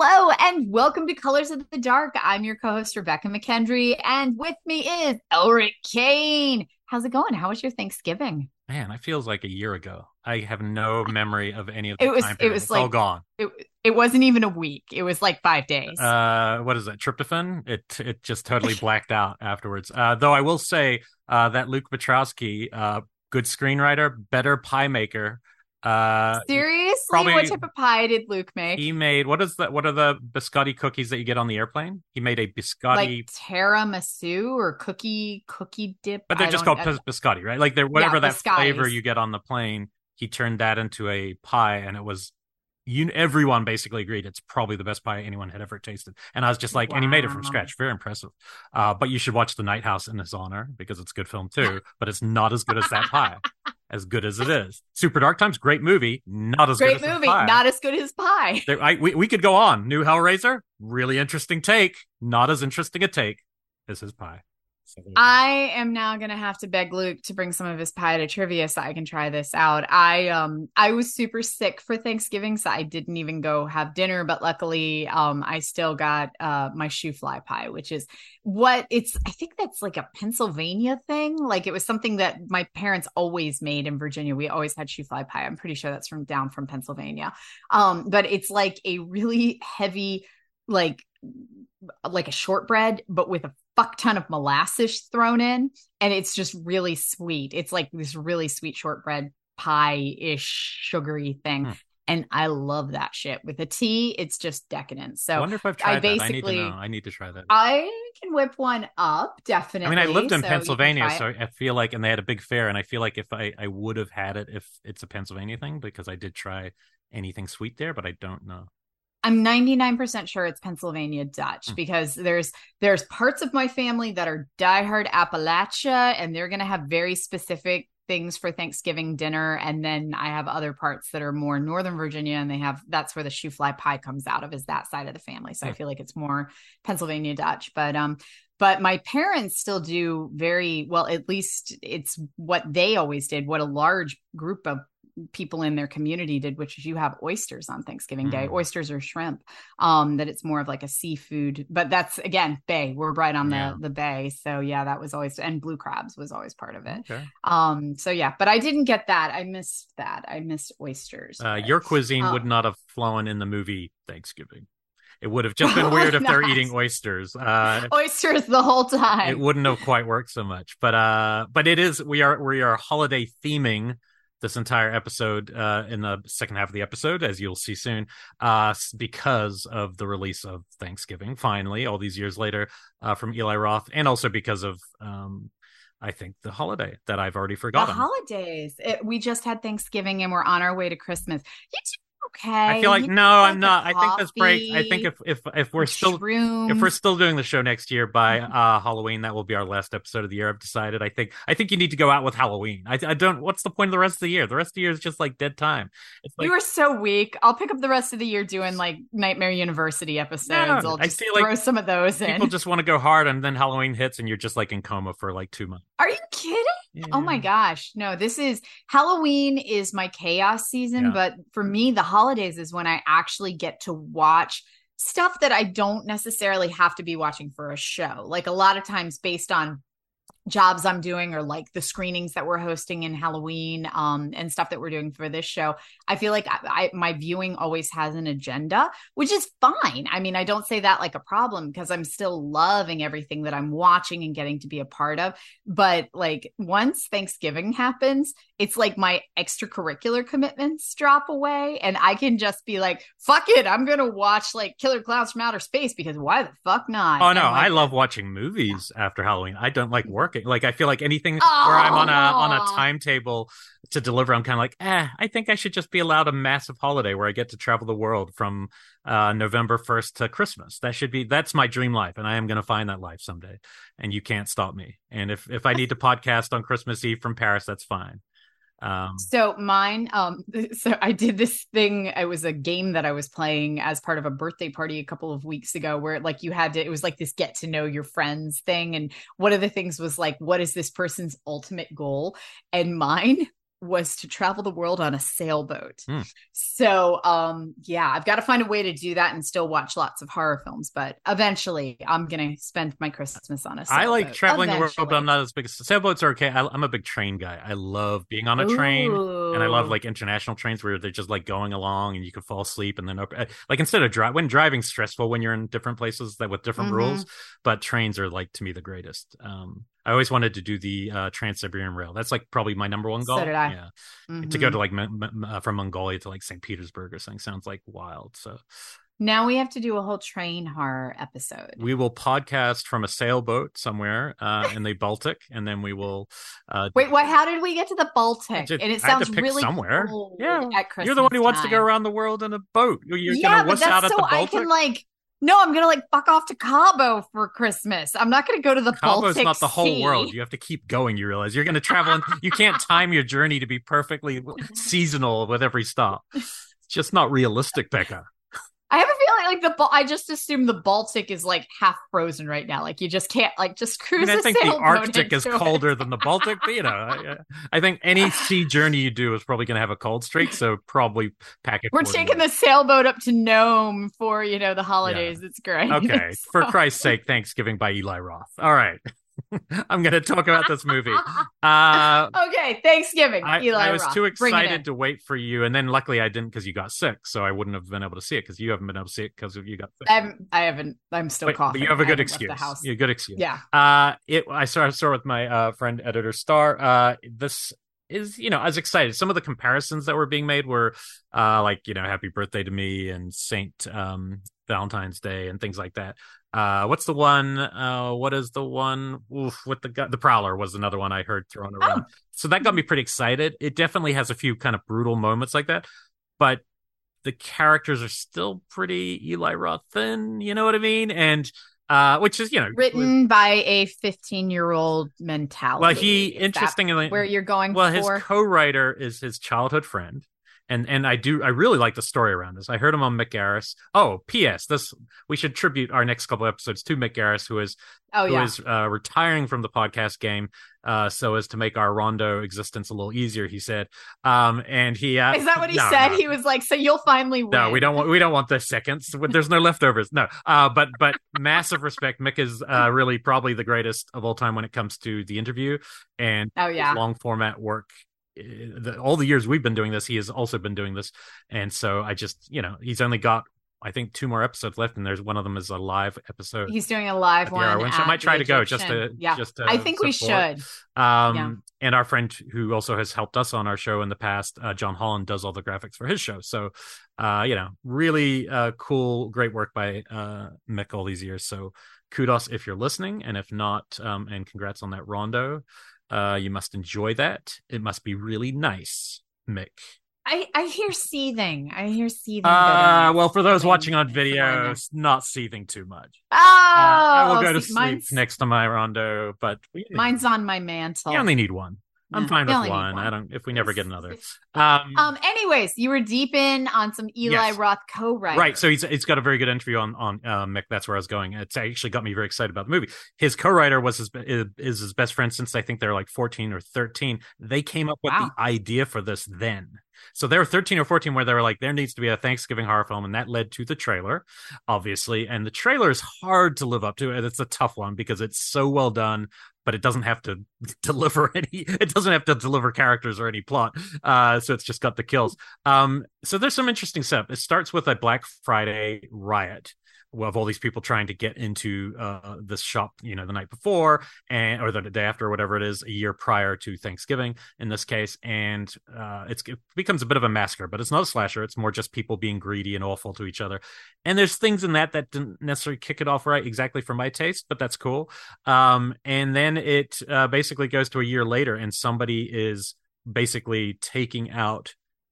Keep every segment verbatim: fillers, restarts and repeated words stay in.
Hello and welcome to Colors of the Dark. I'm your co-host Rebecca McKendry, and with me is Elric Kane. How's it going? How was your Thanksgiving? Man, it feels like a year ago. I have no memory of any of It that was time it period. was It's all like gone. it it wasn't even a week. It was like five days. Uh, what is that? Tryptophan? It it just totally blacked out afterwards. Uh, though I will say, uh, that Luke Petrowski, uh, good screenwriter, better pie maker. Uh, he Seriously, what probably type of pie did Luke make? he made what is that? What are the biscotti cookies that you get on the airplane? He made a Like biscotti, tiramisu or cookie cookie dip? but they're I just don't. called Uh, bis- biscotti, right? Like they're yeah, whatever that flavor biscottis. you get on the plane. He turned that into a pie, and it was you everyone basically agreed it's probably the best pie anyone had ever tasted. And I was just like, and he made it from Wow. scratch. Very impressive. Uh, but you should watch The Night House in his honor because it's a good film too, but it's not as good as that pie, as good as it is. Super Dark Times, great movie, not as good Great as his movie, pie. not as good as pie. There, I, we, we could go on. New Hellraiser, really interesting take, not as interesting a take as his pie. So, I am now gonna have to beg Luke to bring some of his pie to trivia so I can try this out. I um I was super sick for Thanksgiving, so I didn't even go have dinner. But luckily, um I still got uh my shoe fly pie, which is what it's. I think that's like a Pennsylvania thing. Like it was something that my parents always made in Virginia. We always had shoe fly pie. I'm pretty sure that's from down from Pennsylvania. Um, but it's like a really heavy, like like a shortbread, but with a fuck ton of molasses thrown in. And it's just really sweet. It's like this really sweet shortbread pie-ish sugary thing. hmm. And I love that shit. With a tea, it's just decadent. I So wonder if I've I tried that. I need to know. basically I need to try that. I can whip one up, I mean, I definitely. lived in So you can Pennsylvania, try it. so I feel like, and they had a big fair, and I feel like if I, I would have had it if it's a Pennsylvania thing, because I did try anything sweet there, but I don't know. I'm ninety-nine percent sure it's Pennsylvania Dutch Hmm. because there's there's parts of my family that are diehard Appalachia, and they're gonna have very specific things for Thanksgiving dinner. And then I have other parts that are more Northern Virginia, and they have that's where the shoe fly pie comes out of, is that side of the family. So I Hmm. feel like it's more Pennsylvania Dutch. But um but my parents still do very well, at least it's what they always did, what a large group of people in their community did, which is you have oysters on Thanksgiving Day, Hmm. oysters or shrimp. Um, that it's more of like a seafood, but that's again bay. We're right on Yeah. the the bay, so yeah, that was always, and blue crabs was always part of it. Okay. Um, so yeah, but I didn't get that. I missed that. I missed oysters. Uh, But your cuisine would um, not have flown in the movie Thanksgiving. It would have just been weird if they're not eating oysters. Uh, oysters the whole it time. wouldn't have quite worked so much. But uh, but it is we are we are holiday theming this entire episode uh, in the second half of the episode, as you'll see soon, uh, because of the release of Thanksgiving, finally, all these years later, uh, from Eli Roth, and also because of, um, I think, the holiday that I've already The forgotten. holidays. It, we just had Thanksgiving and we're on our way to Christmas. You do I okay. feel like You no, need I'm like a not. I think this break. I think coffee, if if if we're some still if we're shrooms. still doing the show next year by uh Halloween, that will be our last episode of the year. I've decided. I think I think you need to go out with Halloween. I I don't. What's the point of the rest of the year? The rest of the year is just like dead time. It's You like are so weak. I'll pick up the rest of the year doing like Nightmare University no. episodes. I'll I just feel like throw some of those people in. just want to go hard, and then Halloween hits, and you're just like in coma for like two months. Are you kidding? Oh Yeah. my gosh. No, this is Halloween is my chaos season, Yeah. but for me, the holidays is when I actually get to watch stuff that I don't necessarily have to be watching for a show. Like a lot of times based on jobs I'm doing or like the screenings that we're hosting in Halloween um and stuff that we're doing for this show, I feel like I, I my viewing always has an agenda, which is fine. I mean, I don't say that like a problem because I'm still loving everything that I'm watching and getting to be a part of. But like once Thanksgiving happens, it's like my extracurricular commitments drop away and I can just be like, fuck it, I'm gonna watch like Killer Clowns from Outer Space because why the fuck not? Oh no, And I like love watching movies after Halloween. I don't like working. Like I feel like anything where I'm on a on a oh timetable to deliver, I'm kind of like, eh, I think I should just be allowed a massive holiday where I get to travel the world from uh November first to Christmas. That should be that's my dream life, and I am going to find that life someday. And you can't stop me. And if if I need to podcast on Christmas Eve from Paris, that's fine. Um, So mine, um, so I did this thing. It was a game that I was playing as part of a birthday party a couple of weeks ago, where like you had to, it was like this get to know your friends thing. And one of the things was like, what is this person's ultimate goal? And mine was to travel the world on a sailboat. Hmm. So, um, yeah, I've got to find a way to do that and still watch lots of horror films. But eventually, I'm going to spend my Christmas on a sailboat. I like traveling eventually. the world, but I'm not as big. As, sailboats are okay. I, I'm a big train guy. I love being on a train, Ooh. and I love like international trains where they're just like going along, and you can fall asleep, and then like instead of drive when driving's stressful when you're in different places that with different mm-hmm. rules, but trains are like to me the greatest. Um, I always wanted to do the uh, Trans-Siberian Rail. That's like probably my number one goal. So did I. Yeah, mm-hmm. to go to like m- m- uh, from Mongolia to like Saint Petersburg or something sounds like wild. So now we have to do a whole train horror episode. We will podcast from a sailboat somewhere uh, in the Baltic, and then we will. Uh, Wait, what? How did we get to the Baltic? Just, and it sounds really somewhere. Cold yeah, at Christmas you're the one who time. wants to go around the world in a boat. You're yeah, gonna wuss but that's out at so the Baltic. I can like. No, I'm gonna like fuck off to Cabo for Christmas. I'm not gonna go to the Cabo's Baltic not the whole sea. world. You have to keep going. You realize you're gonna travel, and you can't time your journey to be perfectly seasonal with every stop. It's just not realistic, Becca. I have a feeling like the I just assume the Baltic is like half frozen right now. Like you just can't like just cruise. I, mean, I think the Arctic is it. colder than the Baltic. But, you know, I, I think any sea journey you do is probably going to have a cold streak. So probably pack it. We're taking the sailboat up to Nome for you know the holidays. Yeah. It's great. Okay, so. For Christ's sake, Thanksgiving by Eli Roth. All right. I'm going to talk about this movie. Uh, okay, Thanksgiving. I, Eli I was Roth. too excited to wait for you, and then luckily I didn't because you got sick, so I wouldn't have been able to see it because you haven't been able to see it because you got sick. I haven't. I haven't I'm still Wait, coughing. But you have a good excuse. You have a good excuse. Yeah. Uh, it. I saw. I saw with my uh, friend editor Star. Uh, this is you know I was excited. Some of the comparisons that were being made were uh like you know Happy Birthday to Me and Saint um Valentine's Day and things like that. Uh, what's the one? Uh, what is the one? Oof, with the the Prowler was another one I heard thrown around. Oh. So that got me pretty excited. It definitely has a few kind of brutal moments like that, but the characters are still pretty Eli Roth thin. You know what I mean? And uh, which is you know written with, by a fifteen-year-old mentality. Well, he interestingly where you're going. Well, for? his co-writer is his childhood friend. And and I do I really like the story around this. I heard him on Mick Garris. Oh, P S. This we should tribute our next couple episodes to Mick Garris, who is oh, who yeah. is uh, retiring from the podcast game, uh, so as to make our Rondo existence a little easier. He said, um, and he uh, is that what he no, said? No. He was like, "So you'll finally win." No, we don't want we don't want the seconds. There's no leftovers. No, uh, but but massive respect. Mick is uh, really probably the greatest of all time when it comes to the interview and oh yeah long format work. The, all the years we've been doing this, he has also been doing this, and so I just, you know, he's only got I think two more episodes left, and there's one of them is a live episode. He's doing a live one. So I might try to go just to yeah. just to I think support. we should. Um, yeah. And our friend who also has helped us on our show in the past, uh, John Holland, does all the graphics for his show. So, uh, you know, really uh, cool, great work by uh, Mick all these years. So kudos if you're listening, and if not, um, and congrats on that Rondo. Uh, you must enjoy that. It must be really nice, Mick. I, I hear seething. I hear seething. Uh, well, for those watching on video, not seething too much. Oh, uh, I will go to see, sleep next to my Rondo, but we mine's on my mantle. You only need one. I'm no, fine with one. one. I don't. If we never get another. Um. Um. Anyways, you were deep in on some Eli yes. Roth co-writer. Right. So he's he's got a very good interview on on uh, Mick. That's where I was going. It's actually got me very excited about the movie. His co-writer was his is his best friend since I think they're like fourteen or thirteen. They came up with wow. the idea for this then. So they were thirteen or fourteen where they were like, there needs to be a Thanksgiving horror film. And that led to the trailer, obviously. And the trailer is hard to live up to. And it's a tough one because it's so well done, but it doesn't have to deliver any, it doesn't have to deliver characters or any plot. Uh, so it's just got the kills. Um, so there's some interesting stuff. It starts with a Black Friday riot of all these people trying to get into uh, this shop, you know, the night before and or the day after, or whatever it is, a year prior to Thanksgiving in this case, and uh, it's, it becomes a bit of a massacre. But it's not a slasher; it's more just people being greedy and awful to each other. And there's things in that that didn't necessarily kick it off right exactly for my taste, but that's cool. Um, and then it uh, basically goes to a year later, and somebody is basically taking out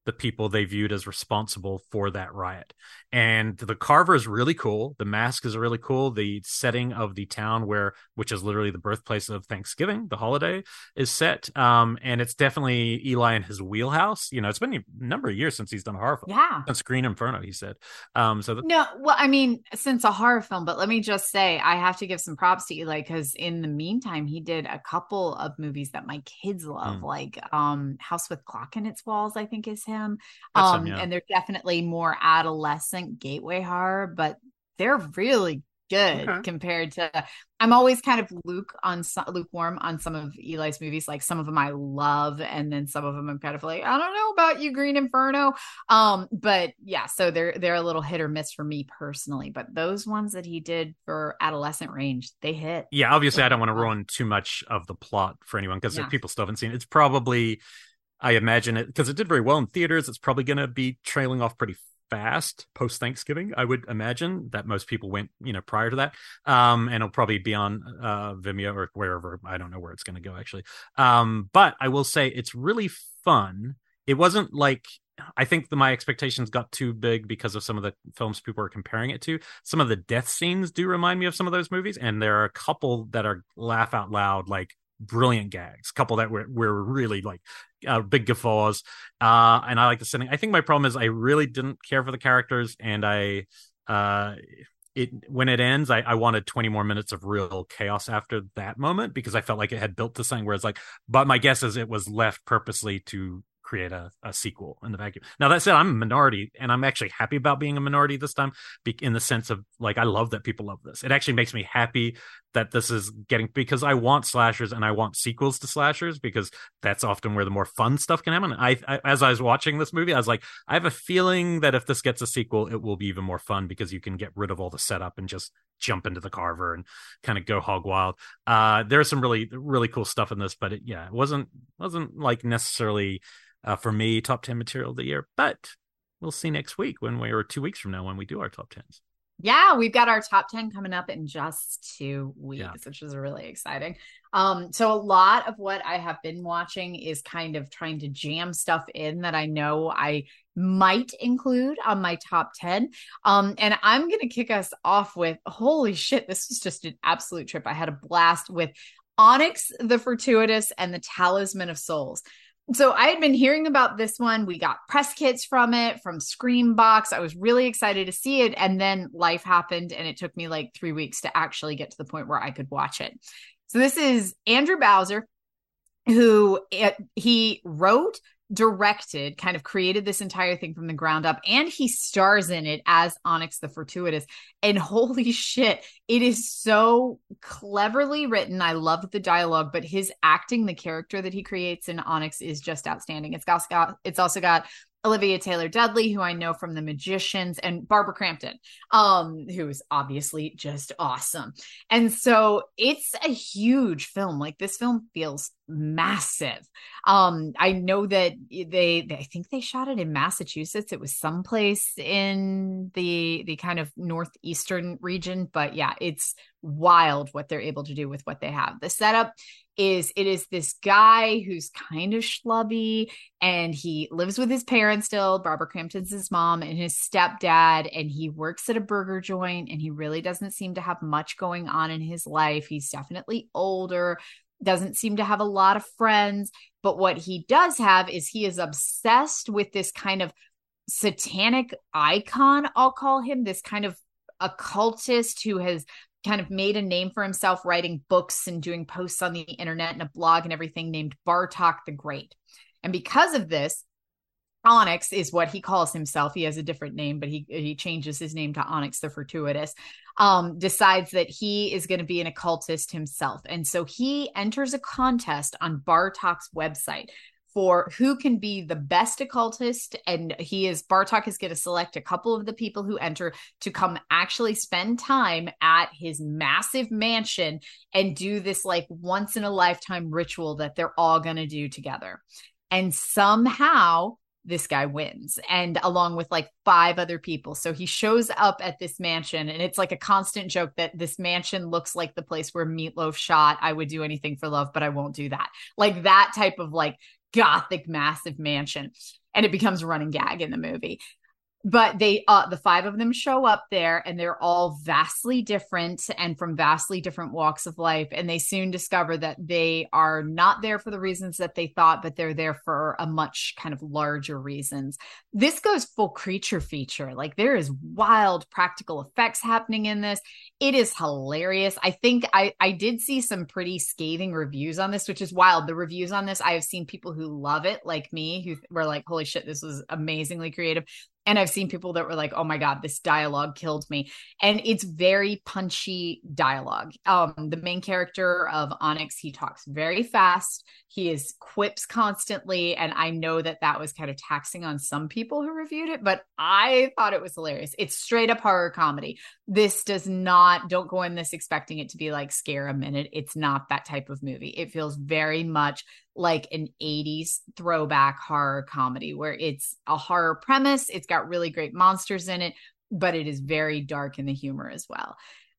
the people they viewed as responsible for that riot. And the carver is really cool. The mask is really cool. The setting of the town where, which is literally the birthplace of Thanksgiving, the holiday, is set. Um, and it's definitely Eli in his wheelhouse. You know, it's been a number of years since he's done a horror film. Yeah. Since Green Inferno, he said. Um, so that- No, well, I mean, since a horror film, but let me just say, I have to give some props to Eli because in the meantime, he did a couple of movies that my kids love, Mm. like um, House with Clock in Its Walls, I think is him. That's Um, him, yeah. And they're definitely more adolescent gateway horror, but they're really good Okay. compared to. I'm always kind of luke on so- lukewarm on some of Eli's movies. Like some of them I love, and then some of them I'm kind of like, I don't know about you, Green Inferno. Um, but yeah, so they're they're a little hit or miss for me personally. But those ones that he did for adolescent range, they hit. Yeah, obviously, They I don't hit want to well. ruin too much of the plot for anyone because Yeah. if people still haven't seen it, it's probably, I imagine it, because it did very well in theaters, it's probably going to be trailing off pretty fast post Thanksgiving. I would imagine that most people went, you know, prior to that. Um, and it'll probably be on uh, Vimeo or wherever. I don't know where it's going to go actually. Um, but I will say it's really fun. It wasn't like, I think the, my expectations got too big because of some of the films people were comparing it to. Some of the death scenes do remind me of some of those movies, and there are a couple that are laugh out loud, like brilliant gags. A couple that were were really like uh, big guffaws. Uh, and I like the setting. I think my problem is I really didn't care for the characters, and I uh, it when it ends, I, I wanted twenty more minutes of real chaos after that moment because I felt like it had built to something where it's like. But my guess is it was left purposely to create a, a sequel in the vacuum. Now that said, I'm a minority, and I'm actually happy about being a minority this time, in the sense of like I love that people love this. It actually makes me happy that this is getting, because I want slashers and I want sequels to slashers because that's often where the more fun stuff can happen. I, I as I was watching this movie, I was like, I have a feeling that if this gets a sequel, it will be even more fun because you can get rid of all the setup and just jump into the carver and kind of go hog wild. Uh, there's some really really cool stuff in this, but it, yeah, it wasn't wasn't like necessarily. Uh, for me, top ten material of the year, but we'll see next week when we, or two weeks from now when we do our top tens. Yeah, we've got our top ten coming up in just two weeks, Yeah. which is really exciting. Um, so a lot of what I have been watching is kind of trying to jam stuff in that I know I might include on my top ten. Um, and I'm going to kick us off with, holy shit, this was just an absolute trip. I had a blast with Onyx the Fortuitous and the Talisman of Souls. So I had been hearing about this one. We got press kits from it, from Screambox. I was really excited to see it. And then life happened, and it took me like three weeks to actually get to the point where I could watch it. So this is Andrew Bowser, who it, he wrote, directed, kind of created this entire thing from the ground up, and he stars in it as Onyx the Fortuitous. And holy shit, it is so cleverly written. I love the dialogue, but his acting, the character that he creates in Onyx, is just outstanding. It's got, it's also got Olivia Taylor-Dudley, who I know from The Magicians, and Barbara Crampton, um, who is obviously just awesome. And so it's a huge film. Like, this film feels massive. Um, I know that they, they, I think they shot it in Massachusetts. It was someplace in the the kind of northeastern region, but yeah, it's wild what they're able to do with what they have. The setup is it is this guy who's kind of schlubby, and he lives with his parents still. Barbara Crampton's his mom and his stepdad, and he works at a burger joint, and he really doesn't seem to have much going on in his life. He's definitely older, doesn't seem to have a lot of friends, but what he does have is he is obsessed with this kind of satanic icon, I'll call him, this kind of occultist who has kind of made a name for himself writing books and doing posts on the internet and a blog and everything, named Bartok the Great. And because of this, Onyx is what he calls himself. He has a different name, but he he changes his name to Onyx the Fortuitous. Um, decides that he is going to be an occultist himself. And so he enters a contest on Bartok's website for who can be the best occultist. And he is, Bartok is going to select a couple of the people who enter to come actually spend time at his massive mansion and do this like once in a lifetime ritual that they're all going to do together. And somehow this guy wins, and along with like five other people. So he shows up at this mansion, and it's like a constant joke that this mansion looks like the place where Meatloaf shot I Would Do Anything for Love, but I Won't Do That. Like that type of like gothic, massive mansion. And it becomes a running gag in the movie. But they, uh, the five of them show up there, and they're all vastly different and from vastly different walks of life. And they soon discover that they are not there for the reasons that they thought, but they're there for a much kind of larger reasons. This goes full creature feature. Like, there is wild practical effects happening in this. It is hilarious. I think I, I did see some pretty scathing reviews on this, which is wild. The reviews on this, I have seen people who love it, like me, who were like, holy shit, this was amazingly creative. And I've seen people that were like, oh my God, this dialogue killed me. And it's very punchy dialogue. Um, the main character of Onyx, he talks very fast. He is quips constantly. And I know that that was kind of taxing on some people who reviewed it, but I thought it was hilarious. It's straight up horror comedy. This does not, don't go in this expecting it to be like scare a minute. It's not that type of movie. It feels very much like an eighties throwback horror comedy where it's a horror premise. It's got really great monsters in it, but it is very dark in the humor as well.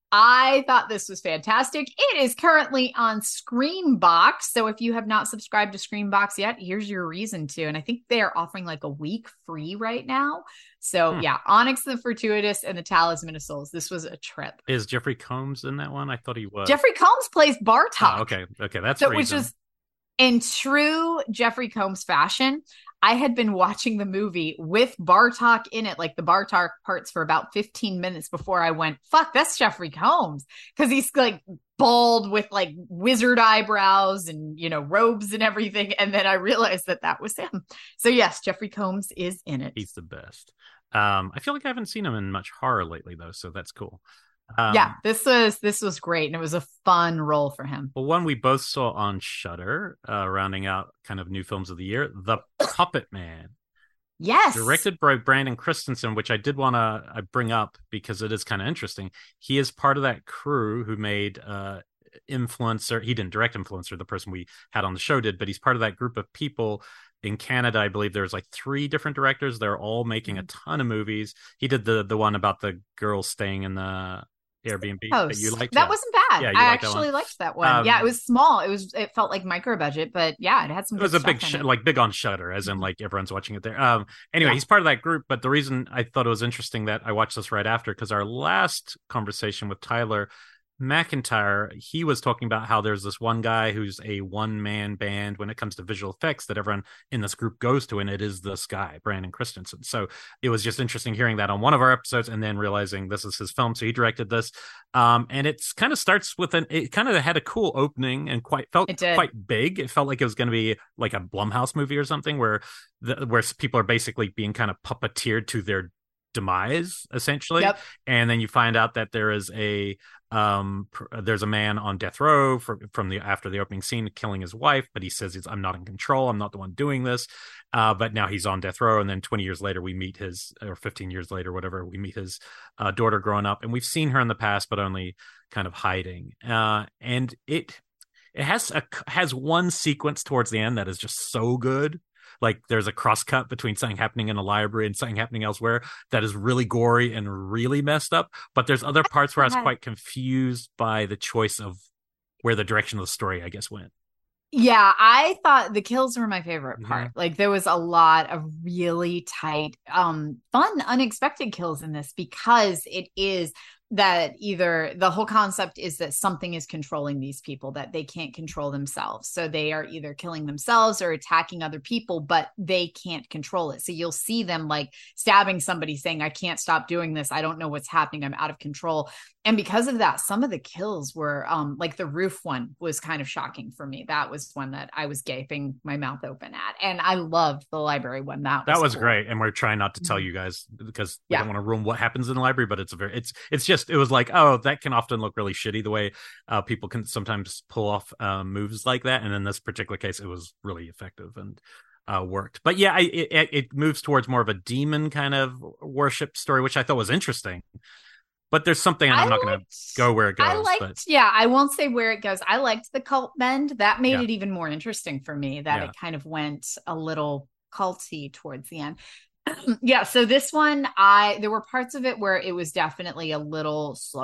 I thought this was fantastic. It is currently on Screambox. So if you have not subscribed to Screambox yet, here's your reason to. And I think they're offering like a week free right now. So hmm. yeah, Onyx the Fortuitous and the Talisman of Souls. This was a trip. Is Jeffrey Combs in that one? I thought he was. Jeffrey Combs plays Bartok. Oh, okay. Okay. That's so, which is in true Jeffrey Combs fashion. I had been watching the movie with Bartok in it, like the Bartok parts, for about fifteen minutes before I went, fuck, that's Jeffrey Combs. Because he's like bald with like wizard eyebrows and, you know, robes and everything. And then I realized that that was him. So yes, Jeffrey Combs is in it. He's the best. Um, I feel like I haven't seen him in much horror lately, though. So that's cool. Um, yeah, this was this was great, and it was a fun role for him. Well, one we both saw on Shudder, uh, rounding out kind of new films of the year, The Puppet Man. Yes, directed by Brandon Christensen, which I did want to bring up because it is kind of interesting. He is part of that crew who made uh, Influencer. He didn't direct Influencer, the person we had on the show did, but he's part of that group of people. In Canada, I believe there's like three different directors. They're all making a ton of movies. He did the the one about the girls staying in the Airbnb that you liked. That wasn't bad. Yeah, I actually that liked that one. Um, yeah, it was small. It was. It felt like micro budget, but yeah, it had some. It was a big, sh- like big on Shudder, as in like everyone's watching it there. Um. Anyway, yeah. He's part of that group. But the reason I thought it was interesting that I watched this right after, because our last conversation with Tyler McIntyre, he was talking about how there's this one guy who's a one-man band when it comes to visual effects that everyone in this group goes to, and it is this guy, Brandon Christensen. So it was just interesting hearing that on one of our episodes and then realizing this is his film. So he directed this. Um, and it's kind of starts with an, it kind of had a cool opening and quite felt quite big. It felt like it was going to be like a Blumhouse movie or something where the, where people are basically being kind of puppeteered to their demise, essentially. Yep. And then you find out that there is a um pr- there's a man on death row for, from the after the opening scene killing his wife, but he says he's, I'm not in control, I'm not the one doing this, uh but now he's on death row. And then twenty years later we meet his, or fifteen years later, whatever, we meet his uh, daughter growing up, and we've seen her in the past but only kind of hiding, uh and it it has a has one sequence towards the end that is just so good. Like there's a cross cut between something happening in a library and something happening elsewhere that is really gory and really messed up. But there's other parts where I was quite confused by the choice of where the direction of the story, I guess, went. Yeah, I thought the kills were my favorite part. Mm-hmm. Like there was a lot of really tight, um, fun, unexpected kills in this, because it is that either the whole concept is that something is controlling these people, that they can't control themselves. So they are either killing themselves or attacking other people, but they can't control it. So you'll see them like stabbing somebody saying, I can't stop doing this. I don't know what's happening. I'm out of control. And because of that, some of the kills were um, like the roof one was kind of shocking for me. That was one that I was gaping my mouth open at. And I loved the library one. That was, that was cool. great. And we're trying not to tell you guys because we yeah. don't want to ruin what happens in the library, but it's a very, it's, it's just, it was like, oh, that can often look really shitty the way uh, people can sometimes pull off uh, moves like that. And in this particular case, it was really effective and uh, worked. But yeah, I, it, it moves towards more of a demon kind of worship story, which I thought was interesting. But there's something, and I'm I not going to go where it goes. I liked, but... yeah, I won't say where it goes. I liked the cult bend. That made yeah. it even more interesting for me, that yeah. it kind of went a little culty towards the end. Yeah, so this one, I there were parts of it where it was definitely a little slower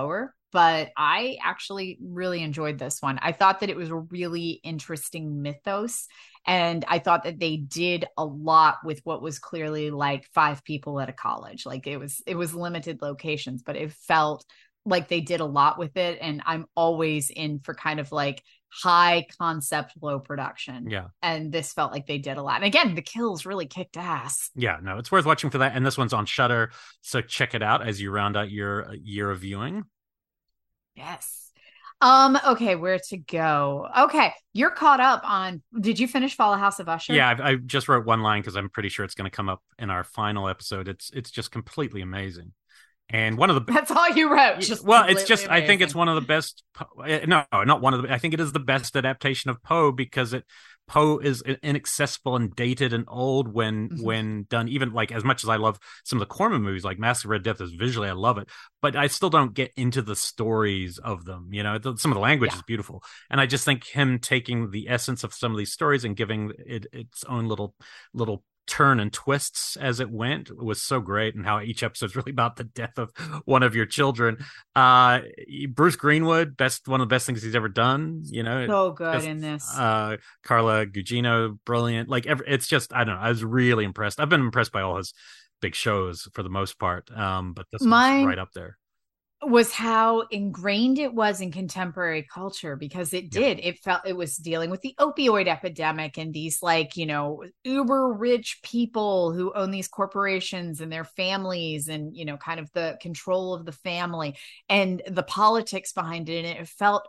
but I actually really enjoyed this one. I thought that it was a really interesting mythos. And I thought that they did a lot with what was clearly like five people at a college. Like it was, it was limited locations, but it felt like they did a lot with it. And I'm always in for kind of like high concept, low production. Yeah. And this felt like they did a lot. And again, the kills really kicked ass. Yeah, no, it's worth watching for that. And this one's on Shudder, so check it out as you round out your year of viewing. Yes. Um, okay, where to go? Okay, you're caught up on, did you finish Follow House of Usher? Yeah, I, I just wrote one line because I'm pretty sure it's going to come up in our final episode. It's it's just completely amazing. And one of the That's all you wrote. Just well, it's just amazing. I think it's one of the best. No, not one of the. I think it is the best adaptation of Poe because it Poe is inaccessible and dated and old when mm-hmm. when done. Even like as much as I love some of the Corman movies, like Mask of Red Death, is visually I love it, but I still don't get into the stories of them. You know, some of the language yeah. is beautiful, and I just think him taking the essence of some of these stories and giving it its own little little. turn and twists as it went was so great, and how each episode is really about the death of one of your children. Uh, Bruce Greenwood, best one of the best things he's ever done. You know, so good just, in this. Uh, Carla Gugino, brilliant. Like every, it's just I don't know. I was really impressed. I've been impressed by all his big shows for the most part, um, but this Mine- one's right up there. Was how ingrained it was in contemporary culture, because it did. Yeah. It felt it was dealing with the opioid epidemic and these like, you know, uber rich people who own these corporations and their families and, you know, kind of the control of the family and the politics behind it. And it felt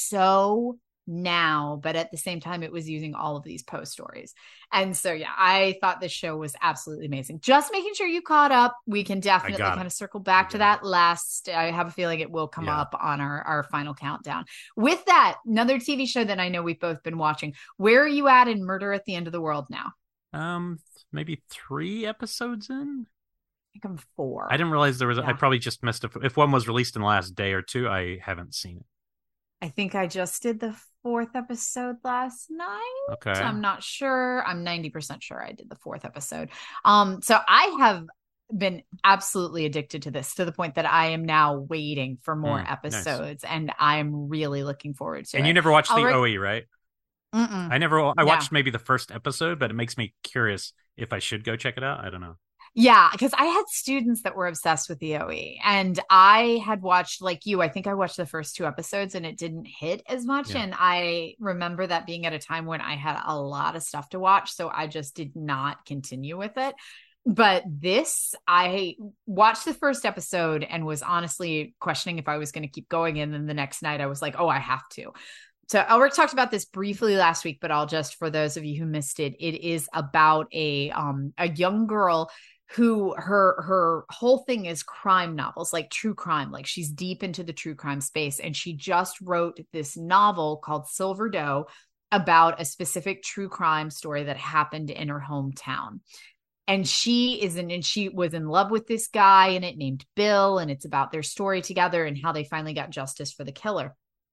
so now, but at the same time, it was using all of these Poe stories. And so, yeah, I thought this show was absolutely amazing. Just making sure you caught up. We can definitely kind of circle back to that last. I have a feeling it will come yeah. up on our, our final countdown. With that, another T V show that I know we've both been watching. Where are you at in Murder at the End of the World now? Um, maybe three episodes in. I think I'm four. I didn't realize there was. Yeah. I probably just missed it. If one was released in the last day or two, I haven't seen it. I think I just did the fourth episode last night. Okay. I'm not sure. I'm ninety percent sure I did the fourth episode. Um, so I have been absolutely addicted to this to the point that I am now waiting for more mm, episodes nice. And I'm really looking forward to and it. And you never watched the re- O E, right? Mm-mm. I never, I yeah. watched maybe the first episode, but it makes me curious if I should go check it out. I don't know. Yeah, because I had students that were obsessed with the O E, and I had watched, like you, I think I watched the first two episodes and it didn't hit as much. Yeah. And I remember that being at a time when I had a lot of stuff to watch, so I just did not continue with it. But this, I watched the first episode and was honestly questioning if I was going to keep going. And then the next night I was like, oh, I have to. So Elric talked about this briefly last week, but I'll just, for those of you who missed it, it is about a um a young girl who her her whole thing is crime novels, like true crime. Like she's deep into the true crime space. And she just wrote this novel called Silver Doe about a specific true crime story that happened in her hometown. And she is in, and she was in love with this guy in it named Bill. And it's about their story together and how they finally got justice for the killer.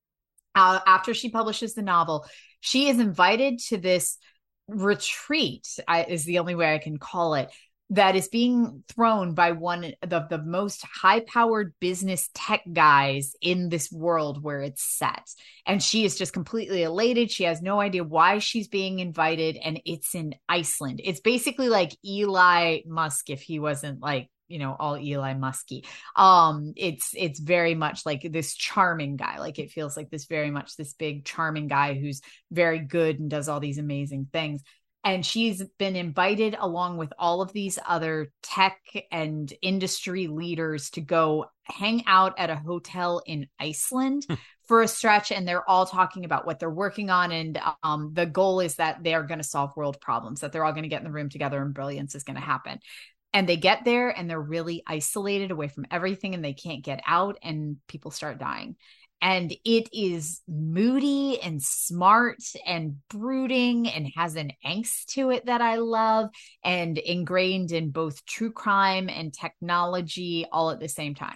Uh, after she publishes the novel, she is invited to this retreat, I, is the only way I can call it, that is being thrown by one of the, the most high-powered business tech guys in this world where it's set. And she is just completely elated. She has no idea why she's being invited, and it's in Iceland. It's basically like Eli Musk if he wasn't like, you know, all Eli Musky. Um, it's it's very much like this charming guy. Like it feels like this very much this big charming guy who's very good and does all these amazing things. And she's been invited along with all of these other tech and industry leaders to go hang out at a hotel in Iceland for a stretch. And they're all talking about what they're working on. And um, the goal is that they are going to solve world problems, that they're all going to get in the room together and brilliance is going to happen. And they get there and they're really isolated away from everything and they can't get out and people start dying. And it is moody and smart and brooding and has an angst to it that I love, and ingrained in both true crime and technology all at the same time.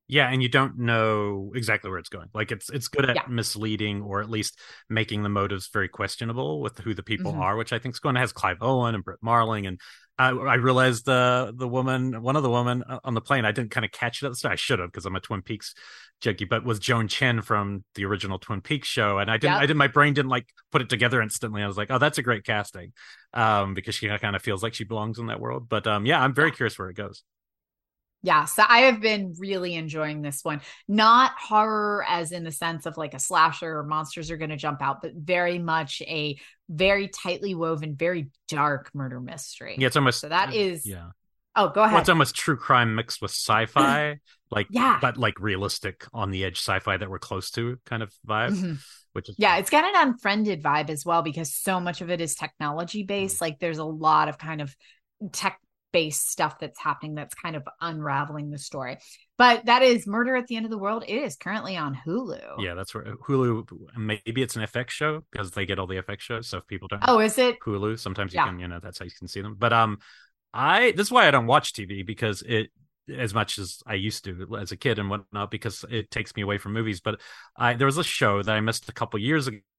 Yeah, and you don't know exactly where it's going. Like it's it's good at Yeah. misleading or at least making the motives very questionable with who the people Hmm. are, which I think is going to has Clive Owen and Britt Marling. And I, I realized the the woman, one of the women on the plane, I didn't kind of catch it at the start. I should have because I'm a Twin Peaks junkie, but was Joan Chen from the original Twin Peaks show, and I didn't, I Yep. didn't, my brain didn't like put it together instantly. I was like, oh, that's a great casting, um, because she kind of feels like she belongs in that world. But um, yeah, I'm very Yeah. curious where it goes. Yeah, so I have been really enjoying this one. Not horror as in the sense of like a slasher or monsters are going to jump out, but very much a very tightly woven, very dark murder Yeah, mystery. it's almost So that is, yeah. oh, go Well, it's ahead. almost true crime mixed with sci-fi, like Yeah. but like realistic on the edge sci-fi that we're close to kind of vibe, Hmm. which is Yeah, it's got an unfriended vibe as well because so much of it is technology mm. based. Like there's a lot of kind of tech based stuff that's happening that's kind of unraveling the story. But that is Murder at the End of the World. It is currently on Hulu. Yeah, that's where Hulu, maybe it's an F X show because they get all the F X shows. So if people don't have Oh, is it? Hulu, sometimes you Yeah. can, you know, that's how you can see them. But um, I this is why I don't watch T V because it as much as I used to as a kid and whatnot because it takes me away from movies. But I there was a show that I missed a couple years ago,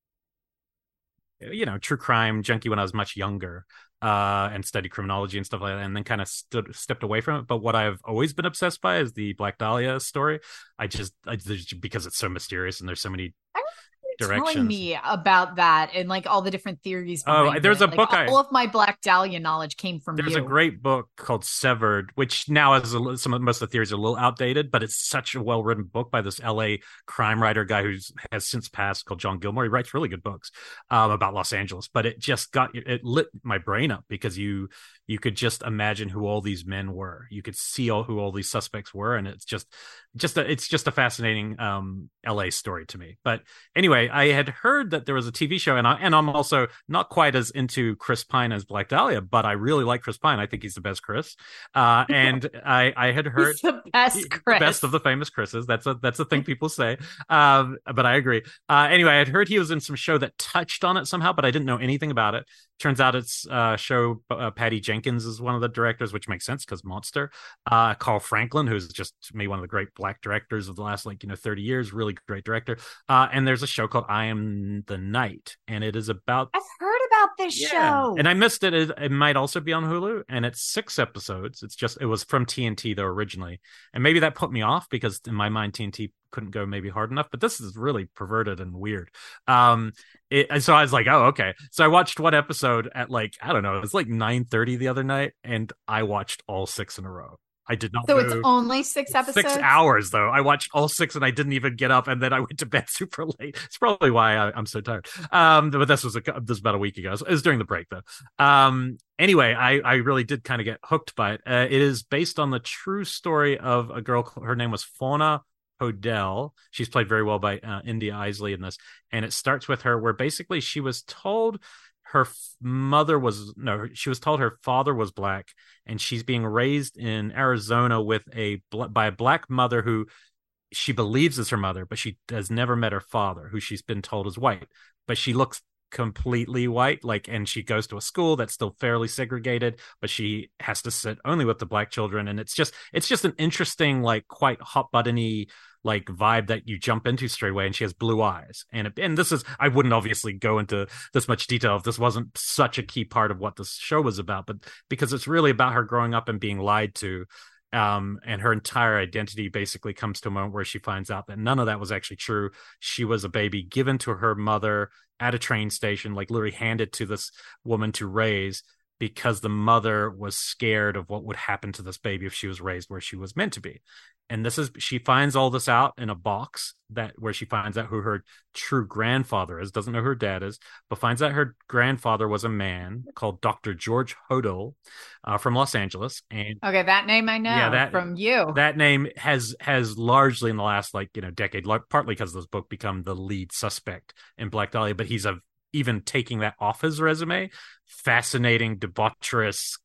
you know, true crime junkie when I was much younger, uh, and studied criminology and stuff like that, and then kind of stood stepped away from it. But what I've always been obsessed by is the Black Dahlia story. I just I, because it's so mysterious and there's so many I remember you telling directions. me about that and like all the different theories Oh, behind there's it. a Like book I all of my Black Dahlia knowledge came from there's a you. great book called Severed, which now has a, some of most of the theories are a little outdated, but it's such a well written book by this L A crime writer guy who's has since passed called John Gilmore. He writes really good books um, about Los Angeles, but it just got it lit my brain up because you you could just imagine who all these men were. You could see all who all these suspects were, and it's just just a, it's just a fascinating um, L A story to me. But anyway, I had heard that there was a T V show, and I and I'm also not quite as into Chris Pine as Black Dahlia, but I really like Chris Pine. I think he's the best Chris. Uh, and I I had heard He's the best, the best Chris. of the famous Chris's. That's a that's a thing people say. Um, but I agree. Uh, anyway, I had heard he was in some show that touched on it somehow, but I didn't know anything about it. Turns out it's a uh, show. Uh, Patty Jenkins is one of the directors, which makes sense because Monster. Uh, Carl Franklin, who's just to me one of the great black directors of the last like you know thirty years, really great director. Uh, and there's a show called I Am the Night, and it is about I've heard about this yeah, and show. I missed it. it. It might also be on Hulu, and it's six episodes. It's just it was from T N T though originally, and maybe that put me off because in my mind T N T couldn't go maybe hard enough. But this is really perverted and weird. Um, it, and so I was like, oh okay. So I watched one episode at like I don't know, it was like nine thirty the other night, and I watched all six in a row. I did not So it's move. only six Six episodes? hours though. I watched all six and I didn't even get up, and then I went to bed super late. It's probably why I, I'm so tired. Um, but this was a, this was about a week ago. It was during the break though. Um, anyway, I I really did kind of get hooked by it. Uh, it is based on the true story of a girl. Her name was Fauna Hodel. She's played very well by uh, India Isley in this, and it starts with her where basically she was told her mother was no she was told her father was black, and she's being raised in Arizona with a by a black mother who she believes is her mother, but she has never met her father, who she's been told is white, but she looks completely white, like, and she goes to a school that's still fairly segregated, but she has to sit only with the black children, and it's just it's just an interesting, like, quite hot buttony like vibe that you jump into straight away. And she has blue eyes, and it, and this is I wouldn't obviously go into this much detail if this wasn't such a key part of what this show was about, but because it's really about her growing up and being lied to. Um, and her entire identity basically comes to a moment where she finds out that none of that was actually true. She was a baby given to her mother at a train station, like literally handed to this woman to raise because the mother was scared of what would happen to this baby if she was raised where she was meant to be. And this is she finds all this out in a box that where she finds out who her true grandfather is, doesn't know who her dad is, but finds out her grandfather was a man called Doctor George Hodel, uh, from Los Angeles. And Okay, that name I yeah, know that from you. that name has has largely in the last like you know decade, partly because of this book, become the lead suspect in Black Dahlia. But he's a even taking that off his resume, fascinating, debaucherous,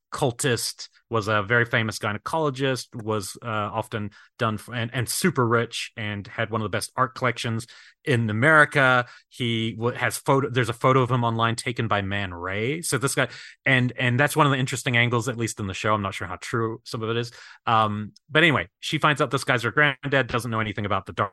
cultist, was a very famous gynecologist, was uh, often done for, and, and super rich, and had one of the best art collections in America. He has photo. There's a photo of him online taken by Man Ray. So this guy, and and that's one of the interesting angles, at least in the show. I'm not sure how true some of it is. Um, but anyway, she finds out this guy's her granddad, doesn't know anything about the dark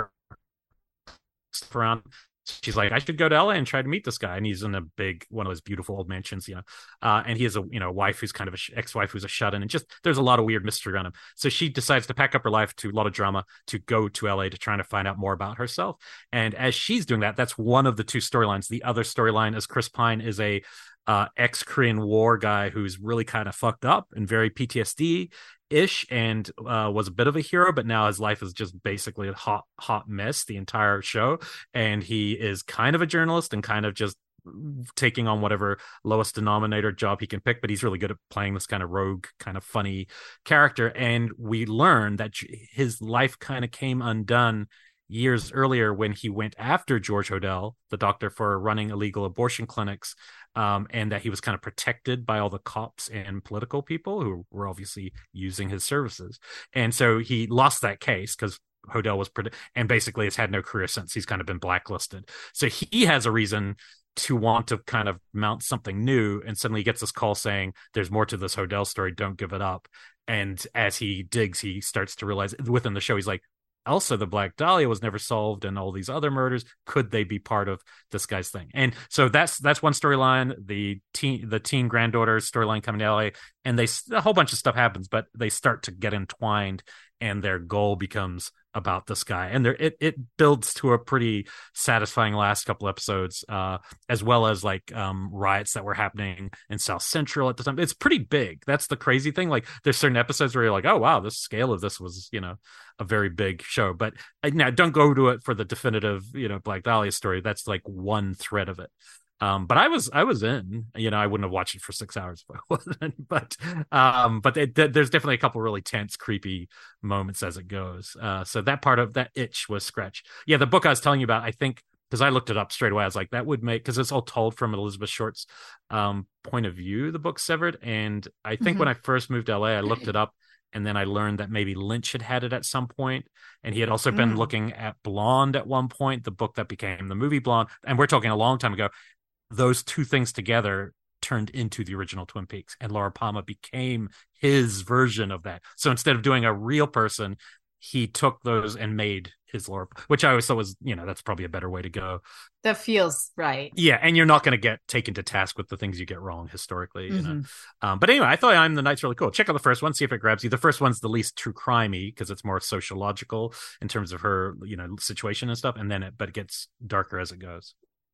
stuff around. She's like, I should go to L A and try to meet this guy. And he's in a big, one of those beautiful old mansions, you know. Uh, and he has a, you know, wife who's kind of a sh- ex-wife who's a shut-in. And just, there's a lot of weird mystery around him. So she decides to pack up her life, to a lot of drama, to go to L A to try to find out more about herself. And as she's doing that, that's one of the two storylines. The other storyline is Chris Pine is a uh, ex-Korean War guy who's really kind of fucked up and very P T S D ish, and uh, was a bit of a hero, but now his life is just basically a hot, hot mess the entire show. And he is kind of a journalist and kind of just taking on whatever lowest denominator job he can pick, but he's really good at playing this kind of rogue, kind of funny character. And we learn that his life kind of came undone years earlier when he went after George Hodel, the doctor, for running illegal abortion clinics, um, and that he was kind of protected by all the cops and political people who were obviously using his services. And so he lost that case because Hodel was, pred- and basically has had no career since. He's kind of been blacklisted. So he has a reason to want to kind of mount something new, and suddenly he gets this call saying, there's more to this Hodel story, don't give it up. And as he digs, he starts to realize within the show, he's like, also the Black Dahlia was never solved, and all these other murders, could they be part of this guy's thing? And so that's that's one storyline. The teen the teen granddaughter storyline coming to L A, and they a whole bunch of stuff happens, but they start to get entwined, and their goal becomes about this guy, and there it it builds to a pretty satisfying last couple episodes, uh, as well as like um, riots that were happening in South Central at the time. It's pretty big. That's the crazy thing. Like there's certain episodes where you're like, oh wow, the scale of this was, you know, a very big show. But uh, now don't go to it for the definitive, you know, Black Dahlia story. That's like one thread of it. Um, but I was, I was in, you know, I wouldn't have watched it for six hours if I wasn't, but, um, but it, there's definitely a couple really tense, creepy moments as it goes. Uh, so that part of that itch was scratched. Yeah. The book I was telling you about, I think, cause I looked it up straight away. I was like, that would make, cause it's all told from Elizabeth Short's, um, point of view, the book Severed. And I think mm-hmm. when I first moved to L A, I looked it up. And then I learned that maybe Lynch had had it at some point. And he had also been mm. looking at Blonde at one point, the book that became the movie Blonde. And we're talking a long time ago. Those two things together turned into the original Twin Peaks, and Laura Palmer became his version of that. So instead of doing a real person, he took those and made his Laura, which I always thought was, you know, that's probably a better way to go. That feels right. Yeah, and you're not going to get taken to task with the things you get wrong historically, you mm-hmm. know. Um, but anyway, I thought I'm the Night's really cool. Check out the first one, see if it grabs you. The first one's the least true crimey because it's more sociological in terms of her, you know, situation and stuff, and then it, but it gets darker as it goes.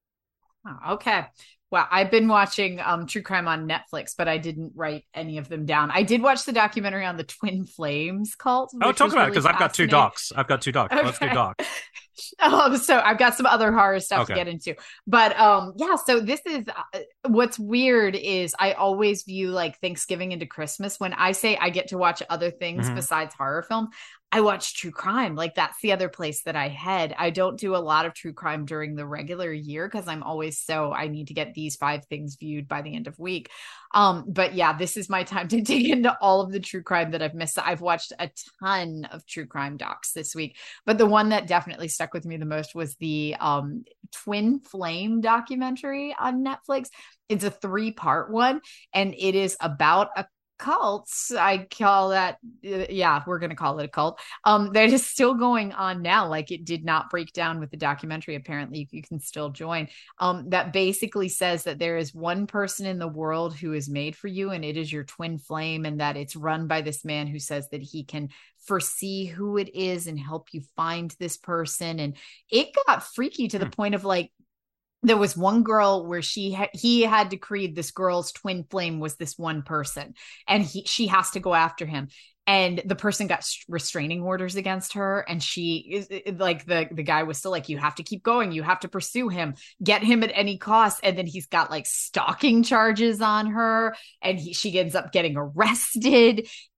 Oh, okay. Well, I've been watching um, true crime on Netflix, but I didn't write any of them down. I did watch the documentary on the Twin Flames cult. Oh, talk about really it, because I've got two docs. I've got two docs. Okay. Let's do docs. Um, so I've got some other horror stuff okay. to get into. But um, yeah, so this is, uh, what's weird is I always view like Thanksgiving into Christmas. When I say I get to watch other things mm-hmm. besides horror film, I watch true crime. Like that's the other place that I head. I don't do a lot of true crime during the regular year because I'm always so I need to get these five things viewed by the end of week. Um, but yeah, this is my time to dig into all of the true crime that I've missed. I've watched a ton of true crime docs this week, but the one that definitely stuck with me the most was the um, Twin Flame documentary on Netflix. It's a three part one, and it is about a cults. I call that, uh, yeah, we're going to call it a cult. Um, that is still going on now. Like it did not break down with the documentary. Apparently you, you can still join. Um, that basically says that there is one person in the world who is made for you, and it is your twin flame, and that it's run by this man who says that he can foresee who it is and help you find this person. And it got freaky to the point of like, there was one girl where she ha- he had decreed this girl's twin flame was this one person, and he she has to go after him. And the person got restraining orders against her, and she is like the the guy was still like, you have to keep going, you have to pursue him, get him at any cost. And then he's got like stalking charges on her, and he, she ends up getting arrested.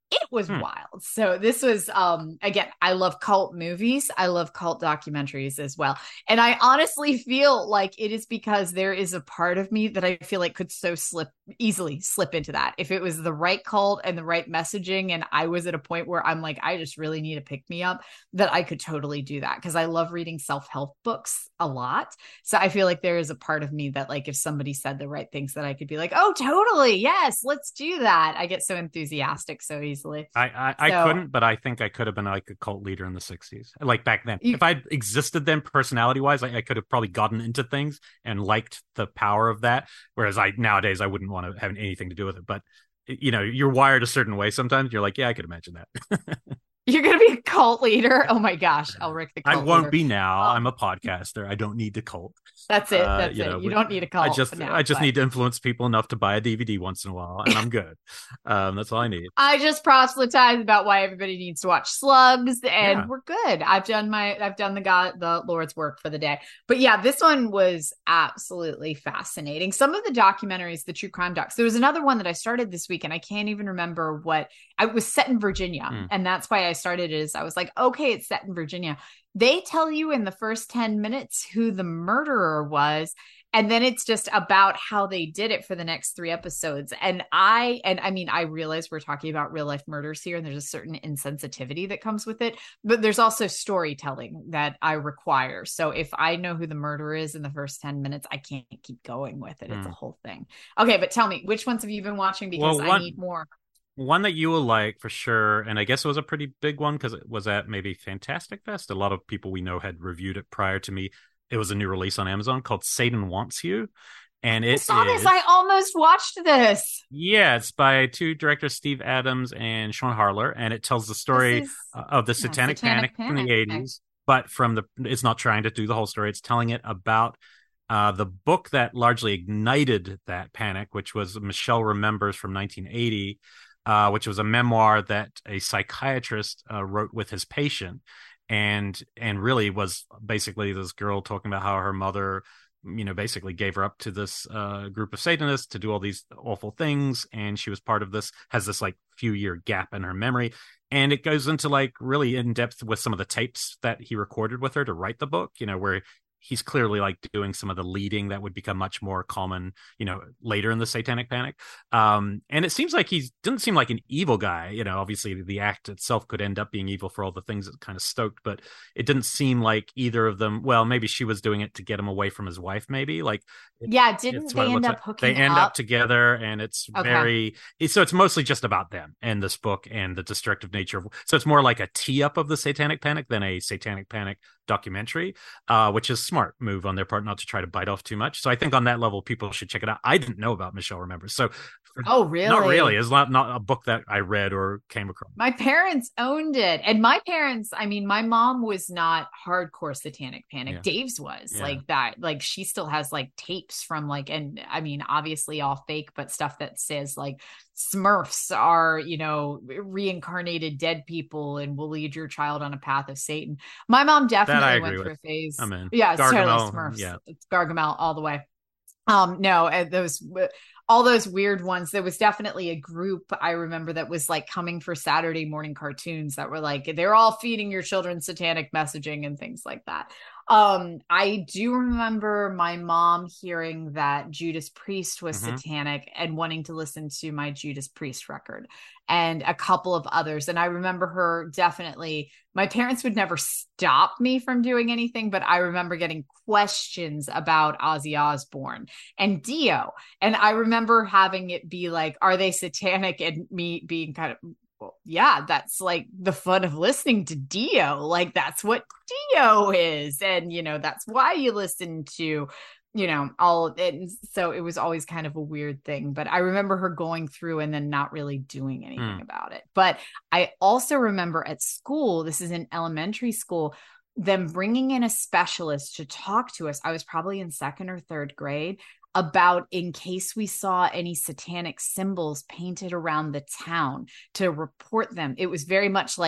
It was Hmm. wild. So this was, um, again, I love cult movies. I love cult documentaries as well. And I honestly feel like it is because there is a part of me that I feel like could so slip easily slip into that. If it was the right cult and the right messaging, and I was at a point where I'm like, I just really need to pick me up, that I could totally do that because I love reading self-help books a lot. So I feel like there is a part of me that, like, if somebody said the right things, that I could be like, oh, totally. Yes, let's do that. I get so enthusiastic so easily. I, I, I So couldn't, but I think I could have been like a cult leader in the sixties, like back then. you, If I'd existed then, personality wise, I, I could have probably gotten into things and liked the power of that. Whereas I nowadays I wouldn't want to have anything to do with it. But you know, you're wired a certain way. Sometimes you're like, yeah, I could imagine that. you're going to be a cult leader. Oh my gosh. Elric the I cult won't leader. be now. Um, I'm a podcaster. I don't need to cult. That's it. Uh, That's you it. know, You but don't need a cult I just now, I just but- need to influence people enough to buy a D V D once in a while, and I'm good. um, that's all I need. I just proselytize about why everybody needs to watch Slugs, and Yeah. we're good. I've done my, I've done the God, the Lord's work for the day. But yeah, this one was absolutely fascinating. Some of the documentaries, the true crime docs. There was another one that I started this week, and I can't even remember what. I was set in Virginia, Mm. and that's why I started. Is I was like, okay, it's set in Virginia. They tell you in the first ten minutes who the murderer was. And then it's just about how they did it for the next three episodes. And I, and I mean, I realize we're talking about real life murders here, and there's a certain insensitivity that comes with it, but there's also storytelling that I require. So if I know who the murderer is in the first ten minutes, I can't keep going with it. It's Hmm. a whole thing. Okay, but tell me, which ones have you been watching? Because Well, I one- need more. One that you will like for sure, and I guess it was a pretty big one because it was at maybe Fantastic Fest. A lot of people we know had reviewed it prior to me. It was a new release on Amazon called Satan Wants You. And it I saw is, this. I almost watched this. yeah, it's by two directors, Steve Adams and Sean Harler, and it tells the story This is- uh, of the yeah, Satanic, Satanic Panic, in the Panic. eighties, but from the, it's not trying to do the whole story. It's telling it about uh, the book that largely ignited that panic, which was Michelle Remembers from nineteen eighty, uh, which was a memoir that a psychiatrist uh, wrote with his patient, and and really was basically this girl talking about how her mother, you know, basically gave her up to this uh, group of Satanists to do all these awful things, and she was part of this, has this like few year gap in her memory. And it goes into like really in depth with some of the tapes that he recorded with her to write the book, you know, where he's clearly like doing some of the leading that would become much more common, you know, later in the Satanic Panic. Um, and it seems like he didn't seem like an evil guy. You know, obviously the act itself could end up being evil for all the things it kind of stoked, but it didn't seem like either of them. Well, maybe she was doing it to get him away from his wife, maybe. Like, it, Yeah, didn't it's what they it end looks up like. hooking They end up? up together, and it's Okay. very. So it's mostly just about them and this book and the destructive nature of. So it's more like a tee up of the Satanic Panic than a Satanic Panic documentary, uh, which is a smart move on their part not to try to bite off too much. So I think on that level, people should check it out. I didn't know about Michelle Remembers, so Oh, really? not really. It's not not a book that I read or came across. My parents owned it. And my parents, I mean, my mom was not hardcore Satanic Panic. Yeah. Dave's was Yeah. like that. Like she still has like tapes from like, and I mean, obviously all fake, but stuff that says like Smurfs are, you know, reincarnated dead people and will lead your child on a path of Satan. My mom definitely agree went through with. a phase. I'm in. Yeah, it's totally Gargamel, Smurfs. yeah. It's Gargamel all the way. Um, no, uh, those all those weird ones. There was definitely a group I remember that was like coming for Saturday morning cartoons that were like they're all feeding your children satanic messaging and things like that. Um, I do remember my mom hearing that Judas Priest was Mhm. satanic and wanting to listen to my Judas Priest record and a couple of others. And I remember her definitely, my parents would never stop me from doing anything, but I remember getting questions about Ozzy Osbourne and Dio. And I remember having it be like, are they satanic? And me being kind of, well, yeah, that's like the fun of listening to Dio. Like that's what Dio is. And, you know, that's why you listen to, you know, all and so it was always kind of a weird thing. But I remember her going through and then not really doing anything Mm. about it. But I also remember at school, this is in elementary school, them bringing in a specialist to talk to us. I was probably in second or third grade about in case we saw any satanic symbols painted around the town to report them. It was very much like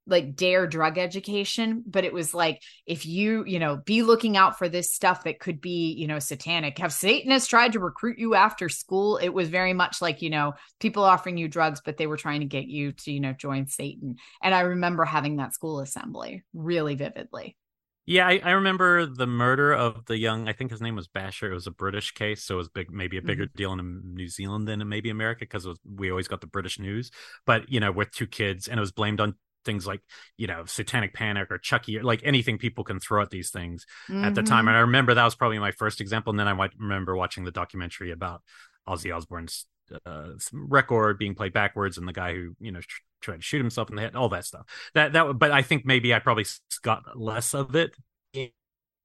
like dare drug education, but it was like, if you, you know, be looking out for this stuff that could be, you know, satanic. Have Satanists tried to recruit you after school? It was very much like, you know, people offering you drugs, but they were trying to get you to, you know, join Satan. And I remember having that school assembly really vividly. Yeah, I, I remember the murder of the young, I think his name was Basher. It was a British case, so it was big, maybe a bigger mm-hmm. deal in New Zealand than in maybe America, because we always got the British news. But, you know, with two kids, and it was blamed on things like, you know, Satanic Panic or Chucky, or like anything people can throw at these things mm-hmm. at the time. And I remember that was probably my first example. And then I might remember watching the documentary about Ozzy Osbourne's uh, record being played backwards, and the guy who, you know, tr- tried to shoot himself in the head, all that stuff. That that, but I think maybe I probably got less of it in a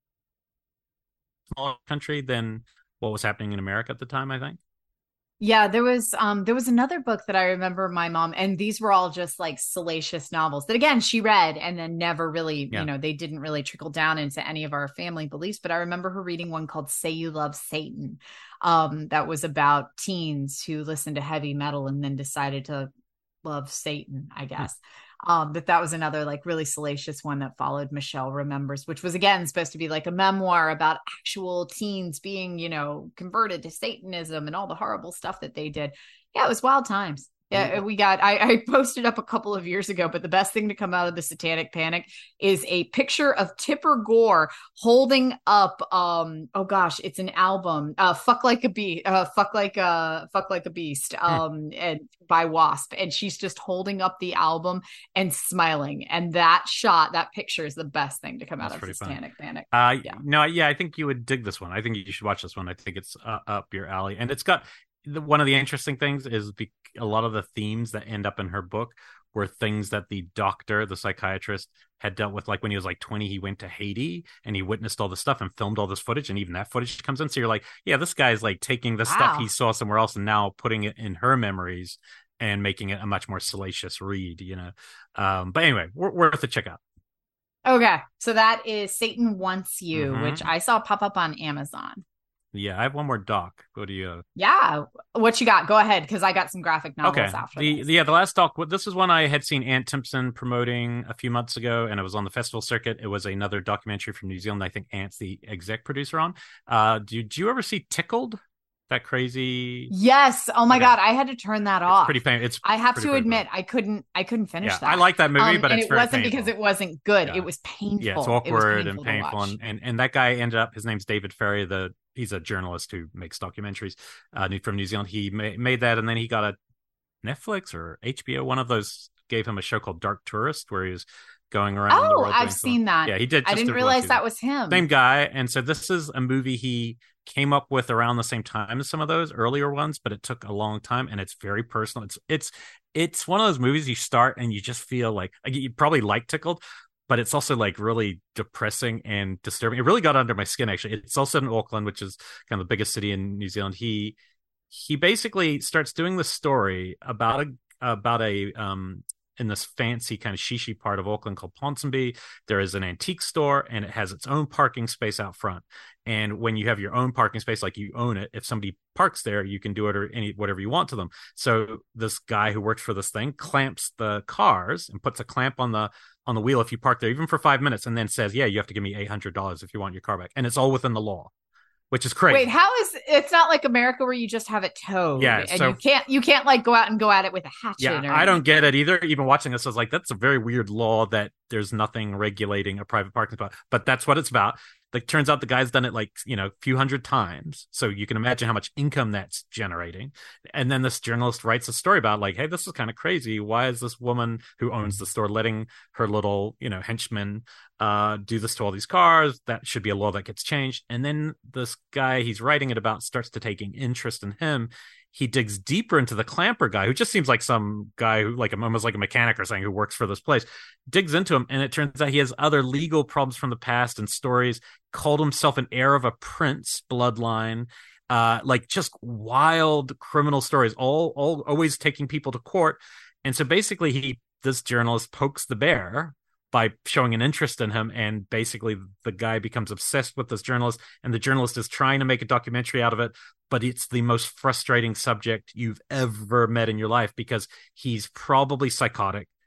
smaller country than what was happening in America at the time, I think. Yeah, there was um there was another book that I remember my mom, and these were all just like salacious novels that again she read and then never really, yeah. you know, they didn't really trickle down into any of our family beliefs. But I remember her reading one called Say You Love Satan, um, that was about teens who listened to heavy metal and then decided to love Satan, I guess. Um, but that was another like really salacious one that followed Michelle Remembers, which was again supposed to be like a memoir about actual teens being, you know, converted to Satanism and all the horrible stuff that they did. Yeah, it was wild times. Yeah, we got, I, I posted up a couple of years ago, but the best thing to come out of the Satanic Panic is a picture of Tipper Gore holding up, um, oh gosh, it's an album, uh, Fuck Like a Bee, uh, Fuck Like a, Fuck Like a Beast, um, and by Wasp. And she's just holding up the album and smiling. And that shot, that picture is the best thing to come That's out of the Satanic Panic. Uh, yeah. No, yeah, I think you would dig this one. I think you should watch this one. I think it's uh, up your alley. And it's got, the, one of the interesting things is be, a lot of the themes that end up in her book were things that the doctor, the psychiatrist, had dealt with. Like when he was like twenty, he went to Haiti and he witnessed all this stuff and filmed all this footage, and even that footage comes in. So you're like, yeah, this guy's like taking the wow. stuff he saw somewhere else and now putting it in her memories and making it a much more salacious read, you know. Um, but anyway, we're, worth a check out. Okay, so that is Satan Wants You, mm-hmm. which I saw pop up on Amazon. Yeah, I have one more doc. What do you? Uh... Yeah, what you got? Go ahead, because I got some graphic novels okay. after the, this. Yeah, the last doc. This is one I had seen Ant Timpson promoting a few months ago, and it was on the festival circuit. It was another documentary from New Zealand. I think Ant's the exec producer on. Uh, did you ever see Tickled? That crazy. Yes. Oh my okay. God, I had to turn that it's off. Pretty painful. It's. I have pretty, to admit, I couldn't. I couldn't finish yeah, that. I like that movie, um, but and it's it very wasn't painful. because it wasn't good. Yeah. It was painful. Yeah, it's awkward painful and painful, and, and and that guy ended up. His name's David Ferry. The he's a journalist who makes documentaries uh, from New Zealand. He ma- made that, and then he got a Netflix or H B O. One of those gave him a show called Dark Tourist, where he was going around. Oh, the world I've seen that. Yeah, he did. I didn't realize that was him. Same guy, and so this is a movie he came up with around the same time as some of those earlier ones, but it took a long time, and it's very personal. It's it's it's one of those movies you start and you just feel like you probably like Tickled, but it's also like really depressing and disturbing. It really got under my skin, actually. It's also in Auckland, which is kind of the biggest city in New Zealand. He he basically starts doing the story about a about a um in this fancy kind of shishi part of Auckland called Ponsonby. There is an antique store, and it has its own parking space out front. And when you have your own parking space, like you own it, if somebody parks there, you can do it or any whatever you want to them. So this guy who works for this thing clamps the cars and puts a clamp on the on the wheel if you park there, even for five minutes, and then says, yeah, you have to give me eight hundred dollars if you want your car back. And it's all within the law, which is crazy. Wait, how is it's not like America where you just have it towed? Yeah, and so, you can't you can't like go out and go at it with a hatchet. Yeah, or I don't get it either. Even watching this, I was like, that's a very weird law that there's nothing regulating a private parking spot. But that's what it's about. Like, turns out the guy's done it like, you know, a few hundred times. So you can imagine how much income that's generating. And then this journalist writes a story about like, hey, this is kind of crazy. Why is this woman who owns the store letting her little, you know, henchmen uh, do this to all these cars? That should be a law that gets changed. And then this guy he's writing it about starts to taking interest in him. He digs deeper into the clamper guy, who just seems like some guy who, like, almost like a mechanic or something, who works for this place. Digs into him, and it turns out he has other legal problems from the past and stories. Called himself an heir of a prince bloodline, uh, like just wild criminal stories, all, all always taking people to court. And so basically, he this journalist pokes the bear by showing an interest in him, and basically the guy becomes obsessed with this journalist, and the journalist is trying to make a documentary out of it, but it's the most frustrating subject you've ever met in your life, because he's probably psychotic,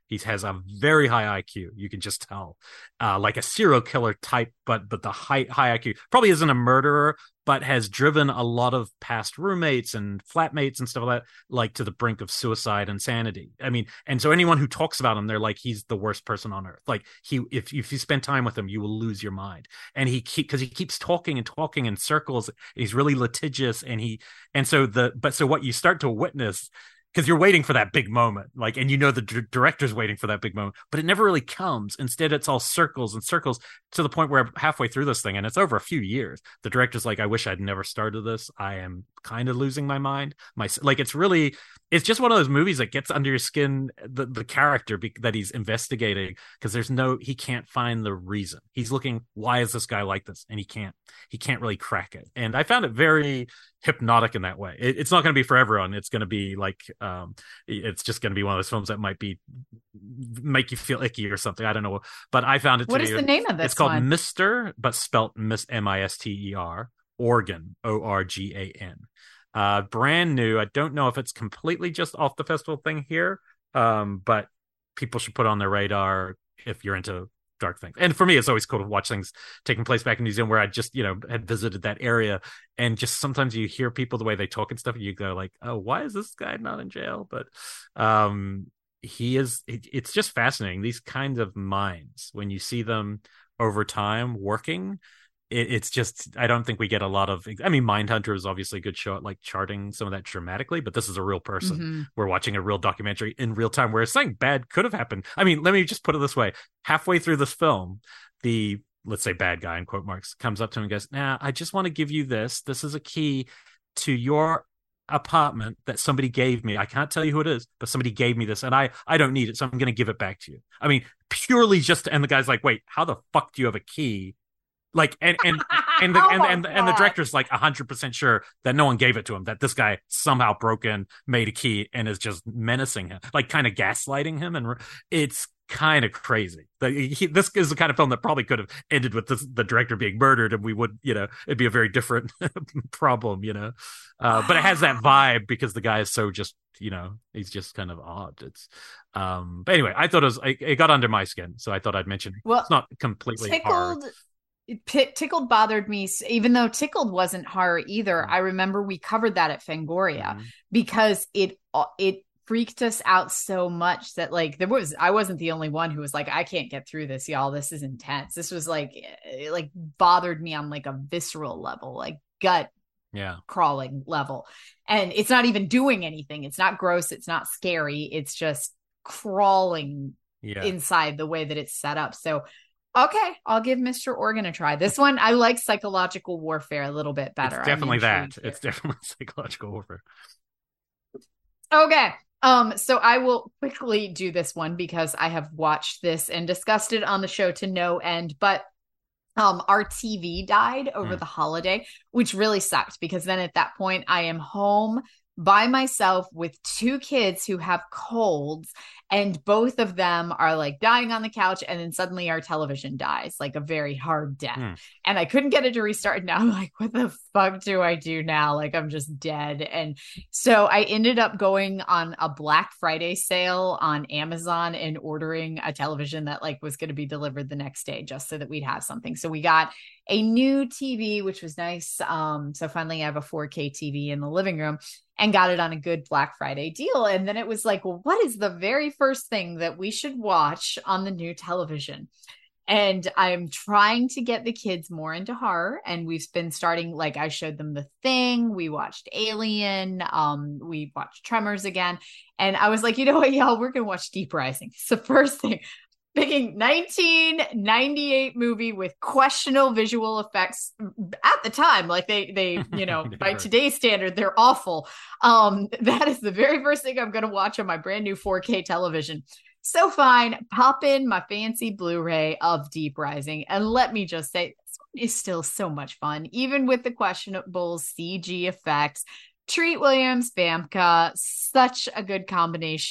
He has a very high I Q. You can just tell, uh, like a serial killer type, but but the high high I Q. Probably isn't a murderer, but has driven a lot of past roommates and flatmates and stuff like that, like to the brink of suicide and insanity. I mean, and so anyone who talks about him, they're like, he's the worst person on earth. Like he, if if you spend time with him, you will lose your mind. And he keep because he keeps talking and talking in circles. He's really litigious, and he and so the but so what you start to witness, because you're waiting for that big moment, like, and you know the d- director's waiting for that big moment, but it never really comes. Instead, it's all circles and circles to the point where halfway through this thing, and it's over a few years, the director's like, "I wish I'd never started this. I am kind of losing my mind." My like, it's really, it's just one of those movies that gets under your skin, the the character be- that he's investigating, because there's no, he can't find the reason. He's looking, why is this guy like this, and he can't, he can't really crack it. And I found it very hypnotic in that way. It, it's not going to be for everyone. It's going to be like, um, it's just going to be one of those films that might be make you feel icky or something. I don't know, but I found it. To What be, is the name of this? It's called one? Mister, but spelt M I S T E R, Organ, O R G A N. Uh, brand new. I don't know if it's completely just off the festival thing here, um, but people should put on their radar if you're into dark things. And for me, it's always cool to watch things taking place back in New Zealand, where I just, you know, had visited that area, and just sometimes you hear people the way they talk and stuff, and you go like, oh, why is this guy not in jail? But um, he is. It, it's just fascinating, these kinds of minds, when you see them over time working. It, it's just, I don't think we get a lot of, I mean, Mindhunter is obviously a good show at like charting some of that dramatically, but this is a real person. Mm-hmm. We're watching a real documentary in real time where something bad could have happened. I mean, let me just put it this way. Halfway through this film, the, let's say bad guy in quote marks, comes up to him and goes, "Now, I just want to give you this. This is a key to your apartment that somebody gave me. I can't tell you who it is, but somebody gave me this, and I I don't need it, so I'm going to give it back to you." I mean, purely just, and the guy's like, "Wait, how the fuck do you have a key?" Like, and and and the, Oh and, and, and the God. director's like one hundred percent sure that no one gave it to him, that this guy somehow broke in, made a key, and is just menacing him, like kind of gaslighting him. And it's kind of crazy. The, he, this is the kind of film that probably could have ended with this, the director being murdered, and we would, you know, it'd be a very different problem, you know. Uh, but it has that vibe because the guy is so just, you know, he's just kind of odd. It's, um, but anyway, I thought it was, it, it got under my skin, so I thought I'd mention. Well, it's not completely tickled. horror. P- tickled bothered me, even though Tickled wasn't horror either. Mm-hmm. I remember we covered that at Fangoria mm-hmm. because it it freaked us out so much that like there was I wasn't the only one who was like, I can't get through this, y'all. This is intense. This was like it, like bothered me on like a visceral level, like gut yeah crawling level. And it's not even doing anything. It's not gross. It's not scary. It's just crawling yeah. inside the way that it's set up. So okay, I'll give Mister Organ a try. This one, I like psychological warfare a little bit better. It's definitely that. Here. It's definitely psychological warfare. Okay. Um, so I will quickly do this one because I have watched this and discussed it on the show to no end, but um, our T V died over mm. the holiday, which really sucked because then at that point I am home by myself with two kids who have colds, and both of them are like dying on the couch, and then suddenly our television dies, like a very hard death. Mm. And I couldn't get it to restart. Now I'm like, what the fuck do I do now? Like I'm just dead. And so I ended up going on a Black Friday sale on Amazon and ordering a television that like was going to be delivered the next day just so that we'd have something. So we got a new T V, which was nice. Um, so finally I have a four K T V in the living room and got it on a good Black Friday deal. And then it was like, well, what is the very first thing that we should watch on the new television? And I'm trying to get the kids more into horror. And we've been starting, like I showed them The Thing. We watched Alien. Um, we watched Tremors again. And I was like, you know what, y'all, we're going to watch Deep Rising. It's the first thing. Picking nineteen ninety-eight movie with questionable visual effects at the time. Like they, they, you know, by right. today's standard, they're awful. Um, that is the very first thing I'm going to watch on my brand new four K television. So fine, pop in my fancy Blu-ray of Deep Rising. And let me just say, this one is still so much fun, even with the questionable C G effects. Treat Williams, Bamka, such a good combination.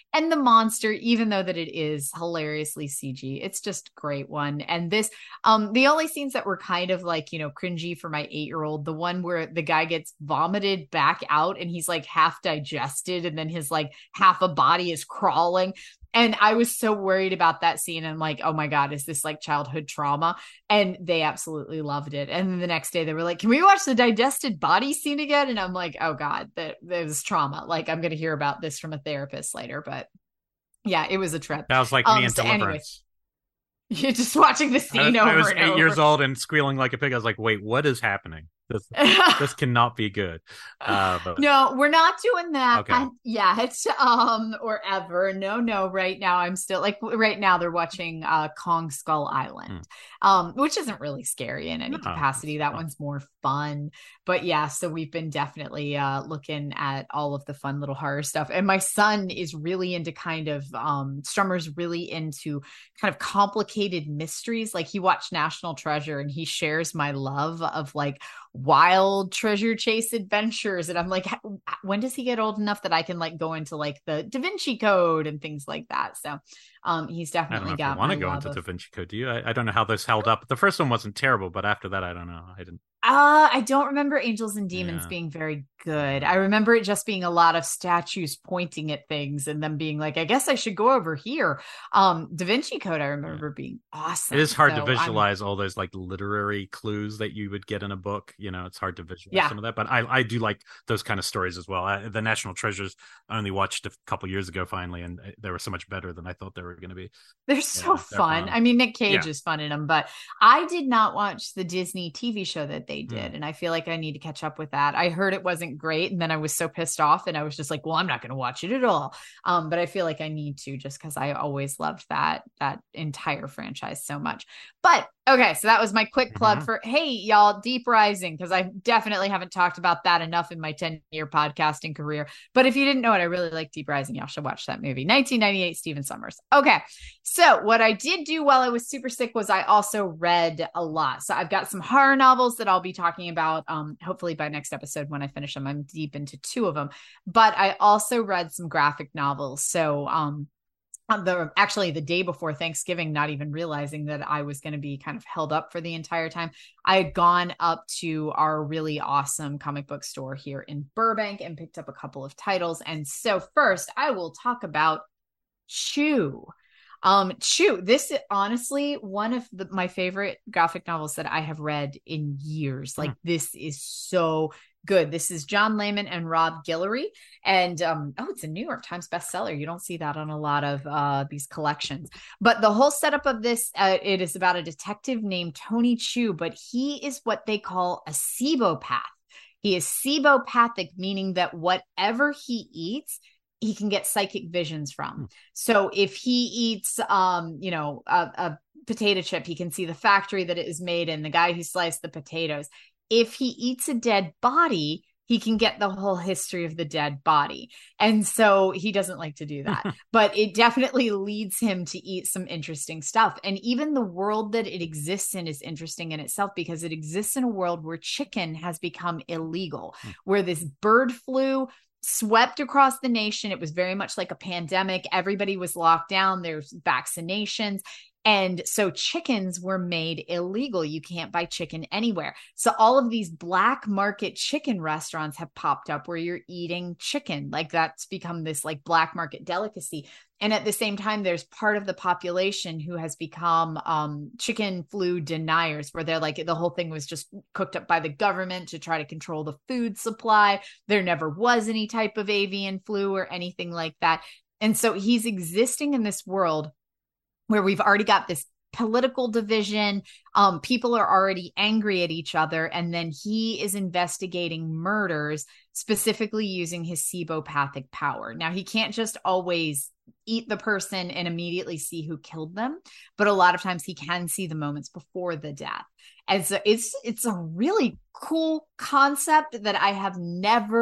And the monster, even though that it is hilariously C G, it's just a great one. And this, um, the only scenes that were kind of like, you know, cringy for my eight-year-old, the one where the guy gets vomited back out and he's like half digested and then his like half a body is crawling. And I was so worried about that scene. I'm like, oh my God, is this like childhood trauma? And they absolutely loved it. And then the next day they were like, can we watch the digested body scene again? And I'm like, oh God, that, that was trauma. Like, I'm going to hear about this from a therapist later. But yeah, it was a trip. That was like um, me in so Deliverance. Anyway, you're just watching the scene I was, over I was and eight over. years old and squealing like a pig. I was like, wait, what is happening? This, this cannot be good. Uh, but... No, we're not doing that okay. yet, um, or ever. No, no. Right now, I'm still like right now. They're watching uh, Kong Skull Island, mm. um, which isn't really scary in any no, capacity. That fun. One's more fun. But yeah, so we've been definitely uh, looking at all of the fun little horror stuff. And my son is really into kind of um, Strummer's really into kind of complicated mysteries. Like he watched National Treasure, and he shares my love of like wild treasure chase adventures. And I'm like, when does he get old enough that I can like go into like the Da Vinci Code and things like that? So um he's definitely got I want to go into of... Da Vinci Code. Do you? I, I don't know how this held up. The first one wasn't terrible, but after that, I don't know. I didn't. Uh, I don't remember Angels and Demons yeah. being very good. I remember it just being a lot of statues pointing at things and them being like, I guess I should go over here. Um, Da Vinci Code, I remember yeah. being awesome. It is hard so to visualize I'm... all those like literary clues that you would get in a book. You know, it's hard to visualize yeah. some of that, but I, I do like those kind of stories as well. I, the National Treasures I only watched a couple years ago finally, and they were so much better than I thought they were going to be. They're yeah, so fun. fun. I mean, Nick Cage yeah. is fun in them, but I did not watch the Disney T V show that they did. Mm. And I feel like I need to catch up with that. I heard it wasn't great. And then I was so pissed off and I was just like, well, I'm not going to watch it at all. Um, but I feel like I need to just because I always loved that, that entire franchise so much. But okay, so that was my quick plug mm-hmm. for, hey, y'all, Deep Rising, because I definitely haven't talked about that enough in my ten-year podcasting career. But if you didn't know it, I really like Deep Rising. Y'all should watch that movie. nineteen ninety-eight, Stephen Sommers. Okay, so what I did do while I was super sick was I also read a lot. So I've got some horror novels that I'll be talking about, um, hopefully by next episode when I finish them. I'm deep into two of them. But I also read some graphic novels. So um, the actually the day before Thanksgiving, not even realizing that I was going to be kind of held up for the entire time, I had gone up to our really awesome comic book store here in Burbank and picked up a couple of titles. And so first I will talk about Chew. Um, Chew, this is honestly one of the, my favorite graphic novels that I have read in years. Like, mm. this is so good. This is John Layman and Rob Guillory. And, um, oh, it's a New York Times bestseller. You don't see that on a lot of, uh, these collections, but the whole setup of this, uh, it is about a detective named Tony Chew, but he is what they call a sebopath. He is sebopathic, meaning that whatever he eats, he can get psychic visions from. Mm. So if he eats, um, you know, a, a potato chip, he can see the factory that it is made in, the guy who sliced the potatoes. If he eats a dead body, he can get the whole history of the dead body. And so he doesn't like to do that, but it definitely leads him to eat some interesting stuff. And even the world that it exists in is interesting in itself, because it exists in a world where chicken has become illegal, mm. where this bird flu swept across the nation. It was very much like a pandemic. Everybody was locked down. There's vaccinations. And so chickens were made illegal. You can't buy chicken anywhere. So all of these black market chicken restaurants have popped up where you're eating chicken. Like, that's become this like black market delicacy. And at the same time, there's part of the population who has become um, chicken flu deniers, where they're like, the whole thing was just cooked up by the government to try to control the food supply. There never was any type of avian flu or anything like that. And so he's existing in this world where we've already got this political division. Um, people are already angry at each other. And then he is investigating murders, specifically using his sebopathic power. Now, he can't just always eat the person and immediately see who killed them, but a lot of times he can see the moments before the death. And so it's, it's a really cool concept that I have never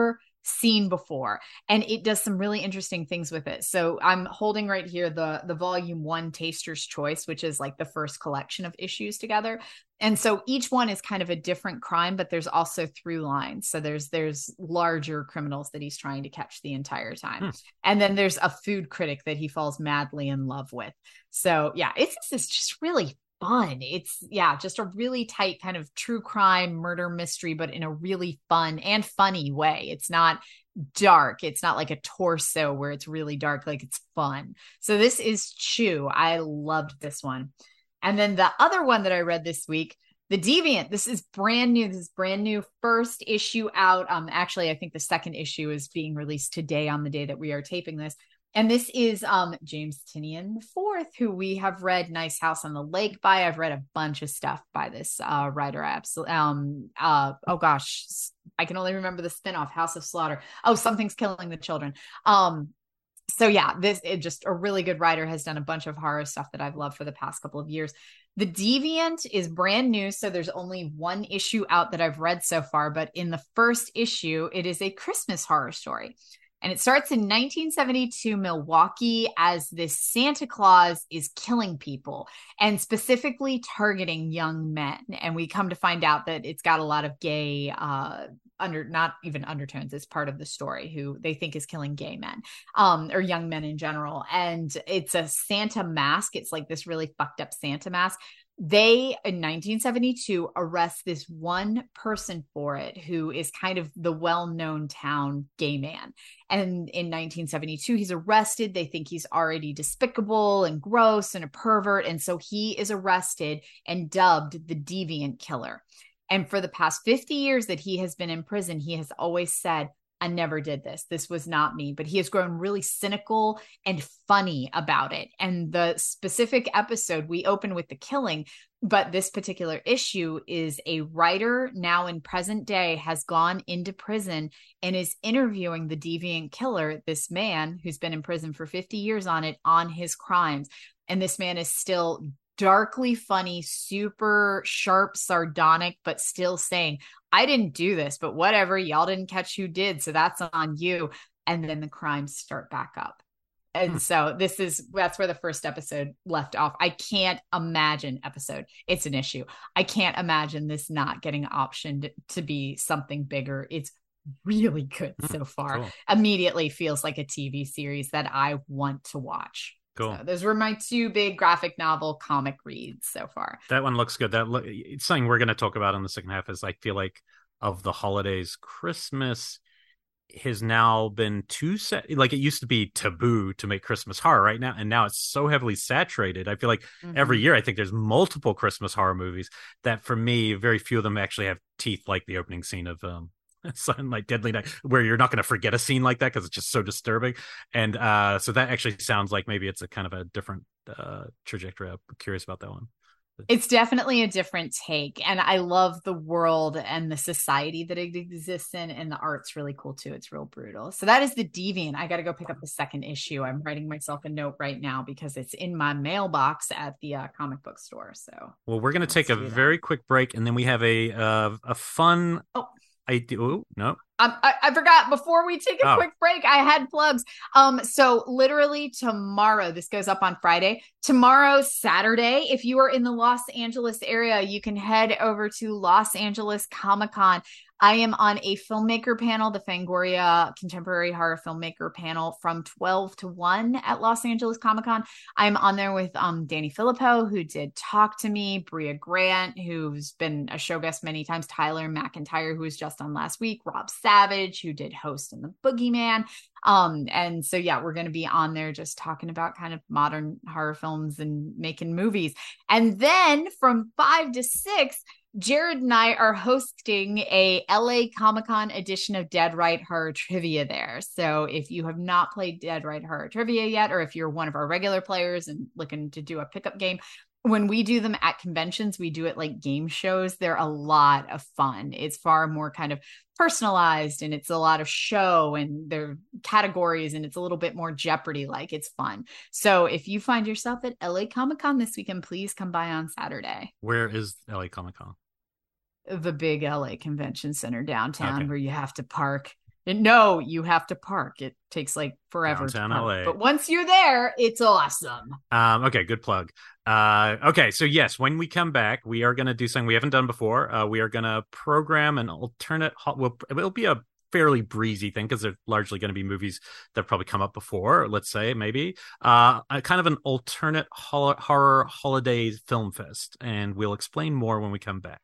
seen before, and it does some really interesting things with it. So I'm holding right here the the volume one Taster's Choice, which is like the first collection of issues together. And so each one is kind of a different crime, but there's also through lines. So there's there's larger criminals that he's trying to catch the entire time. Hmm. And then there's a food critic that he falls madly in love with. So yeah, it's, it's just really fun. It's yeah, just a really tight kind of true crime murder mystery, but in a really fun and funny way. It's not dark. It's not like a Torso where it's really dark. Like, it's fun. So this is Chew. I loved this one. And then the other one that I read this week, The Deviant. This is brand new. This is brand new, first issue out. Um, actually, I think the second issue is being released today on the day that we are taping this. And this is um, James Tynion the Fourth, who we have read Nice House on the Lake by. I've read a bunch of stuff by this uh, writer. Absolutely. Um, uh, oh gosh, I can only remember the spinoff, House of Slaughter. Oh, Something's Killing the Children. Um, so yeah, this is just a really good writer, has done a bunch of horror stuff that I've loved for the past couple of years. The Deviant is brand new, so there's only one issue out that I've read so far. But in the first issue, it is a Christmas horror story. And it starts in nineteen seventy-two Milwaukee as this Santa Claus is killing people and specifically targeting young men. And we come to find out that it's got a lot of gay, uh, under not even undertones. It's part of the story, who they think is killing gay men, um, or young men in general. And it's a Santa mask. It's like this really fucked up Santa mask. They, in nineteen seventy-two, arrest this one person for it, who is kind of the well-known town gay man. And in nineteen seventy-two, he's arrested. They think he's already despicable and gross and a pervert. And so he is arrested and dubbed the Deviant Killer. And for the past fifty years that he has been in prison, he has always said, I never did this. This was not me. But he has grown really cynical and funny about it. And the specific episode, we open with the killing, but this particular issue is a writer now in present day has gone into prison and is interviewing the Deviant Killer, this man who's been in prison for fifty years on it, on his crimes. And this man is still darkly funny, super sharp, sardonic, but still saying, I didn't do this, but whatever, y'all didn't catch who did, so that's on you. And then the crimes start back up. And hmm. so this is, that's where the first episode left off. I can't imagine episode. It's an issue. I can't imagine this not getting optioned to be something bigger. It's really good so far. Cool. Immediately feels like a T V series that I want to watch. Cool. So those were my two big graphic novel comic reads so far. That one looks good. That look, it's something we're going to talk about in the second half. Is I feel like of the holidays, Christmas has now been too set. Like, it used to be taboo to make Christmas horror right now, and now it's so heavily saturated. I feel like mm-hmm. every year I think there's multiple Christmas horror movies that, for me, very few of them actually have teeth like the opening scene of um something like Deadly Night, where you're not going to forget a scene like that because it's just so disturbing. And uh so that actually sounds like maybe it's a kind of a different uh trajectory. I'm curious about that one. It's definitely a different take, and I love the world and the society that it exists in, and the art's really cool too. It's real brutal. So that is The Deviant. I got to go pick up the second issue. I'm writing myself a note right now because it's in my mailbox at the uh, comic book store. So well, we're going to take a very quick break, and then we have a uh, a fun oh I do. Ooh, no. Um, I, I forgot before we take a oh. quick break, I had plugs. Um, so literally tomorrow, this goes up on Friday. Tomorrow, Saturday, if you are in the Los Angeles area, you can head over to Los Angeles Comic Con. I am on a filmmaker panel, the Fangoria Contemporary Horror Filmmaker panel, from twelve to one at Los Angeles Comic Con. I'm on there with um, Danny Filippo, who did Talk to Me, Bria Grant, who's been a show guest many times, Tyler McIntyre, who was just on last week, Rob Savage, who did Host and the Boogeyman. Um, and so, yeah, we're going to be on there just talking about kind of modern horror films and making movies. And then from five to six, Jared and I are hosting a L A Comic-Con edition of Dead Right Horror Trivia there. So if you have not played Dead Right Horror Trivia yet, or if you're one of our regular players and looking to do a pickup game, when we do them at conventions, we do it like game shows. They're a lot of fun. It's far more kind of personalized, and it's a lot of show, and there categories, and it's a little bit more Jeopardy like. It's fun. So if you find yourself at L A Comic-Con this weekend, please come by on Saturday. Where is L A Comic-Con? The big L A Convention Center downtown, okay, where you have to park And no, you have to park. It takes like forever Downtown to park. L A. But once you're there, it's awesome. Um, okay, good plug. Uh, okay, so yes, when we come back, we are going to do something we haven't done before. Uh, we are going to program an alternate. Well, it'll be a fairly breezy thing because they're largely going to be movies that probably come up before. Let's say maybe uh, a kind of an alternate ho- horror holiday film fest, and we'll explain more when we come back.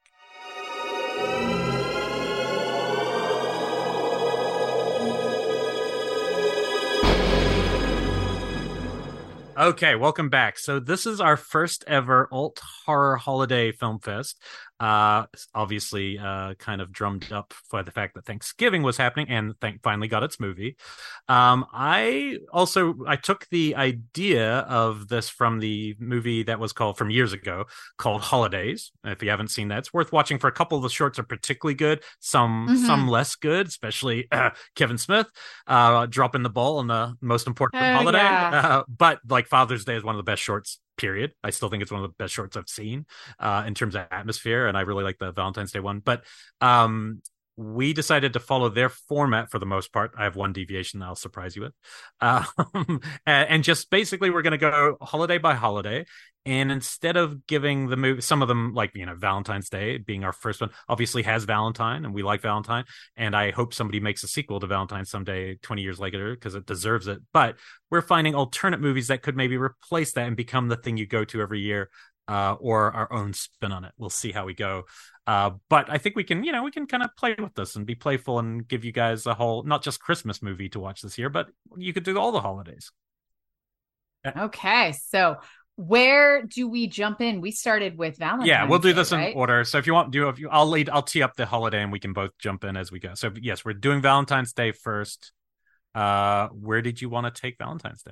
Okay, welcome back. So this is our first ever alt horror holiday film fest. Uh, obviously, uh, kind of drummed up by the fact that Thanksgiving was happening and thank finally got its movie. Um, I also I took the idea of this from the movie that was called from years ago called Holidays. If you haven't seen that, it's worth watching. For a couple of the shorts are particularly good, some mm-hmm. some less good, especially uh, Kevin Smith uh, dropping the ball on the most important oh, holiday. Yeah. Uh, but like Father's Day is one of the best shorts. Period. I still think it's one of the best shorts I've seen uh, in terms of atmosphere, and I really like the Valentine's Day one. But um, we decided to follow their format for the most part. I have one deviation that I'll surprise you with, um, and, and just basically we're going to go holiday by holiday. And instead of giving the movie, some of them, like, you know, Valentine's Day being our first one, obviously has Valentine, and we like Valentine. And I hope somebody makes a sequel to Valentine someday, twenty years later, because it deserves it. But we're finding alternate movies that could maybe replace that and become the thing you go to every year, uh, or our own spin on it. We'll see how we go. Uh, but I think we can, you know, we can kind of play with this and be playful and give you guys a whole, not just Christmas movie to watch this year, but you could do all the holidays. Okay, so where do we jump in? We started with Valentine's. Yeah, we'll do this Day, in right? order. So if you want, do if you, I'll lead, I'll tee up the holiday, and we can both jump in as we go. So yes, we're doing Valentine's Day first. Uh, where did you want to take Valentine's Day?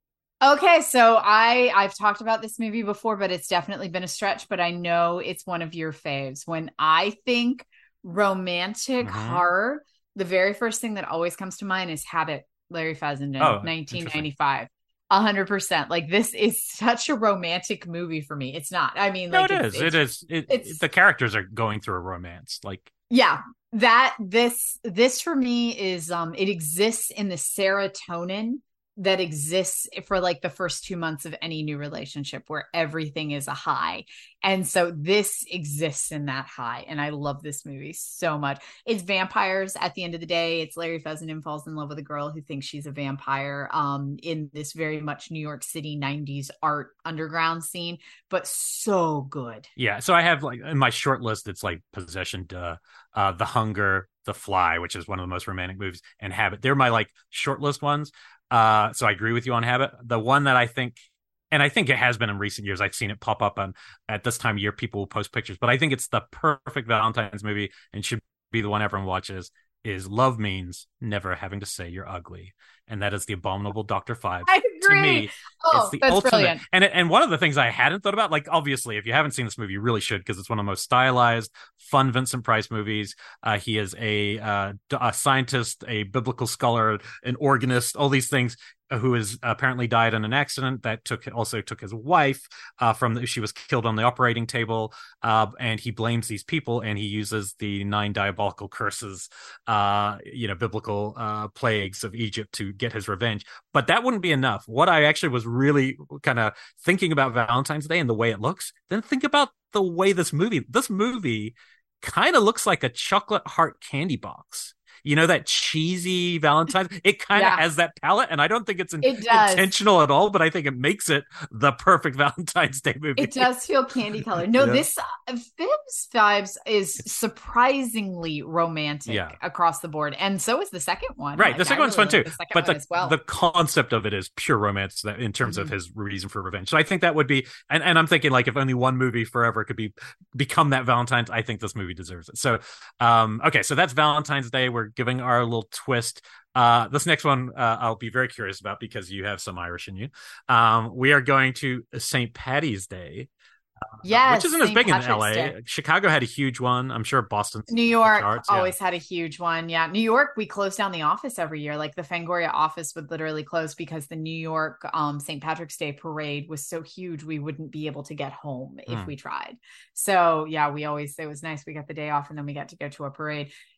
Okay, so I I've talked about this movie before, but it's definitely been a stretch. But I know it's one of your faves. When I think romantic mm-hmm. horror, the very first thing that always comes to mind is Habit, Larry Fessenden, oh, nineteen ninety-five. A hundred percent. Like, this is such a romantic movie for me. It's not. I mean, like, no, it it's, is. It's, it is. It, it's the characters are going through a romance. Like, yeah, that this this for me is um, it exists in the serotonin that exists for like the first two months of any new relationship, where everything is a high. And so this exists in that high. And I love this movie so much. It's vampires at the end of the day. It's Larry Fessenden falls in love with a girl who thinks she's a vampire um, in this very much New York City nineties art underground scene, but so good. Yeah. So I have, like, in my short list, it's like Possession, duh, uh, The Hunger, The Fly, which is one of the most romantic movies, and Habit. They're my like short list ones. Uh, so I agree with you on Habit. The one that I think, and I think it has been in recent years, I've seen it pop up on at this time of year, people will post pictures, but I think it's the perfect Valentine's movie and should be the one everyone watches, is Love Means Never Having to Say You're Ugly. And that is the abominable Doctor Phibes. I agree. To me, oh, it's the that's ultimate. Brilliant. And and one of the things I hadn't thought about, like, obviously, if you haven't seen this movie, you really should, because it's one of the most stylized, fun Vincent Price movies. Uh, he is a, uh, a scientist, a biblical scholar, an organist, all these things, who has apparently died in an accident that took also took his wife uh, from the, she was killed on the operating table, uh, and he blames these people, and he uses the nine diabolical curses, uh, you know, biblical uh, plagues of Egypt to get his revenge. But that wouldn't be enough. What I actually was really kind of thinking about Valentine's Day and the way it looks, then think about the way this movie, this movie kind of looks like a chocolate heart candy box. You know, that cheesy Valentine's, it kind of yeah. has that palette, and I don't think it's in- it intentional at all, but I think it makes it the perfect Valentine's Day movie. It does feel candy colored. No, yeah. this uh, Phibes Vibes is surprisingly romantic yeah. across the board, and so is the second one. Right, like, the second I one's really fun like too, the but the, well. the concept of it is pure romance that, in terms mm-hmm. of his reason for revenge. So I think that would be, and, and I'm thinking, like, if only one movie forever could be become that Valentine's, I think this movie deserves it. So, um, okay, so that's Valentine's Day. We're giving our little twist. Uh, this next one uh, I'll be very curious about, because you have some Irish in you. Um, we are going to Saint Paddy's Day. Uh, yes, which isn't as Saint big Patrick's in L A. Day. Chicago had a huge one. I'm sure Boston, New York charts, always yeah. had a huge one. Yeah, New York, we closed down the office every year. Like, the Fangoria office would literally close because the New York um, Saint Patrick's Day parade was so huge we wouldn't be able to get home if mm. we tried. So yeah, we always, it was nice. We got the day off, and then we got to go to a parade.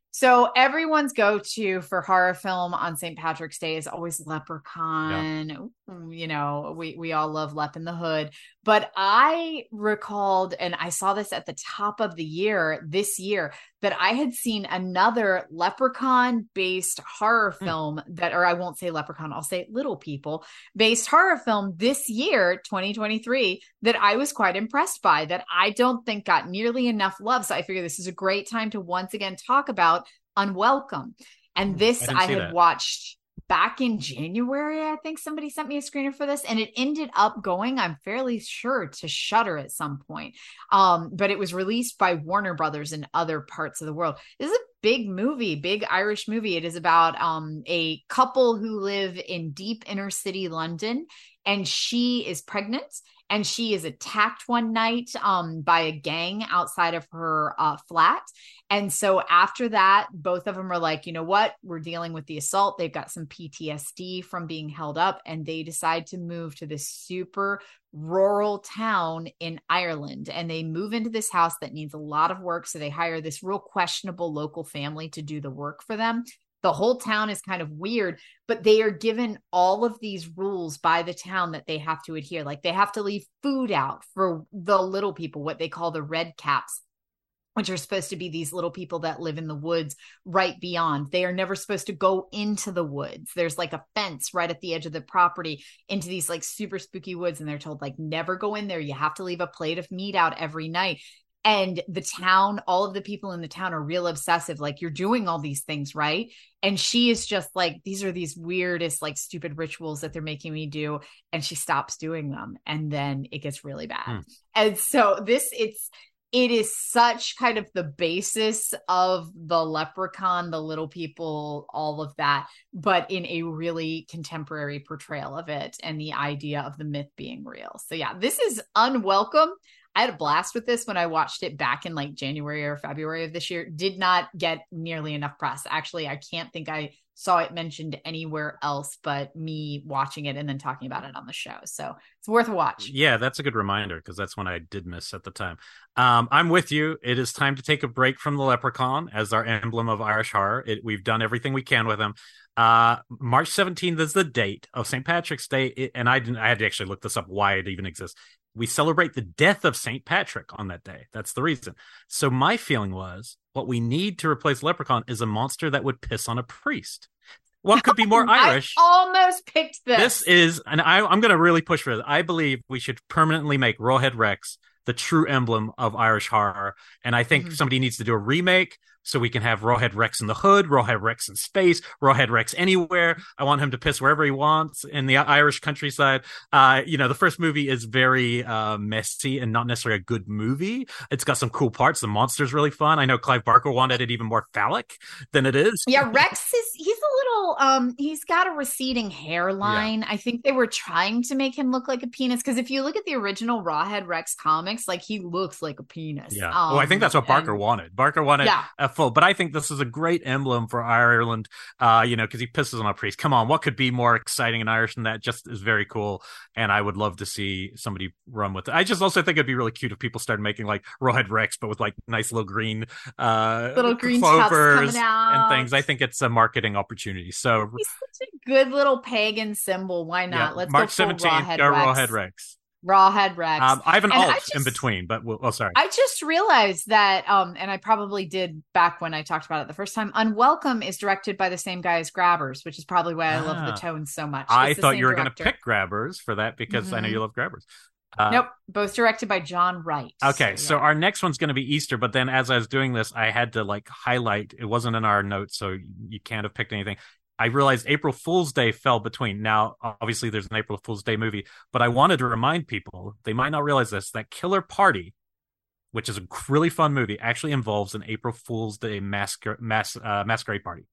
So everyone's go-to for horror film on Saint Patrick's Day is always Yeah. Leprechaun. You know, we we all love Lep in the Hood. But I recalled, and I saw this at the top of the year this year, that I had seen another Leprechaun-based horror Hmm. film that, or I won't say Leprechaun, I'll say Little People-based horror film this year, twenty twenty-three, that I was quite impressed by, that I don't think got nearly enough love. So I figure this is a great time to once again talk about Unwelcome. And Hmm. I this didn't I see had that. watched back in January. I think somebody sent me a screener for this, and it ended up going, I'm fairly sure, to Shudder at some point. Um, but it was released by Warner Brothers in other parts of the world. This is a big movie, big Irish movie. It is about um, a couple who live in deep inner city London, and she is pregnant. And she is attacked one night um, by a gang outside of her uh, flat. And so after that, both of them are like, you know what? We're dealing with the assault. They've got some P T S D from being held up, and they decide to move to this super rural town in Ireland. And they move into this house that needs a lot of work. So they hire this real questionable local family to do the work for them. The whole town is kind of weird, but they are given all of these rules by the town that they have to adhere. Like they have to leave food out for the little people, what they call the red caps, which are supposed to be these little people that live in the woods right beyond. They are never supposed to go into the woods. There's like a fence right at the edge of the property into these like super spooky woods. And they're told like, never go in there. You have to leave a plate of meat out every night. And the town, all of the people in the town are real obsessive. Like, you're doing all these things, right? And she is just like, these are these weirdest, like stupid rituals that they're making me do. And she stops doing them. And then it gets really bad. Hmm. And so this, it's, it is such kind of the basis of the Leprechaun, the Little People, all of that, but in a really contemporary portrayal of it and the idea of the myth being real. So yeah, this is Unwelcome. I had a blast with this when I watched it back in like January or February of this year. Did not get nearly enough press. Actually, I can't think I saw it mentioned anywhere else but me watching it and then talking about it on the show. So it's worth a watch. Yeah, that's a good reminder because that's one I did miss at the time. Um, I'm with you. It is time to take a break from the Leprechaun as our emblem of Irish horror. It, we've done everything we can with him. Uh, March seventeenth is the date of Saint Patrick's Day, it, and I didn't. I had to actually look this up why it even exists. We celebrate the death of Saint Patrick on that day. That's the reason. So my feeling was, what we need to replace Leprechaun is a monster that would piss on a priest. What could be more Irish? I almost picked this. This is, and I, I'm going to really push for this. I believe we should permanently make Rawhead Rex the true emblem of Irish horror. And I think mm-hmm. somebody needs to do a remake so we can have Rawhead Rex in the hood, Rawhead Rex in space, Rawhead Rex anywhere. I want him to piss wherever he wants in the Irish countryside. Uh, you know, the first movie is very uh, messy and not necessarily a good movie. It's got some cool parts. The monster's really fun. I know Clive Barker wanted it even more phallic than it is. Yeah, Rex is, he's a little, um, he's got a receding hairline. Yeah. I think they were trying to make him look like a penis because if you look at the original Rawhead Rex comics, like he looks like a penis. Yeah. Um, well, I think that's what Barker and, wanted. Barker wanted yeah. a full, but I think this is a great emblem for Ireland, uh, you know, because he pisses on a priest. Come on, what could be more exciting and Irish than that? Just is very cool. And I would love to see somebody run with it. I just also think it'd be really cute if people started making like Rawhead Rex, but with like nice little green, uh, little green clovers coming out. and things. I think it's a marketing opportunity. So he's such a good little pagan symbol. Why not? Yeah, Let's March go seventeenth, Rawhead go Rex. Rawhead Rex. Rawhead Rex. Um, I have an and alt just, in between, but we'll, oh, sorry. I just realized that, um, and I probably did back when I talked about it the first time. Unwelcome is directed by the same guy as Grabbers, which is probably why I ah, love the tone so much. I thought you were going to pick Grabbers for that because mm-hmm. I know you love Grabbers. Uh, nope, both directed by John Wright. Okay, so, so yeah. our next one's going to be Easter, but then as I was doing this, I had to like highlight. It wasn't in our notes, so you can't have picked anything. I realized April Fool's Day fell between. Now, obviously, there's an April Fool's Day movie, but I wanted to remind people, they might not realize this, that Killer Party, which is a really fun movie, actually involves an April Fool's Day masquer- mas- uh, masquerade party.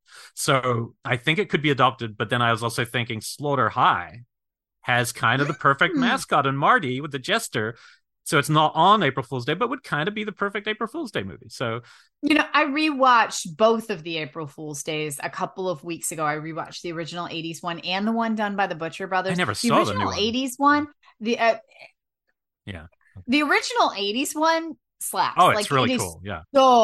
So I think it could be adopted, but then I was also thinking Slaughter High has kind of the perfect mascot in Marty with the jester. So it's not on April Fool's Day, but would kind of be the perfect April Fool's Day movie. So, you know, I rewatched both of the April Fool's Days a couple of weeks ago. I rewatched the original eighties one and the one done by the Butcher Brothers. I never the saw the original new eighties one. The uh, yeah, the original eighties one slaps. Oh, it's like, really it cool. Yeah, so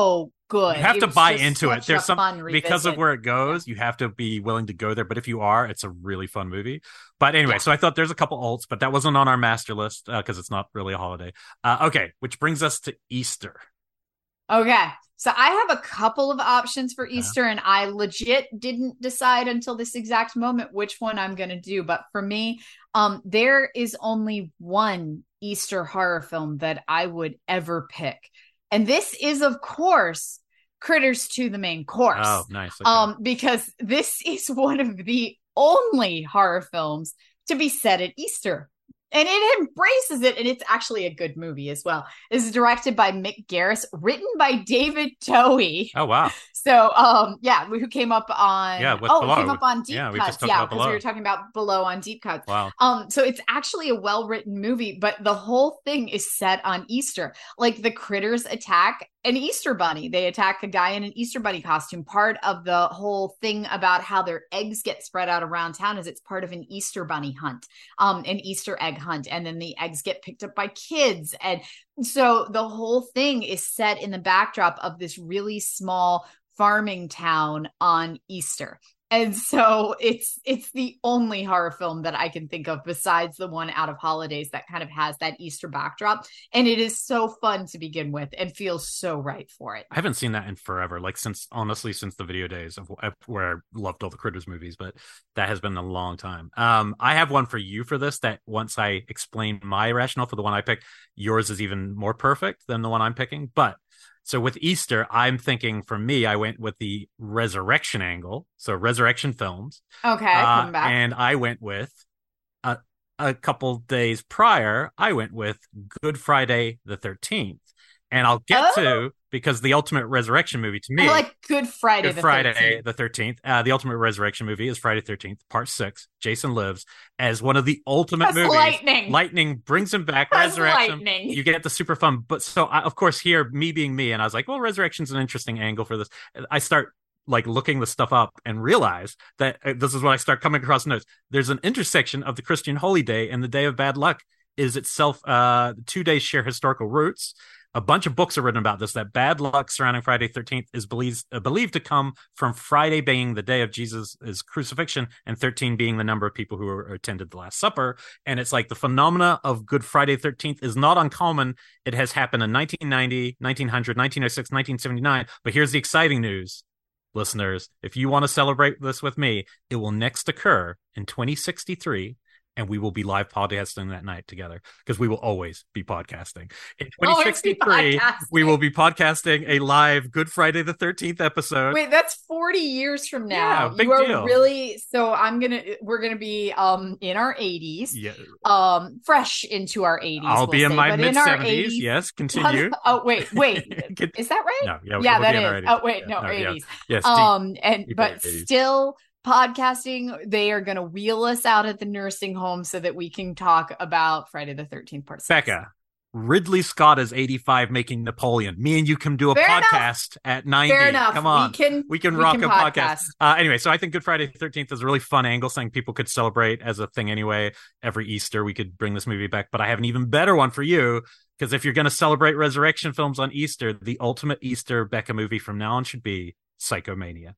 good. You have it to was buy just into it. such There's a some fun because of revisit. where it goes, Yeah. you have to be willing to go there. But if you are, it's a really fun movie. But anyway, Yeah. so I thought there's a couple alts, but that wasn't on our master list because uh, it's not really a holiday. Uh, okay, which brings us to Easter. Okay. So I have a couple of options for Okay. Easter, and I legit didn't decide until this exact moment which one I'm going to do. But for me, um, there is only one Easter horror film that I would ever pick. And this is, of course, Critters two, the main course. Oh, nice. Okay. Um, because this is one of the only horror films to be set at Easter. And it embraces it, and it's actually a good movie as well. This is directed by Mick Garris, written by David Towie. Oh, wow. So, um, yeah, who came up on? Yeah, with oh, Below. came up on Deep yeah, we Cuts. just talked Yeah, about because we Below. were talking about Below on Deep Cuts. Wow. Um, so it's actually a well-written movie, but the whole thing is set on Easter. Like the critters attack an Easter bunny. They attack a guy in an Easter bunny costume. Part of the whole thing about how their eggs get spread out around town is it's part of an Easter bunny hunt, um, an Easter egg hunt, and then the eggs get picked up by kids. And so the whole thing is set in the backdrop of this really small farming town on Easter. And so it's it's the only horror film that I can think of besides the one Out of Holidays that kind of has that Easter backdrop. And it is so fun to begin with and feels so right for it. I haven't seen that in forever, like since, honestly, since the video days of, of where I loved all the Critters movies, but that has been a long time. Um, I have one for you for this that once I explain my rationale for the one I picked, yours is even more perfect than the one I'm picking. But so with Easter, I'm thinking for me, I went with the resurrection angle. So resurrection films. Okay, uh, come back. And I went with a, a couple days prior, I went with Good Friday the thirteenth. And I'll get Oh. to, because the ultimate resurrection movie to me, I like Good Friday Good the Friday thirteenth. the thirteenth. Uh, the ultimate resurrection movie is Friday the thirteenth, part six. Jason Lives as one of the ultimate That's movies. lightning. Lightning brings him back. That's Resurrection. lightning. You get the super fun. But so, I, of course, here, me being me, and I was like, well, resurrection's an interesting angle for this. I start like looking the stuff up and realize that uh, this is when I start coming across notes. There's an intersection of the Christian Holy Day and the Day of Bad Luck is itself, uh, two days share historical roots. A bunch of books are written about this, that bad luck surrounding Friday the thirteenth is believed, uh, believed to come from Friday being the day of Jesus' crucifixion and thirteen being the number of people who were, attended the Last Supper. And it's like the phenomena of Good Friday the thirteenth is not uncommon. It has happened in nineteen ninety, nineteen hundred, nineteen oh six, nineteen seventy-nine. But here's the exciting news, listeners. If you want to celebrate this with me, it will next occur in twenty sixty-three. And we will be live podcasting that night together because we will always be podcasting. In twenty sixty-three, podcasting. we will be podcasting a live Good Friday the thirteenth episode. Wait, that's forty years from now. Yeah, big you are deal. really so I'm gonna we're gonna be um in our eighties. Yeah. Um fresh into our eighties. I'll we'll be in say, my but mid our seventies. eighties Yes, continue. Oh wait, wait. Is that right? No, yeah, yeah, we'll that be in our is. eighties. Oh wait, Yeah, no, no, yeah. eighties. Yes, Um and deep but eighties. still podcasting, they are gonna wheel us out at the nursing home so that we can talk about Friday the thirteenth part six. Becca, Ridley Scott is eighty-five making Napoleon. Me and you can do a Fair podcast enough. at ninety. Fair enough. Come on. We can We can we rock can a podcast. podcast. Uh, anyway, so I think Good Friday the thirteenth is a really fun angle, something people could celebrate as a thing anyway. Every Easter, we could bring this movie back. But I have an even better one for you, because if you're going to celebrate resurrection films on Easter, the ultimate Easter Becca movie from now on should be Psychomania.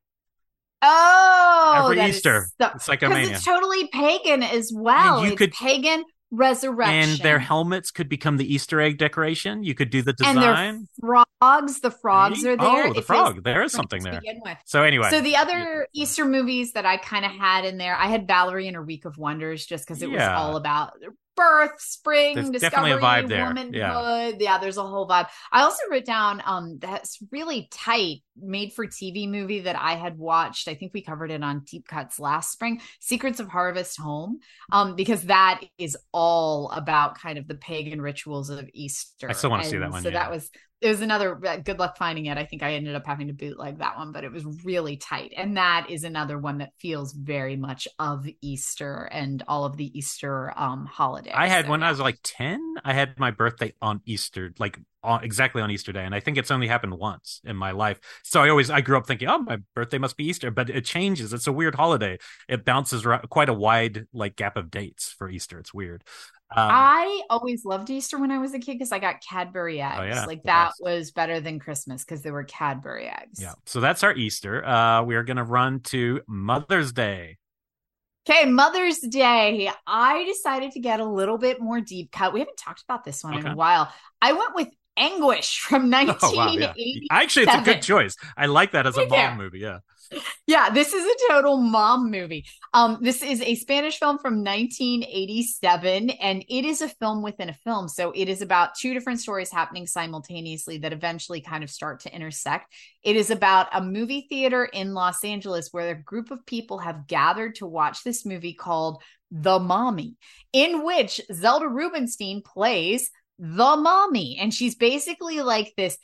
Oh, Every that Easter, so, Psychomania. because it's totally pagan as well. And you it's could- pagan resurrection, And their helmets could become the Easter egg decoration. You could do the and design. their frogs. The frogs are there. Oh, the It feels frog. There is different something to there. begin with. So anyway. So the other Easter movies that I kind of had in there, I had Valerie and a Week of Wonders, just because it was Yeah. all about birth, spring, There's discovery, definitely a vibe there. womanhood. Yeah. Yeah, there's a whole vibe. I also wrote down um that's really tight made for T V movie that I had watched. I think we covered it on Deep Cuts last spring, Secrets of Harvest Home, um because that is all about kind of the pagan rituals of Easter. I still want to see And that one. So yeah. that was it was another uh, good luck finding it. I think I ended up having to bootleg that one, but it was really tight. And that is another one that feels very much of Easter and all of the Easter um holidays. I had So, when yeah. I was like ten, I had my birthday on Easter, like on, exactly on Easter Day. And I think it's only happened once in my life. So I always, I grew up thinking, oh, my birthday must be Easter, but it changes. It's a weird holiday. It bounces around quite a wide like gap of dates for Easter. It's weird. Um, I always loved Easter when I was a kid because I got Cadbury oh eggs. yeah, Like the that best. was better than Christmas because they were Cadbury Yeah. eggs. So that's our Easter. Uh, we are going to run to Mother's Day. Okay, Mother's Day. I decided to get a little bit more deep cut. We haven't talked about this one in a Okay. while. I went with Anguish from Oh wow, yeah. Actually, it's a good nineteen eighty-seven. choice. I like that as a Thank mom you. movie. Yeah. Yeah, this is a total mom movie. Um, this is a Spanish film from nineteen eighty-seven, and it is a film within a film. So it is about two different stories happening simultaneously that eventually kind of start to intersect. It is about a movie theater in Los Angeles where a group of people have gathered to watch this movie called The Mommy, in which Zelda Rubinstein plays the mommy. And she's basically like this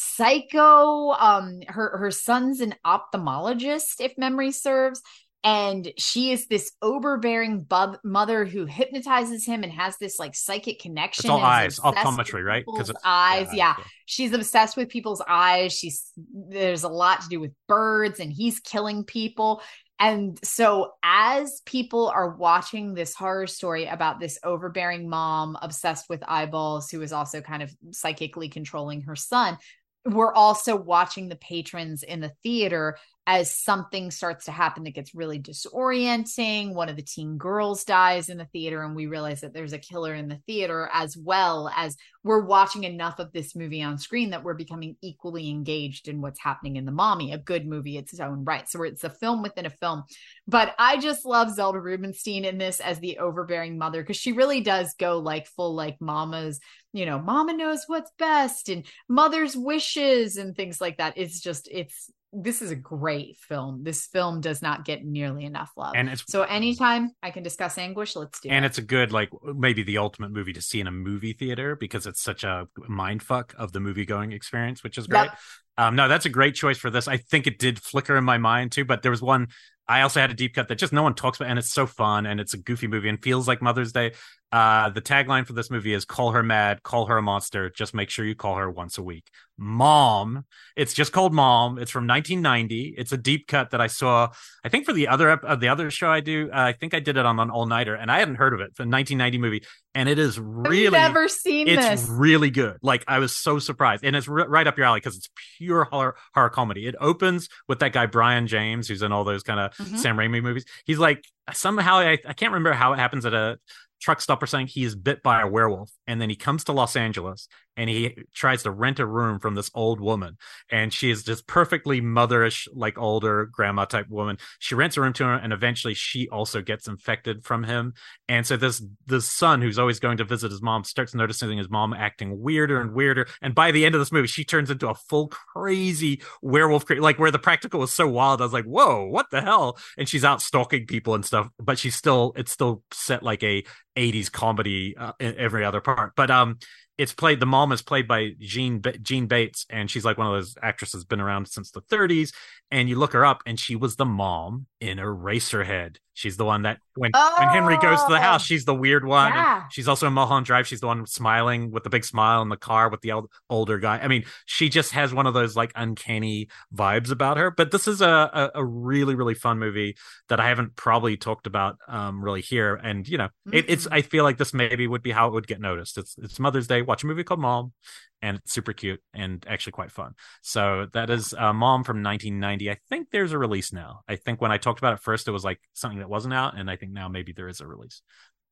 psycho. Um her her son's an ophthalmologist, if memory serves, and she is this overbearing bub- mother who hypnotizes him and has this like psychic It's connection all and is eyes, obsessed with optometry, right? Because people's it's yeah, eyes. eyes, Yeah, yeah. she's obsessed with people's eyes. She's There's a lot to do with birds, and he's killing people. And so, as people are watching this horror story about this overbearing mom obsessed with eyeballs, who is also kind of psychically controlling her son, we're also watching the patrons in the theater as something starts to happen that gets really disorienting. One of the teen girls dies in the theater, and we realize that there's a killer in the theater, as well as we're watching enough of this movie on screen that we're becoming equally engaged in what's happening in The Mommy, a good movie its own right. So it's a film within a film. But I just love Zelda Rubinstein in this as the overbearing mother, because she really does go like full like mama's, you know, mama knows what's best and mother's wishes and things like that. It's just, it's, this is a great film. This film does not get nearly enough love. And it's So anytime I can discuss Anguish, let's do and it. it's a good, like, maybe the ultimate movie to see in a movie theater because it's such a mind fuck of the movie going experience, which is great. Yep. Um, no, that's a great choice for this. I think it did flicker in my mind too, but there was one I also had a deep cut that just no one talks about, and it's so fun and it's a goofy movie and feels like Mother's Day. Uh, the tagline for this movie is "Call her mad, call her a monster. Just make sure you call her once a week." Mom. It's just called Mom. It's from nineteen ninety. It's a deep cut that I saw. I think for the other uh, the other show I do. Uh, I think I did it on an all nighter, and I hadn't heard of it. It's a nineteen ninety movie, and it is I've really never seen it's this. really good. Like, I was so surprised, and it's r- right up your alley because it's pure horror, horror comedy. It opens with that guy Brian James, who's in all those kind of Mhm. Sam Raimi movies. He's like, somehow I, I can't remember how it happens at a truck stop or something. He is bit by a werewolf, and then he comes to Los Angeles and he tries to rent a room from this old woman, and she is just perfectly motherish, like older grandma type woman. She rents a room to her, and eventually she also gets infected from him. And so this this son, who's always going to visit his mom, starts noticing his mom acting weirder and weirder, and by the end of this movie she turns into a full crazy werewolf, like where the practical was so wild I was like, whoa, what the hell. And she's out stalking people and stuff, but she's still it's still set like a eighties comedy uh, in every other part. But um it's played the mom is played by Jean Jean Bates, and she's like one of those actresses been around since the thirties. And you look her up, and she was the mom in Eraserhead. She's the one that when when Henry goes to the house, Oh, she's the weird one. And yeah. she's also in Mulholland Drive. She's the one smiling with the big smile in the car with the old, older guy. I mean, she just has one of those like uncanny vibes about her. But this is a a, a really really fun movie that I haven't probably talked about um really here. And you know, it, it's Mm-mm. I feel like this maybe would be how it would get noticed. It's it's Mother's Day. Watch a movie called Mom, and it's super cute and actually quite fun. So that is uh, Mom from nineteen ninety. I think there's a release now. I think when I talked about it first, it was like something that wasn't out, and I think now maybe there is a release.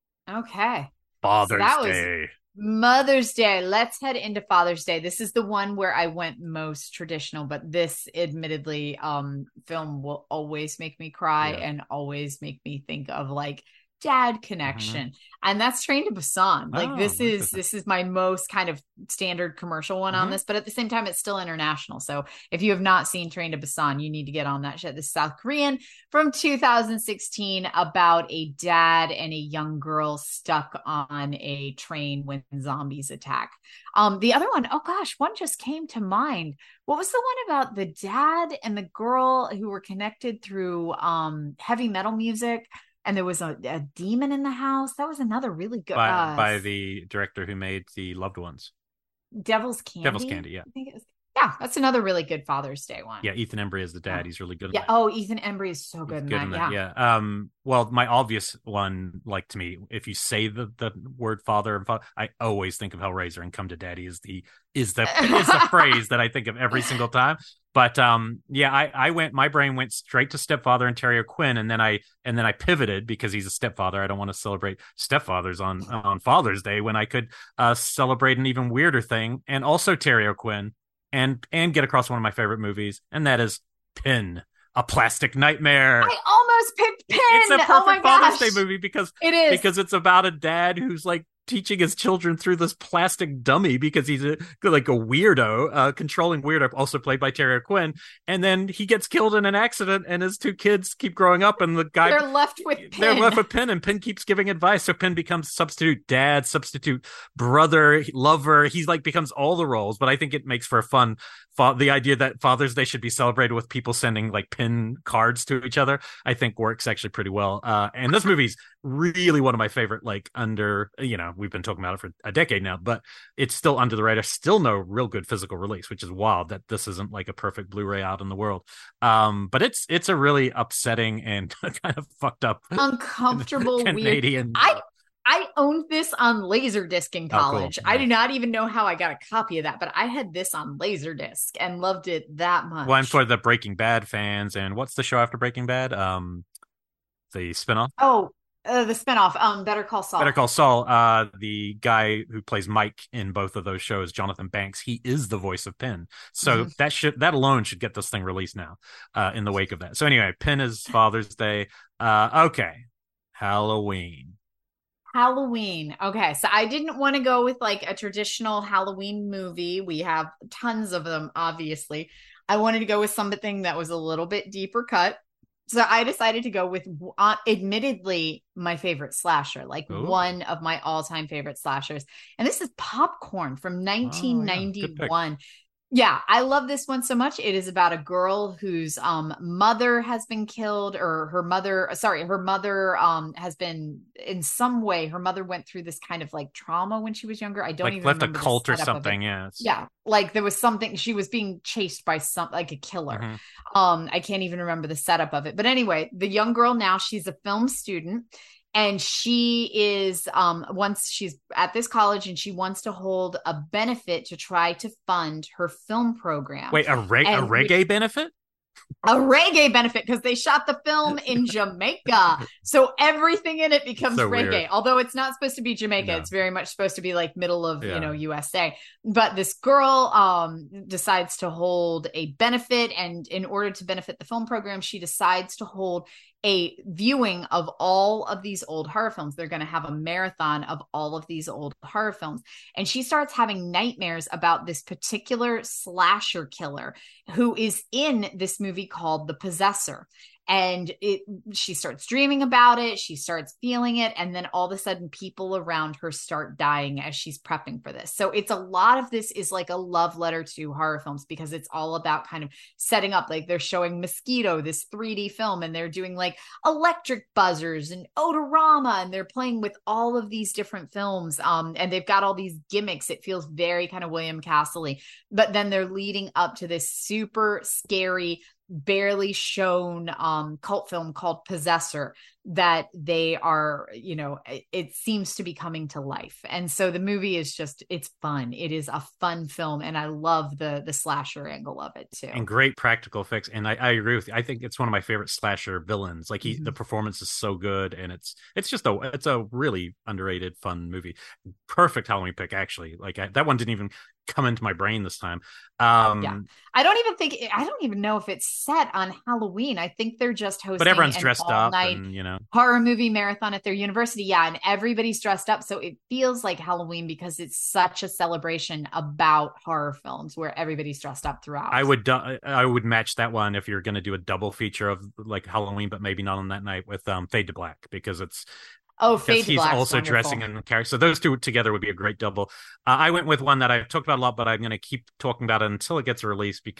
Okay. So Father's that was Day. Mother's Day. Let's head into Father's Day. This is the one where I went most traditional, but this admittedly um film will always make me cry Yeah. and always make me think of like dad Mm-hmm. connection. And that's Train to Busan. Like Oh, this is interesting. this is my most kind of standard commercial one on Mm-hmm. this, but at the same time it's still international. So if you have not seen Train to Busan, you need to get on that shit. This is South Korean from two thousand sixteen about a dad and a young girl stuck on a train when zombies attack. Um, the other one, oh gosh, one just came to mind. What was the one about the dad and the girl who were connected through um heavy metal music? And there was a, a demon in the house. That was another really good By uh by the director who made the Loved Ones. Devil's Devil's Candy. Candy. Yeah. I think it was. Yeah, that's another really good Father's Day one. Yeah, Ethan Embry is the Yeah. dad. He's really good in Yeah. that. Oh, Ethan Embry is so good He's in good that. in that. Yeah. Yeah. Um. Well, my obvious one, like to me, if you say the, the word father and father, I always think of Hellraiser, and "come to daddy" is the is the is the phrase that I think of every single time. But um, yeah, I I went. My brain went straight to stepfather and Terry O'Quinn, and then I and then I pivoted because he's a stepfather. I don't want to celebrate stepfathers on on Father's Day when I could uh celebrate an even weirder thing, and also Terry O'Quinn, and and get across one of my favorite movies, and that is Pin, A Plastic Nightmare. I almost picked Pin. It's a perfect oh my Father's gosh. Day movie because it is because it's about a dad who's like teaching his children through this plastic dummy because he's a, like a weirdo, uh, controlling weirdo, also played by Terry O'Quinn. And then he gets killed in an accident, and his two kids keep growing up, and the guy they're left with Pin. They're left with Pin, and Pin keeps giving advice. So Pin becomes substitute dad, substitute brother, lover. He's like becomes all the roles. But I think it makes for a fun. The idea that Father's Day should be celebrated with people sending like pin cards to each other, I think works actually pretty well. Uh, and this movie's really one of my favorite, like under, you know, we've been talking about it for a decade now, but it's still under the radar. Still no real good physical release, which is wild that this isn't like a perfect Blu-ray out in the world. Um, but it's it's a really upsetting and kind of fucked up, uncomfortable, Canadian. Weird. I I owned this on Laserdisc in college. Oh, cool. I do not even know how I got a copy of that, but I had this on Laserdisc and loved it that much. Well, and for the Breaking Bad fans, and what's the show after Breaking Bad? Um, the spinoff. Oh, uh, the spinoff. Um, Better Call Saul. Better Call Saul. Uh, the guy who plays Mike in both of those shows, Jonathan Banks, he is the voice of Pin. So mm-hmm. that should that alone should get this thing released now. Uh, in the wake of that. So anyway, Pin is Father's Day. Uh, okay, Halloween. Halloween. Okay, so I didn't want to go with like a traditional Halloween movie. We have tons of them, obviously. I wanted to go with something that was a little bit deeper cut. So I decided to go with, uh, admittedly, my favorite slasher, like Ooh. one of my all-time favorite slashers. And this is Popcorn from nineteen ninety-one. Oh, yeah. Yeah, I love this one so much. It is about a girl whose um, mother has been killed, or her mother, sorry, her mother um, has been in some way. Her mother went through this kind of like trauma when she was younger. I don't like even left remember a cult or something. Yeah, it's... yeah, like there was something. She was being chased by some like a killer. Mm-hmm. Um, I can't even remember the setup of it. But anyway, the young girl now, she's a film student. And she is, um, once she's at this college and she wants to hold a benefit to try to fund her film program. Wait, a, reg- a reggae benefit? A reggae benefit, because they shot the film in Jamaica. So everything in it becomes so reggae. Weird. Although it's not supposed to be Jamaica. No. It's very much supposed to be like middle of, yeah. you know, U S A. But this girl um, decides to hold a benefit. And in order to benefit the film program, she decides to hold a viewing of all of these old horror films. They're going to have a marathon of all of these old horror films. And she starts having nightmares about this particular slasher killer who is in this movie called The Possessor. And it, she starts dreaming about it. She starts feeling it. And then all of a sudden people around her start dying as she's prepping for this. So it's a lot of this is like a love letter to horror films, because it's all about kind of setting up, like they're showing Mosquito, this three D film, and they're doing like electric buzzers and Odorama, and they're playing with all of these different films. Um, and they've got all these gimmicks. It feels very kind of William Castle-y, but then they're leading up to this super scary, barely shown um cult film called Possessor that they are, you know, it, it seems to be coming to life. And so the movie is just, it's fun. It is a fun film, and I love the the slasher angle of it too. And great practical effects. And I, I agree with you. I think it's one of my favorite slasher villains. Like he, mm-hmm. the performance is so good, and it's it's just a it's a really underrated, fun movie. Perfect Halloween pick, actually. Like I, that one didn't even come into my brain this time. Um, yeah, I don't even think I don't even know if it's set on Halloween. I think they're just hosting, but everyone's dressed up, and you know, horror movie marathon at their university. Yeah, and everybody's dressed up, so it feels like Halloween because it's such a celebration about horror films where everybody's dressed up throughout. I would I would match that one if you're going to do a double feature of like Halloween, but maybe not on that night, with um, Fade to Black, because it's. Oh, Fade to he's Black's also wonderful. Dressing in the character. So those two together would be a great double. Uh, I went with one that I've talked about a lot, but I'm going to keep talking about it until it gets released, because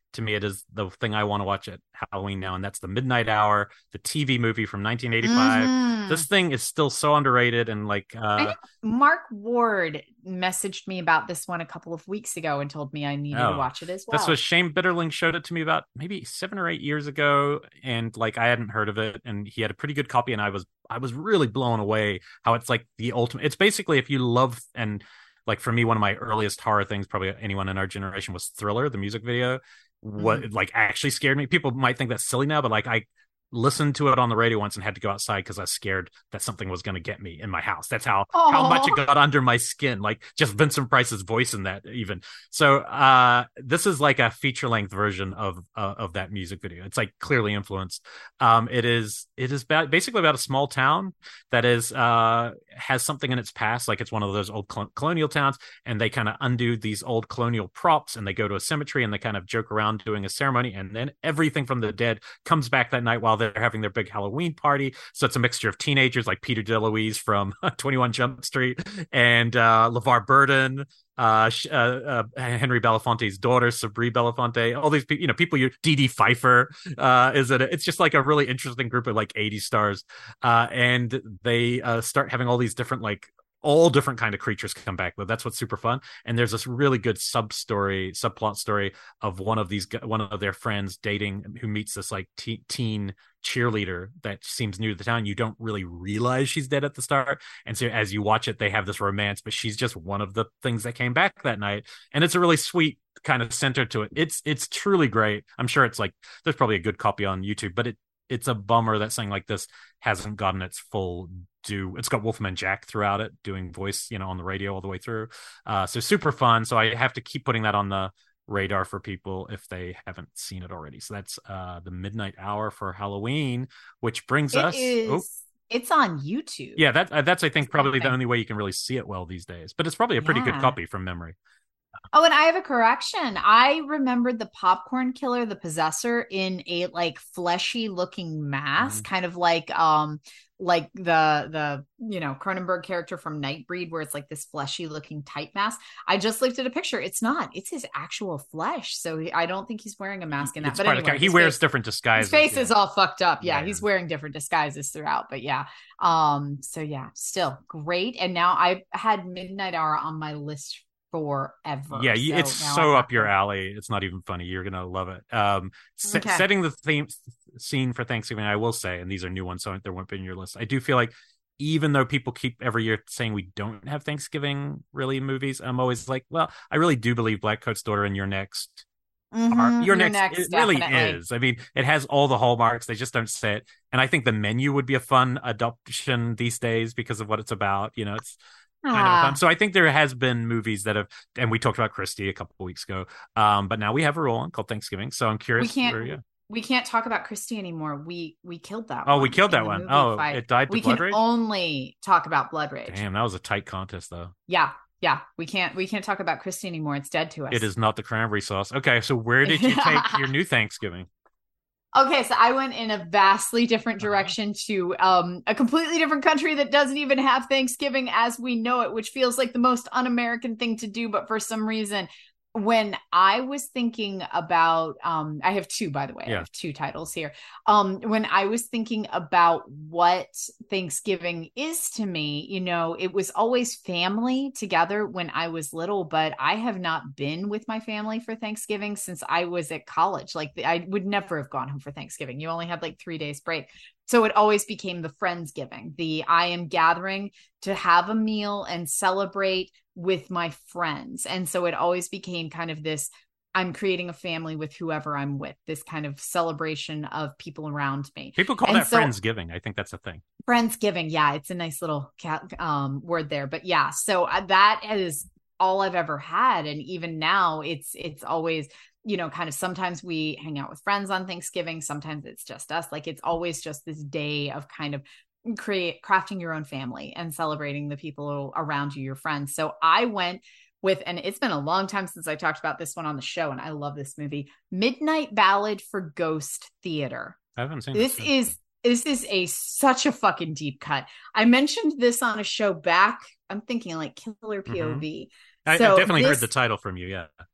to me, it is the thing I want to watch at Halloween now, and that's The Midnight Hour, the T V movie from nineteen eighty-five. Mm-hmm. This thing is still so underrated, and like I uh know Mark Ward messaged me about this one a couple of weeks ago and told me I needed to oh, watch it as this well. was Shane Bitterling showed it to me about maybe seven or eight years ago, and like I hadn't heard of it, and he had a pretty good copy, and I was I was really blown away how it's like the ultimate. It's basically if you love and like for me, one of my earliest horror things, probably anyone in our generation, was Thriller, the music video. Mm-hmm. What like actually scared me. People might think that's silly now, but like I listened to it on the radio once and had to go outside because I was scared that something was going to get me in my house. That's how how much it Oh, got under my skin. Like just Vincent Price's voice in that even. So uh this is like a feature length version of uh, of that music video. It's like clearly influenced. Um it is it is about, basically about a small town that is uh has something in its past, like it's one of those old col- colonial towns, and they kind of undo these old colonial props and they go to a cemetery and they kind of joke around doing a ceremony, and then everything from the dead comes back that night while they're having their big Halloween party. So it's a mixture of teenagers like Peter DeLuise from twenty-one Jump Street and uh, LeVar Burton, uh, uh, uh, Henry Belafonte's daughter, Sabri Belafonte, all these people, you know, people you, Dee Dee Pfeiffer uh, is it. It's just like a really interesting group of like eighty stars. Uh, and they uh, start having all these different like all different kind of creatures come back, but that's what's super fun. And there's this really good sub story subplot story of one of these one of their friends dating, who meets this like te- teen cheerleader that seems new to the town. You don't really realize she's dead at the start, and so as you watch it they have this romance, but she's just one of the things that came back that night. And it's a really sweet kind of center to it. It's it's truly great. I'm sure it's like there's probably a good copy on YouTube, but it it's a bummer that something like this hasn't gotten its full due. It's got Wolfman Jack throughout it doing voice, you know, on the radio all the way through. Uh, so super fun. So I have to keep putting that on the radar for people if they haven't seen it already. So that's uh, The Midnight Hour for Halloween, which brings it us. is. Oh, It's on YouTube. yeah, that uh, that's I think It's probably that the thing. only way you can really see it well these days. But it's probably a pretty good Yeah. copy from memory. Oh, and I have a correction. I remembered the popcorn killer, the possessor, in a like fleshy looking mask, Mhm. kind of like um like the the you know Cronenberg character from Nightbreed, where it's like this fleshy looking tight mask. I just looked at a picture. It's not. It's his actual flesh. So he, I don't think he's wearing a mask in that. It's But part anyway, of he his wears face, different his disguises. face yeah. is all fucked up. Yeah, Yeah. he's wearing different disguises throughout. But yeah, um, so yeah, still great. And now I had Midnight Hour on my list forever. Yeah, so it's so up your to... alley. It's not even funny. You're gonna love it. Um, okay. se- setting the theme scene for Thanksgiving, I will say, and these are new ones, so there won't be in your list. I do feel like even though people keep every year saying we don't have Thanksgiving really movies, I'm always like, well, I really do believe Black Coat's Daughter and You're Next. Mm-hmm. Are, You're, You're Next, next. It definitely. really is. I mean, it has all the hallmarks. They just don't say it. And I think The Menu would be a fun adoption these days because of what it's about. You know, it's kind of fun. So I think there has been movies that have, and we talked about Christie a couple of weeks ago. Um, but now we have a role on called Thanksgiving. So I'm curious. We can't. Where, yeah. We can't talk about Christie anymore. We we killed that. Oh, one we killed that one. Oh, fight. It died to we Blood can Rage? only talk about Blood Rage. Damn, that was a tight contest, though. Yeah, yeah. We can't we can't talk about Christie anymore. It's dead to us. It is not the cranberry sauce. Okay, so where did you take your new Thanksgiving? Okay, so I went in a vastly different direction uh-huh. to um, a completely different country that doesn't even have Thanksgiving as we know it, which feels like the most un-American thing to do. But for some reason, when I was thinking about, um, I have two, by the way, yeah. I have two titles here. Um, when I was thinking about what Thanksgiving is to me, you know, it was always family together when I was little, but I have not been with my family for Thanksgiving since I was at college. Like I would never have gone home for Thanksgiving. You only had like three days break. So it always became the Friendsgiving, the I am gathering to have a meal and celebrate with my friends. And so it always became kind of this, I'm creating a family with whoever I'm with, this kind of celebration of people around me. People call and that so, Friendsgiving. I think that's a thing. Friendsgiving. Yeah. It's a nice little um, word there, but yeah. So that is all I've ever had. And even now it's, it's always, you know, kind of sometimes we hang out with friends on Thanksgiving. Sometimes it's just us. Like it's always just this day of kind of create crafting your own family and celebrating the people around you, your friends. So I went with, and it's been a long time since I talked about this one on the show, and I love this movie, Midnight Ballad for Ghost Theater. I haven't seen this. This is this is a such a fucking deep cut. I mentioned this on a show back. I'm thinking like Killer P O V. Mm-hmm. I, so I definitely this, heard the title from you. Yeah.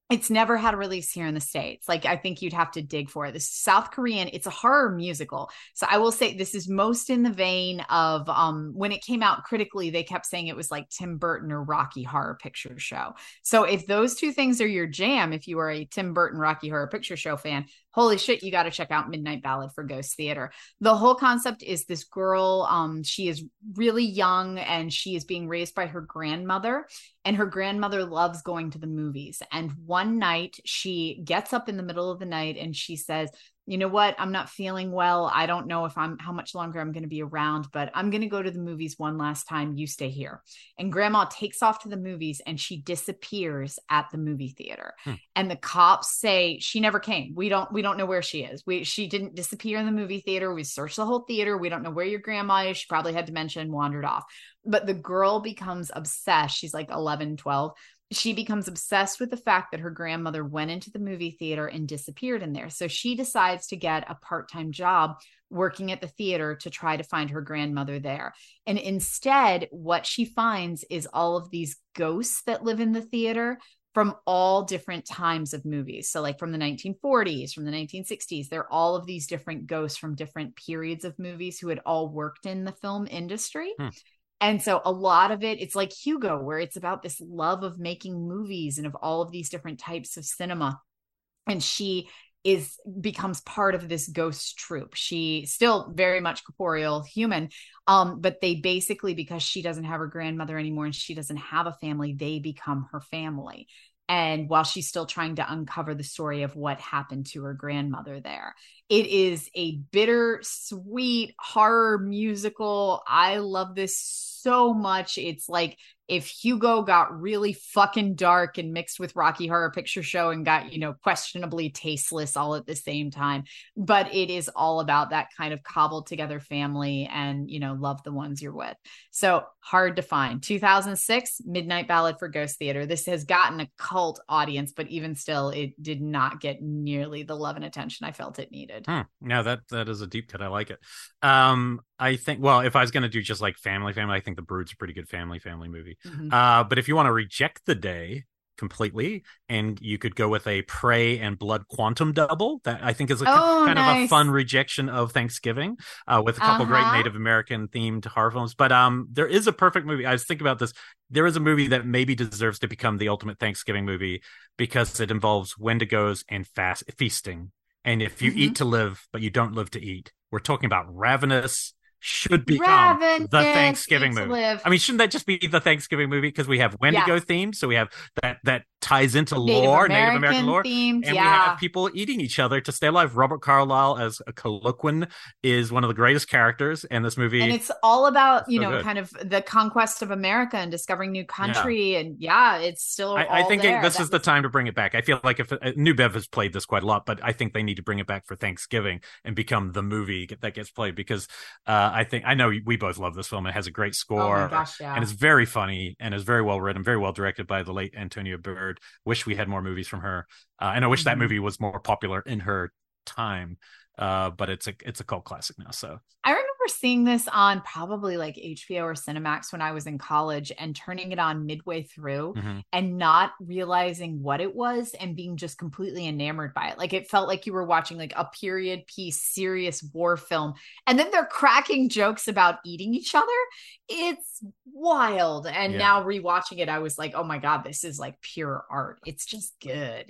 It's never had a release here in the States. Like, I think you'd have to dig for it. This South Korean, it's a horror musical. So I will say this is most in the vein of um, when it came out critically, they kept saying it was like Tim Burton or Rocky Horror Picture Show. So if those two things are your jam, if you are a Tim Burton Rocky Horror Picture Show fan, holy shit, you got to check out Midnight Ballad for Ghost Theater. The whole concept is this girl, um, she is really young and she is being raised by her grandmother. And her grandmother loves going to the movies. And one night she gets up in the middle of the night and she says, you know what? I'm not feeling well. I don't know if I'm how much longer I'm going to be around, but I'm going to go to the movies one last time. You stay here. And grandma takes off to the movies and she disappears at the movie theater. Hmm. And the cops say she never came. We don't we don't know where she is. We she didn't disappear in the movie theater. We searched the whole theater. We don't know where your grandma is. She probably had dementia and wandered off. But the girl becomes obsessed. She's like eleven, twelve. She becomes obsessed with the fact that her grandmother went into the movie theater and disappeared in there. So she decides to get a part-time job working at the theater to try to find her grandmother there. And instead, what she finds is all of these ghosts that live in the theater from all different times of movies. So like from the nineteen forties, from the nineteen sixties, they're all of these different ghosts from different periods of movies who had all worked in the film industry. Hmm. And so a lot of it, it's like Hugo, where it's about this love of making movies and of all of these different types of cinema. And she is becomes part of this ghost troupe. She still very much corporeal human. Um, but they basically, because she doesn't have her grandmother anymore and she doesn't have a family, they become her family. And while she's still trying to uncover the story of what happened to her grandmother there, it is a bittersweet horror musical. I love this so much. It's like if Hugo got really fucking dark and mixed with Rocky Horror Picture Show and got, you know, questionably tasteless all at the same time. But it is all about that kind of cobbled together family and, you know, love the ones you're with. So hard to find. two thousand six, Midnight Ballad for Ghost Theater. This has gotten a cult audience, but even still, it did not get nearly the love and attention I felt it needed. Hmm. No, that that is a deep cut. I like it. Um, I think, well, if I was going to do just like family, family, I think The Brood's a pretty good family, family movie. Mm-hmm. Uh, but if you want to reject the day completely, and you could go with a Prey and Blood Quantum double, that I think is a oh, kind nice. of a fun rejection of Thanksgiving, uh, with a couple uh-huh. great Native American themed horror films. But um, there is a perfect movie. I was thinking about this. There is a movie that maybe deserves to become the ultimate Thanksgiving movie because it involves Wendigos and fast feasting. And if you mm-hmm. eat to live, but you don't live to eat, we're talking about Ravenous. Should become Ravenous, the Thanksgiving movie. I mean, shouldn't that just be the Thanksgiving movie? Because we have Wendigo yes. themed, so we have that that ties into Native lore, American Native American lore, themed, and yeah. we have people eating each other to stay alive. Robert Carlyle as a Colloquin is one of the greatest characters in this movie, and it's all about you so know good. kind of the conquest of America and discovering new country, yeah. and yeah, it's still. I, I think there. It, this that is was... the time to bring it back. I feel like if uh, New Bev has played this quite a lot, but I think they need to bring it back for Thanksgiving and become the movie that gets played because uh, I think I know we both love this film. It has a great score, oh my gosh, yeah. and it's very funny and is very well written, very well directed by the late Antonia Bird. Wish we had more movies from her, uh, and I wish mm-hmm. that movie was more popular in her time. Uh, but it's a it's a cult classic now. So I remember seeing this on probably like H B O or Cinemax when I was in college and turning it on midway through mm-hmm. and not realizing what it was and being just completely enamored by it. Like it felt like you were watching like a period piece, serious war film. And then they're cracking jokes about eating each other. It's wild. And yeah. now rewatching it, I was like, oh my God, this is like pure art. It's just good.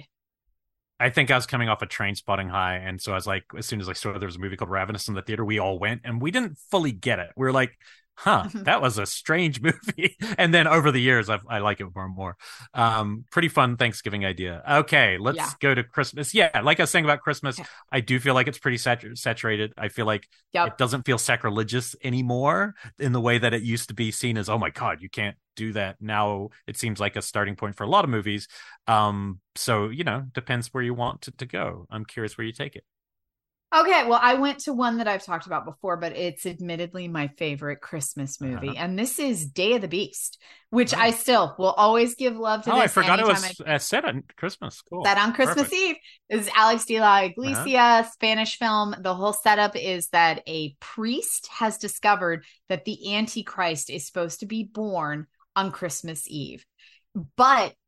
I think I was coming off a Train Spotting high, and so I was like, as soon as I saw there was a movie called Ravenous in the theater, we all went, and we didn't fully get it. We were like, huh, that was a strange movie. And then over the years, I've, I like it more and more. Um, pretty fun Thanksgiving idea. Okay, let's yeah. go to Christmas. Yeah, like I was saying about Christmas, yeah. I do feel like it's pretty satur- saturated. I feel like yep. it doesn't feel sacrilegious anymore in the way that it used to be seen as, oh my God, you can't do that. Now it seems like a starting point for a lot of movies. Um, so, you know, depends where you want to, to go. I'm curious where you take it. Okay, well, I went to one that I've talked about before, but it's admittedly my favorite Christmas movie. Uh-huh. And this is Day of the Beast, which oh. I still will always give love to. Oh, this I forgot it was I... uh, set on Christmas. Cool. Set on Christmas Perfect. Eve. This is Alex de la Iglesia, uh-huh. Spanish film. The whole setup is that a priest has discovered that the Antichrist is supposed to be born on Christmas Eve. But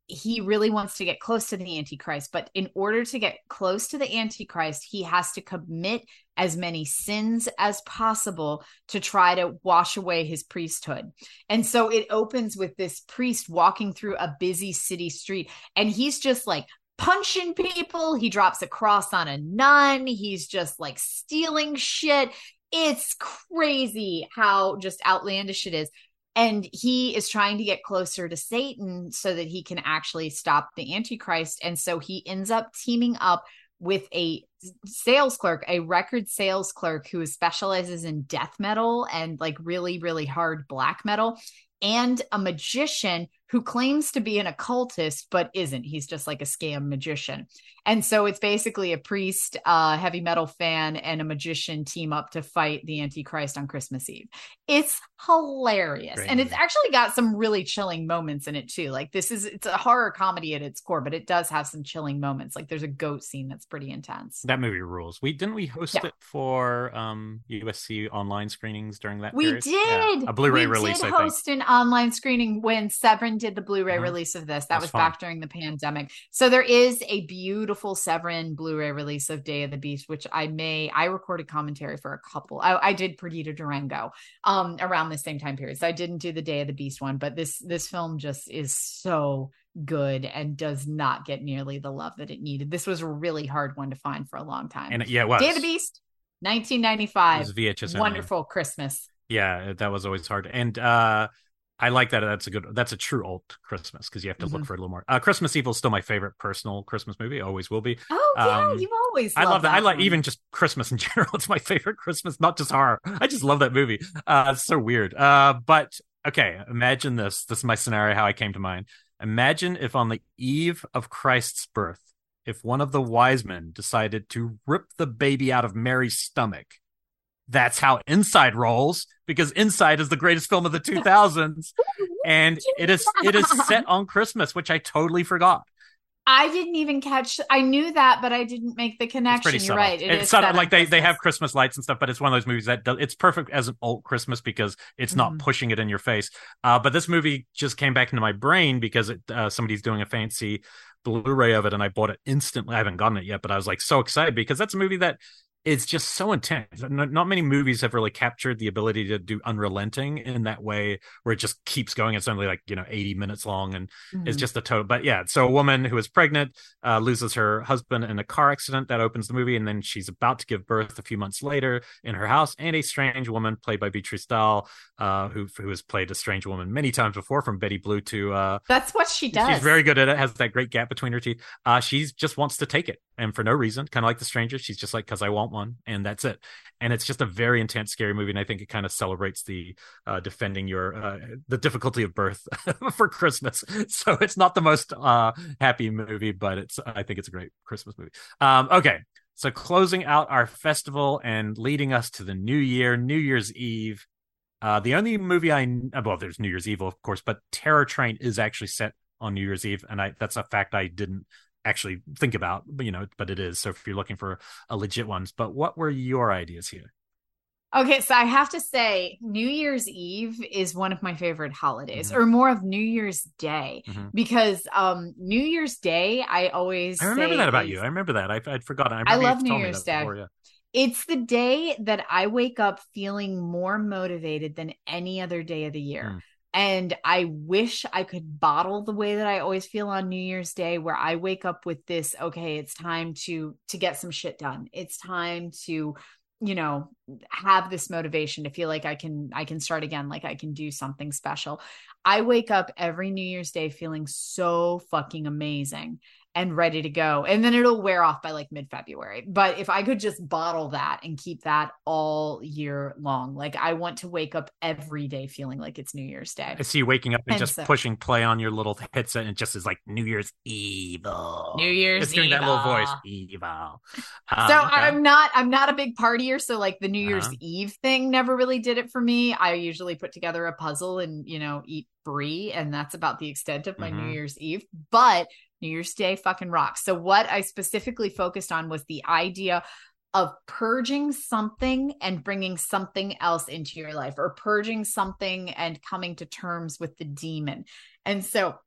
he really wants to get close to the Antichrist. But in order to get close to the Antichrist, he has to commit as many sins as possible to try to wash away his priesthood. And so it opens with this priest walking through a busy city street, and he's just like punching people. He drops a cross on a nun. He's just like stealing shit. It's crazy how just outlandish it is. And he is trying to get closer to Satan so that he can actually stop the Antichrist. And so he ends up teaming up with a sales clerk, a record sales clerk who specializes in death metal and like really, really hard black metal, and a magician who claims to be an occultist, but isn't. He's just like a scam magician. And so it's basically a priest, a heavy metal fan, and a magician team up to fight the Antichrist on Christmas Eve. It's hilarious. Great and movie. It's actually got some really chilling moments in it too. Like this is, it's a horror comedy at its core, but it does have some chilling moments. Like there's a goat scene that's pretty intense. That movie rules. We didn't we host Yeah. it for um U S C online screenings during that We period? did. Yeah. A Blu-ray we release, did I think. host an online screening when Severin did the Blu-ray Mhm. release of this. That That's was fun. back during the pandemic. So there is a beautiful Severin Blu-ray release of Day of the Beast, which I may I recorded commentary for a couple. I, I did Perdita Durango um around the same time period. So I didn't do the Day of the Beast one, but this this film just is so good and does not get nearly the love that it needed. This was a really hard one to find for a long time. And yeah, it was. Day of the Beast, nineteen It ninety-five. was V H S only. Wonderful Christmas. Yeah, that was always hard. And uh I like that. That's a good. That's a true alt Christmas because you have to look Mhm. for it a little more. Uh, Christmas Evil is still my favorite personal Christmas movie. Always will be. Oh yeah, Um, you've always. I love that. I like one. even just Christmas in general. It's my favorite Christmas, not just horror. I just love that movie. Uh, it's so weird. Uh, but okay, imagine this. This is my scenario. How I came to mind. Imagine if on the eve of Christ's birth, if one of the wise men decided to rip the baby out of Mary's stomach. That's how Inside rolls, because Inside is the greatest film of the two thousands, and it is it is set on Christmas, which I totally forgot. I didn't even catch. I knew that, but I didn't make the It's connection. pretty You're subtle. right. It it's is subtle, set like on they, they Christmas. have Christmas lights and stuff, but it's one of those movies that does, it's perfect as an alt Christmas because it's not Mhm. pushing it in your face. Uh, but this movie just came back into my brain because it, uh, somebody's doing a fancy Blu-ray of it, and I bought it instantly. I haven't gotten it yet, but I was like so excited because that's a movie that is just so intense. Not, not many movies have really captured the ability to do unrelenting in that way, where it just keeps going. It's only like, you know, eighty minutes long, and Mhm. it's just a total. But yeah, so a woman who is pregnant uh, loses her husband in a car accident. That opens the movie, and then she's about to give birth a few months later in her house, and a strange woman played by Beatrice Dahl, uh, who who has played a strange woman many times before, from Betty Blue to uh, That's what she does. she's very good at it. Has that great gap between her teeth. Uh, she just wants to take it, and for no reason, kind of like The Stranger. She's just like, because I want one, and that's it. And it's just a very intense, scary movie, and I think it kind of celebrates the uh, defending your uh, the difficulty of birth for Christmas. So it's not the most uh, happy movie, but it's I think it's a great Christmas movie. Um, okay, so closing out our festival and leading us to the new year, New Year's Eve. Uh, the only movie I well, there's New Year's Evil, of course, but Terror Train is actually set on New Year's Eve, and I that's a fact I didn't actually think about, but you know, but it is. So if you're looking for a legit ones, but what were your ideas here? Okay, so I have to say, New Year's Eve is one of my favorite holidays, Mhm. or more of New Year's Day, Mhm. because um New Year's Day, I always I remember say that about is- you. I remember that. I, I'd forgotten. I, I remember love you've New told me Year's that Day. before, yeah. It's the day that I wake up feeling more motivated than any other day of the year. Mm. And I wish I could bottle the way that I always feel on New Year's Day, where I wake up with this, okay, it's time to to get some shit done. It's time to, you know, have this motivation to feel like I can I can start again, like I can do something special. I wake up every New Year's Day feeling so fucking amazing and ready to go. And then it'll wear off by like mid-February. But if I could just bottle that and keep that all year long, like I want to wake up every day feeling like it's New Year's Day. I see you waking up and, And just so- pushing play on your little headset, and it just is like New Year's Evil. New Year's It's doing that little Evil. voice, Evil. Um, So okay. I'm not I'm not a big partier, so like the New Year's Uh-huh. Eve thing never really did it for me. I usually put together a puzzle and, you know, eat brie, and that's about the extent of my Mhm. New Year's Eve. But New Year's Day fucking rocks. So what I specifically focused on was the idea of purging something and bringing something else into your life, or purging something and coming to terms with the demon. And so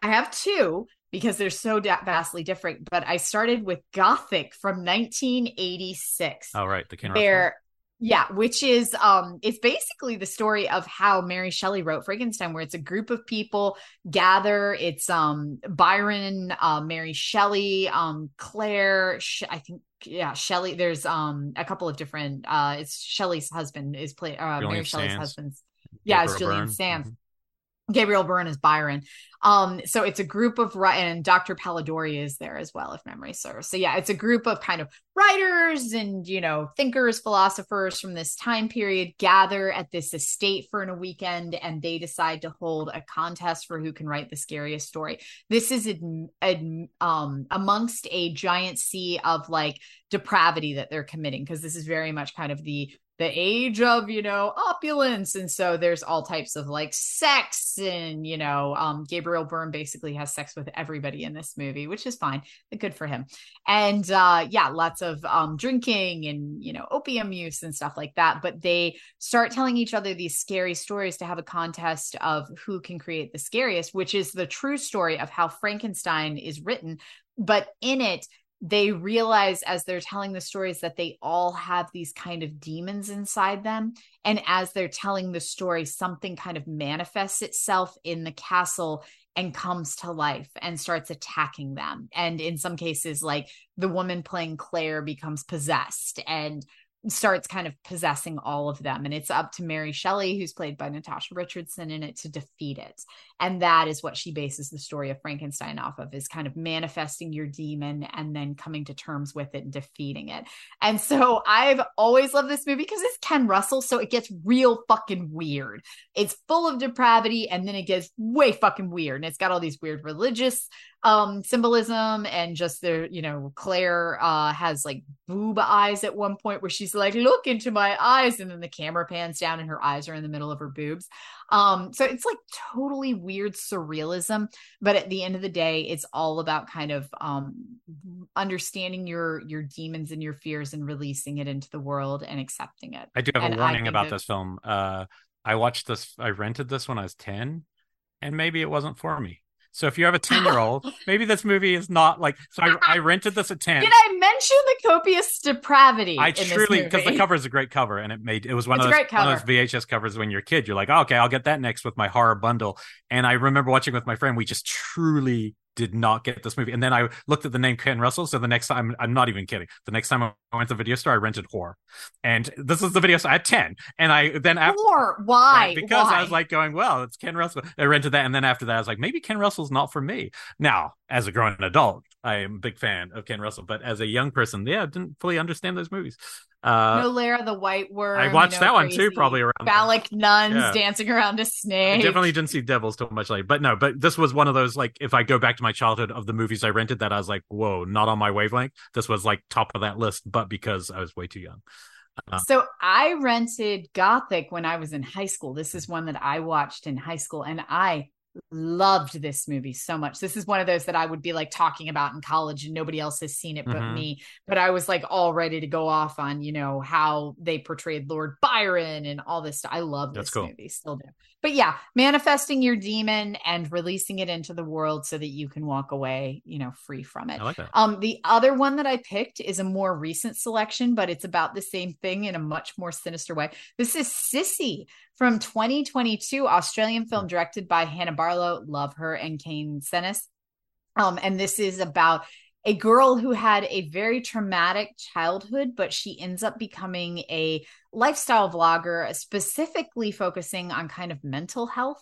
I have two because they're so da- vastly different, but I started with Gothic from nineteen eighty-six. Oh, right. The Ken Russell. Where, yeah, which is, um, it's basically the story of how Mary Shelley wrote Frankenstein, where it's a group of people gather. It's um Byron, uh, Mary Shelley, um, Claire, Sh- I think, yeah, Shelley. There's um a couple of different, uh, it's Shelley's husband is play, uh, Mary Shelley's Sands. husband's. Yeah, Gabriel it's Julian Byrne. Sands. Mm-hmm. Gabriel Byrne is Byron. Um, so it's a group of, and Doctor Polidori is there as well, if memory serves. So yeah, it's a group of kind of writers and, you know, thinkers, philosophers from this time period gather at this estate for a weekend, and they decide to hold a contest for who can write the scariest story. This is ad, ad, um, amongst a giant sea of like depravity that they're committing, because this is very much kind of the the age of, you know, opulence. And so there's all types of like sex and, you know, um, Gabriel Byrne basically has sex with everybody in this movie, which is fine. Good for him. And uh, yeah, lots of um, drinking and, you know, opium use and stuff like that. But they start telling each other these scary stories to have a contest of who can create the scariest, which is the true story of how Frankenstein is written. But in it, they realize as they're telling the stories that they all have these kind of demons inside them. And as they're telling the story, something kind of manifests itself in the castle and comes to life and starts attacking them. And in some cases, like the woman playing Claire becomes possessed and starts kind of possessing all of them. And it's up to Mary Shelley, who's played by Natasha Richardson in it, to defeat it. And that is what she bases the story of Frankenstein off of, is kind of manifesting your demon and then coming to terms with it and defeating it. And so I've always loved this movie because it's Ken Russell. So it gets real fucking weird. It's full of depravity, and then it gets way fucking weird. And it's got all these weird religious um symbolism, and just the, you know, Claire uh has like boob eyes at one point where she's like, look into my eyes, and then the camera pans down and her eyes are in the middle of her boobs. Um so it's like totally weird surrealism, but at the end of the day, it's all about kind of um understanding your your demons and your fears and releasing it into the world and accepting it. I do have and a warning about that- this film. uh I watched this, I rented this when I was ten, and maybe it wasn't for me. So if you have a ten year old, maybe this movie is not like, so I, I rented this at ten. Did I mention the copious depravity? I in truly, because the movie? cover is a great cover, and it made, it was one, It's of a those, great cover. one of those V H S covers when you're a kid. You're like, oh, okay, I'll get that next with my horror bundle. And I remember watching with my friend, we just truly did not get this movie. And then I looked at the name Ken Russell. So the next time, I'm not even kidding. The next time I went to the video store, I rented Horror. And this is the video store at ten. And I then after, Horror, why? right, because why? I was like going, well, it's Ken Russell. I rented that. And then after that, I was like, maybe Ken Russell's not for me. Now, as a grown adult, I am a big fan of Ken Russell. But as a young person, yeah, I didn't fully understand those movies. Uh, No Lara the White Worm. I watched you know, that one too, probably around phallic nuns yeah. dancing around a snake. I definitely didn't see Devils too much later, but no. But this was one of those, like, if I go back to my childhood of the movies I rented, that I was like, whoa, not on my wavelength. This was like top of that list, but because I was way too young. Uh, so I rented Gothic when I was in high school. This is one that I watched in high school, and I loved this movie so much. This is one of those that I would be like talking about in college and nobody else has seen it but mm-hmm. me. But I was like all ready to go off on, you know, how they portrayed Lord Byron and all this stuff. I love this cool. movie, still do. But yeah, manifesting your demon and releasing it into the world so that you can walk away, you know, free from it. I like that. Um, the other one that I picked is a more recent selection, but it's about the same thing in a much more sinister way. This is Sissy from twenty twenty-two, Australian film directed by Hannah Barlow, love her, and Kane Senes. Um, and this is about a girl who had a very traumatic childhood, but she ends up becoming a lifestyle vlogger, specifically focusing on kind of mental health,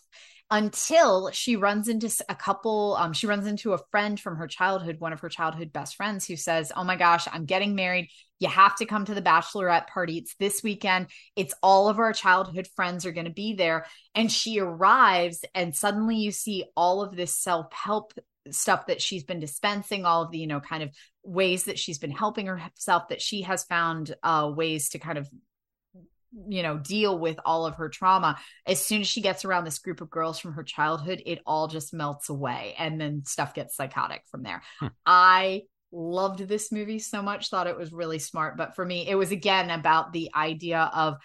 until she runs into a couple, um, she runs into a friend from her childhood, one of her childhood best friends, who says, oh my gosh, I'm getting married. You have to come to the bachelorette party. It's this weekend. It's all of our childhood friends are going to be there. And she arrives, and suddenly you see all of this self-help stuff that she's been dispensing, all of the, you know, kind of ways that she's been helping herself, that she has found uh, ways to kind of, you know, deal with all of her trauma. As soon as she gets around this group of girls from her childhood, it all just melts away. And then stuff gets psychotic from there. Hmm. I loved this movie so much, thought it was really smart. But for me, it was again about the idea of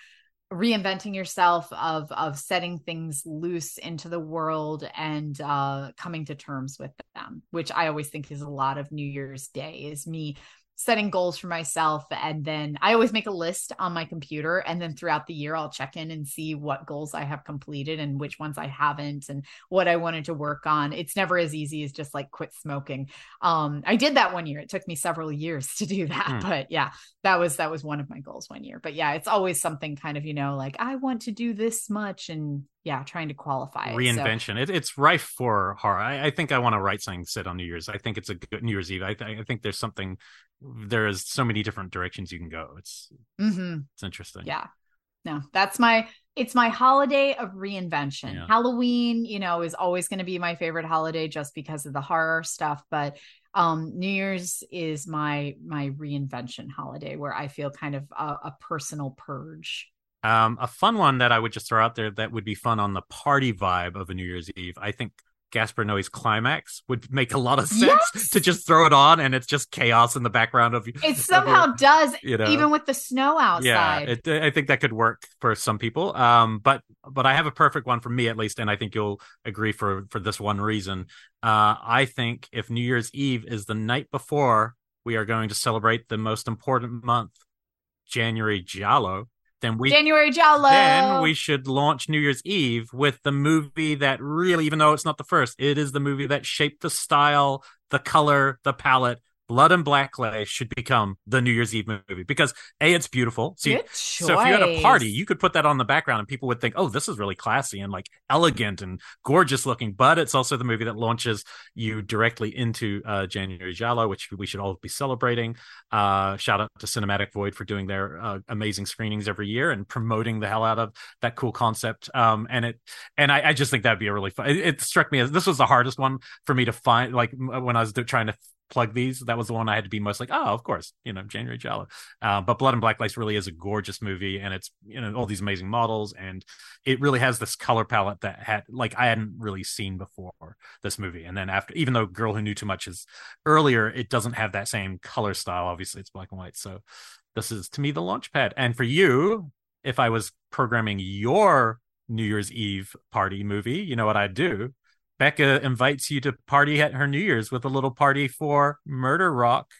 reinventing yourself, of of setting things loose into the world, and uh coming to terms with them, which I always think is a lot of New Year's Day, is me setting goals for myself. And then I always make a list on my computer, and then throughout the year I'll check in and see what goals I have completed and which ones I haven't, and what I wanted to work on. It's never as easy as just like quit smoking. um I did that one year. It took me several years to do that, Hmm. but yeah, that was that was one of my goals one year. But yeah, it's always something kind of, you know, like I want to do this much, and yeah, trying to qualify it. So Reinvention. It, it's rife for horror. I, I think I want to write something set on New Year's. I think it's a good New Year's Eve. I, I think there's something. There is so many different directions you can go. It's mm-hmm. it's interesting. Yeah. No, that's my, it's my holiday of reinvention. Yeah. Halloween, you know, is always going to be my favorite holiday just because of the horror stuff. But um, New Year's is my, my reinvention holiday, where I feel kind of a, a personal purge. Um, a fun one that I would just throw out there that would be fun on the party vibe of a New Year's Eve. I think Gaspar Noé's Climax would make a lot of sense Yes! to just throw it on, and it's just chaos in the background of it somehow of, does, you know, even with the snow outside. Yeah, it, I think that could work for some people. Um, but but I have a perfect one for me at least, and I think you'll agree for for this one reason. Uh, I think if New Year's Eve is the night before we are going to celebrate the most important month, January Giallo, then we January Giallo. Then we should launch New Year's Eve with the movie that really, even though it's not the first, it is the movie that shaped the style, the color, the palette. Blood and Blacklay should become the New Year's Eve movie because A, it's beautiful. So, you, so if you had a party, you could put that on the background and people would think, oh, this is really classy and like elegant and gorgeous looking. But it's also the movie that launches you directly into uh, January Giallo, which we should all be celebrating. Uh, shout out to Cinematic Void for doing their uh, amazing screenings every year and promoting the hell out of that cool concept. Um, and it, and I, I just think that'd be a really fun. It, it struck me as this was the hardest one for me to find. Like when I was trying to plug these, that was the one I had to be most like, oh, of course, you know, January Giallo. Uh, but Blood and Black Lace really is a gorgeous movie, and it's, you know, all these amazing models, and it really has this color palette that had like I hadn't really seen before this movie. And then after, even though Girl Who Knew Too Much is earlier, it doesn't have that same color style. Obviously, it's black and white. So this is to me the launch pad. And for you, if I was programming your New Year's Eve party movie, you know what I'd do? Becca invites you to party at her New Year's with a little party for Murder Rock.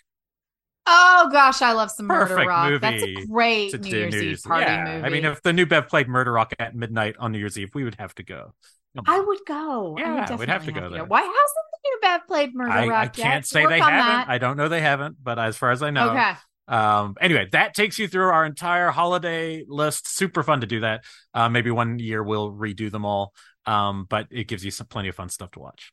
Oh gosh, I love some Perfect Murder Rock. movie That's a great New Year's, New Year's Eve party yeah. movie. I mean, if the new Bev played Murder Rock at midnight on New Year's Eve, we would have to go. I would go. Yeah, I would we'd have to have go to there. Go. Why hasn't the new Bev played Murder I, Rock I can't yet? say Work they on haven't. that. I don't know they haven't, but as far as I know. Okay. Um, anyway, that takes you through our entire holiday list. Super fun to do that. Uh, maybe one year we'll redo them all. Um, but it gives you some plenty of fun stuff to watch.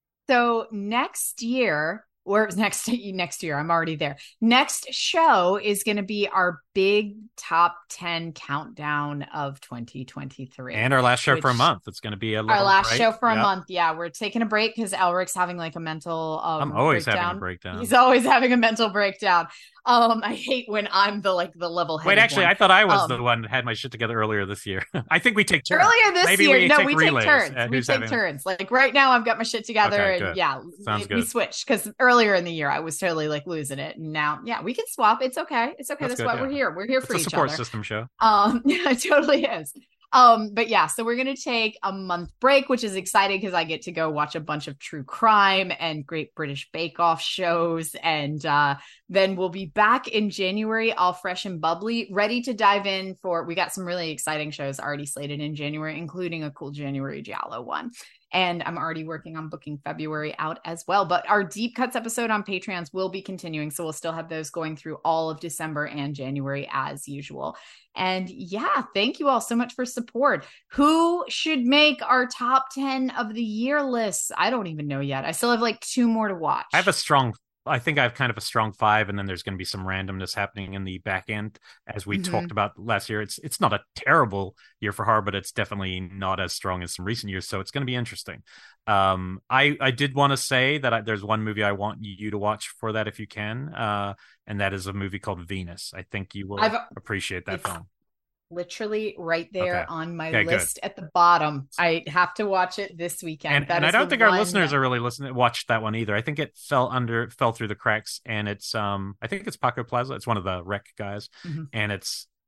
So next year, or next next year, I'm already there. Next show is going to be our big top ten countdown of twenty twenty-three, and our last show for a month. It's going to be a little our last break. show for yep. a month. Yeah, we're taking a break because Elric's having like a mental. Um, I'm always breakdown. having a breakdown. He's always having a mental breakdown. Um, I hate when I'm the like the level headed. Wait, actually, one. I thought I was um, the one that had my shit together earlier this year. I think we take turns. Earlier this Maybe year, we no, take we relays take turns. We take having... turns. Like right now, I've got my shit together, okay, and good. yeah, Sounds we, good. we switched because earlier in the year I was totally like losing it, and now yeah, we can swap. It's okay. It's okay. That's, That's good, why yeah. we're here. We're here it's for a each support other. System show. Um, it totally is. Um, but yeah, so we're gonna take a month break, which is exciting because I get to go watch a bunch of true crime and Great British Bake Off shows, and uh, then we'll be back in January, all fresh and bubbly, ready to dive in for. We got some really exciting shows already slated in January, including a cool January Giallo one. And I'm already working on booking February out as well. But our Deep Cuts episode on Patreons will be continuing. So we'll still have those going through all of December and January as usual. And yeah, thank you all so much for support. Who should make our top ten of the year lists? I don't even know yet. I still have like two more to watch. I have a strong I think I have kind of a strong five, and then there's going to be some randomness happening in the back end, as we mm-hmm. talked about last year. It's it's not a terrible year for horror, but it's definitely not as strong as some recent years, so it's going to be interesting. Um, I I did want to say that I, there's one movie I want you to watch for that if you can, uh, and that is a movie called Venus. I think you will I've, appreciate that film. Literally right there okay. on my okay, list good. at the bottom. I have to watch it this weekend. And, that and is I don't think our listeners that... are really listening watched that one either. I think it fell under fell through the cracks, and it's um I think it's Paco Plaza. It's one of the rec guys, mm-hmm. and it's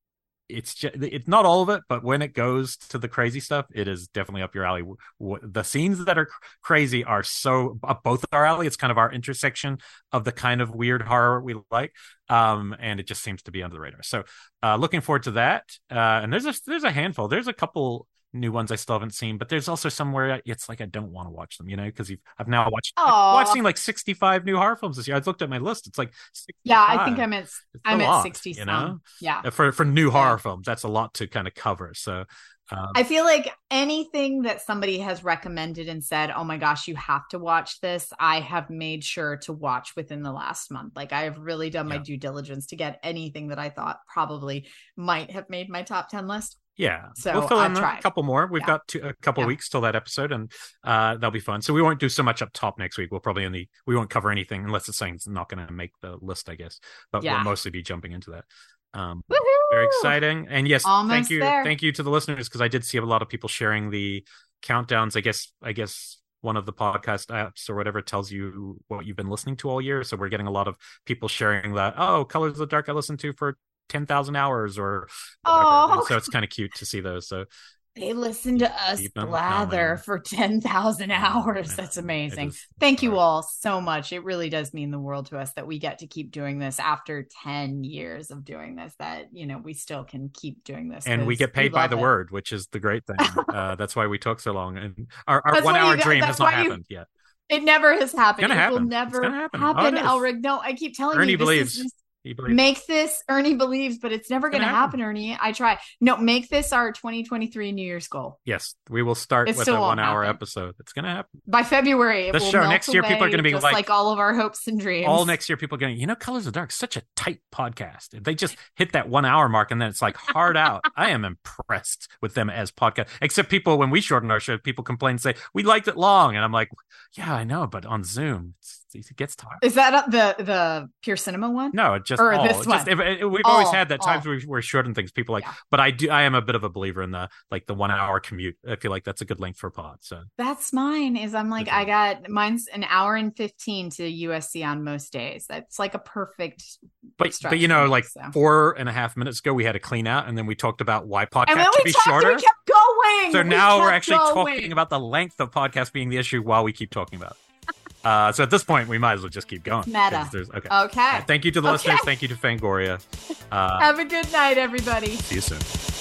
it's just, it's not all of it, but when it goes to the crazy stuff, it is definitely up your alley. The scenes that are crazy are so up both our alley. It's kind of our intersection of the kind of weird horror we like, um, and it just seems to be under the radar. So, uh, looking forward to that. Uh, and there's a there's a handful. There's a couple new ones I still haven't seen, but there's also somewhere it's like I don't want to watch them, you know, because I've now watched I've watching like sixty-five new horror films this year. I looked at my list; it's like sixty-five. Yeah, I think I'm at it's I'm at lot, sixty. You know, yeah, for for new horror yeah. films, that's a lot to kind of cover. So. Um, I feel like anything that somebody has recommended and said, oh my gosh, you have to watch this, I have made sure to watch within the last month. Like I have really done my yeah. due diligence to get anything that I thought probably might have made my top ten list. Yeah, so we'll fill I've in tried. a couple more. We've yeah. got two, a couple yeah. weeks till that episode, and uh, that'll be fun. So we won't do so much up top next week. We'll probably only we won't cover anything unless it's saying it's not going to make the list, I guess. But yeah. we'll mostly be jumping into that. Um, very exciting, and yes, Almost thank you, there. thank you to the listeners because I did see a lot of people sharing the countdowns. I guess, I guess one of the podcast apps or whatever tells you what you've been listening to all year. So we're getting a lot of people sharing that. Oh, Colors of the Dark, I listened to for ten thousand hours or whatever. Oh. So it's kind of cute to see those. So. They listen to us blather for ten thousand hours. Yeah, That's amazing. Thank you all so much. It really does mean the world to us that we get to keep doing this after ten years of doing this, that, you know, we still can keep doing this. And we get paid by the it. word, which is the great thing. uh, that's why we talk so long. And our, our one hour dream has not happened you, yet. It never has happened. It happen. will never happen, happen oh, Elric. No, I keep telling Ernie you. Ernie believes. Is, Make this Ernie believes, but it's never going to happen. happen, Ernie. I try. No, make this our twenty twenty-three New Year's goal. Yes, we will start it with a one-hour episode. It's going to happen by February. The show next year, people are going to be just like, like all of our hopes and dreams. All next year, people are going, you know, Colors of the Dark, such a tight podcast. If they just hit that one-hour mark, and then it's like hard out. I am impressed with them as podcast. Except people, when we shorten our show, people complain and say we liked it long, and I'm like, yeah, I know, but on Zoom, it's, it gets tired. Is that the the Pure Cinema one? No, just or all. this one. Just, it, it, we've all, always had that times we, we're shorting things. People like, yeah. but I do. I am a bit of a believer in the like the one hour commute. I feel like that's a good length for a pod. So that's mine. Is I'm like I got mine's an hour and fifteen to U S C on most days. That's like a perfect. But but you know, me, like so. four and a half minutes ago, we had a clean out, and then we talked about why podcasts and then should we be talked, shorter. We kept going. So we now we're actually going. talking about the length of podcasts being the issue while we keep talking about it. Uh, so at this point, we might as well just keep going. Meta. Okay. Okay. Uh, thank you to the okay. listeners. Thank you to Fangoria. Uh, Have a good night, everybody. See you soon.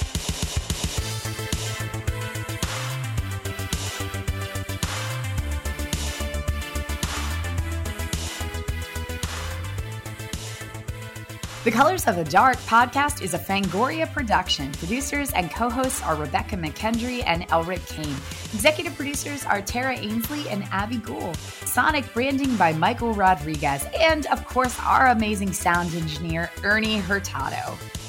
The Colors of the Dark podcast is a Fangoria production. Producers and co-hosts are Rebecca McKendry and Elric Kane. Executive producers are Tara Ainsley and Abby Gould. Sonic branding by Michael Rodriguez. And, of course, our amazing sound engineer, Ernie Hurtado.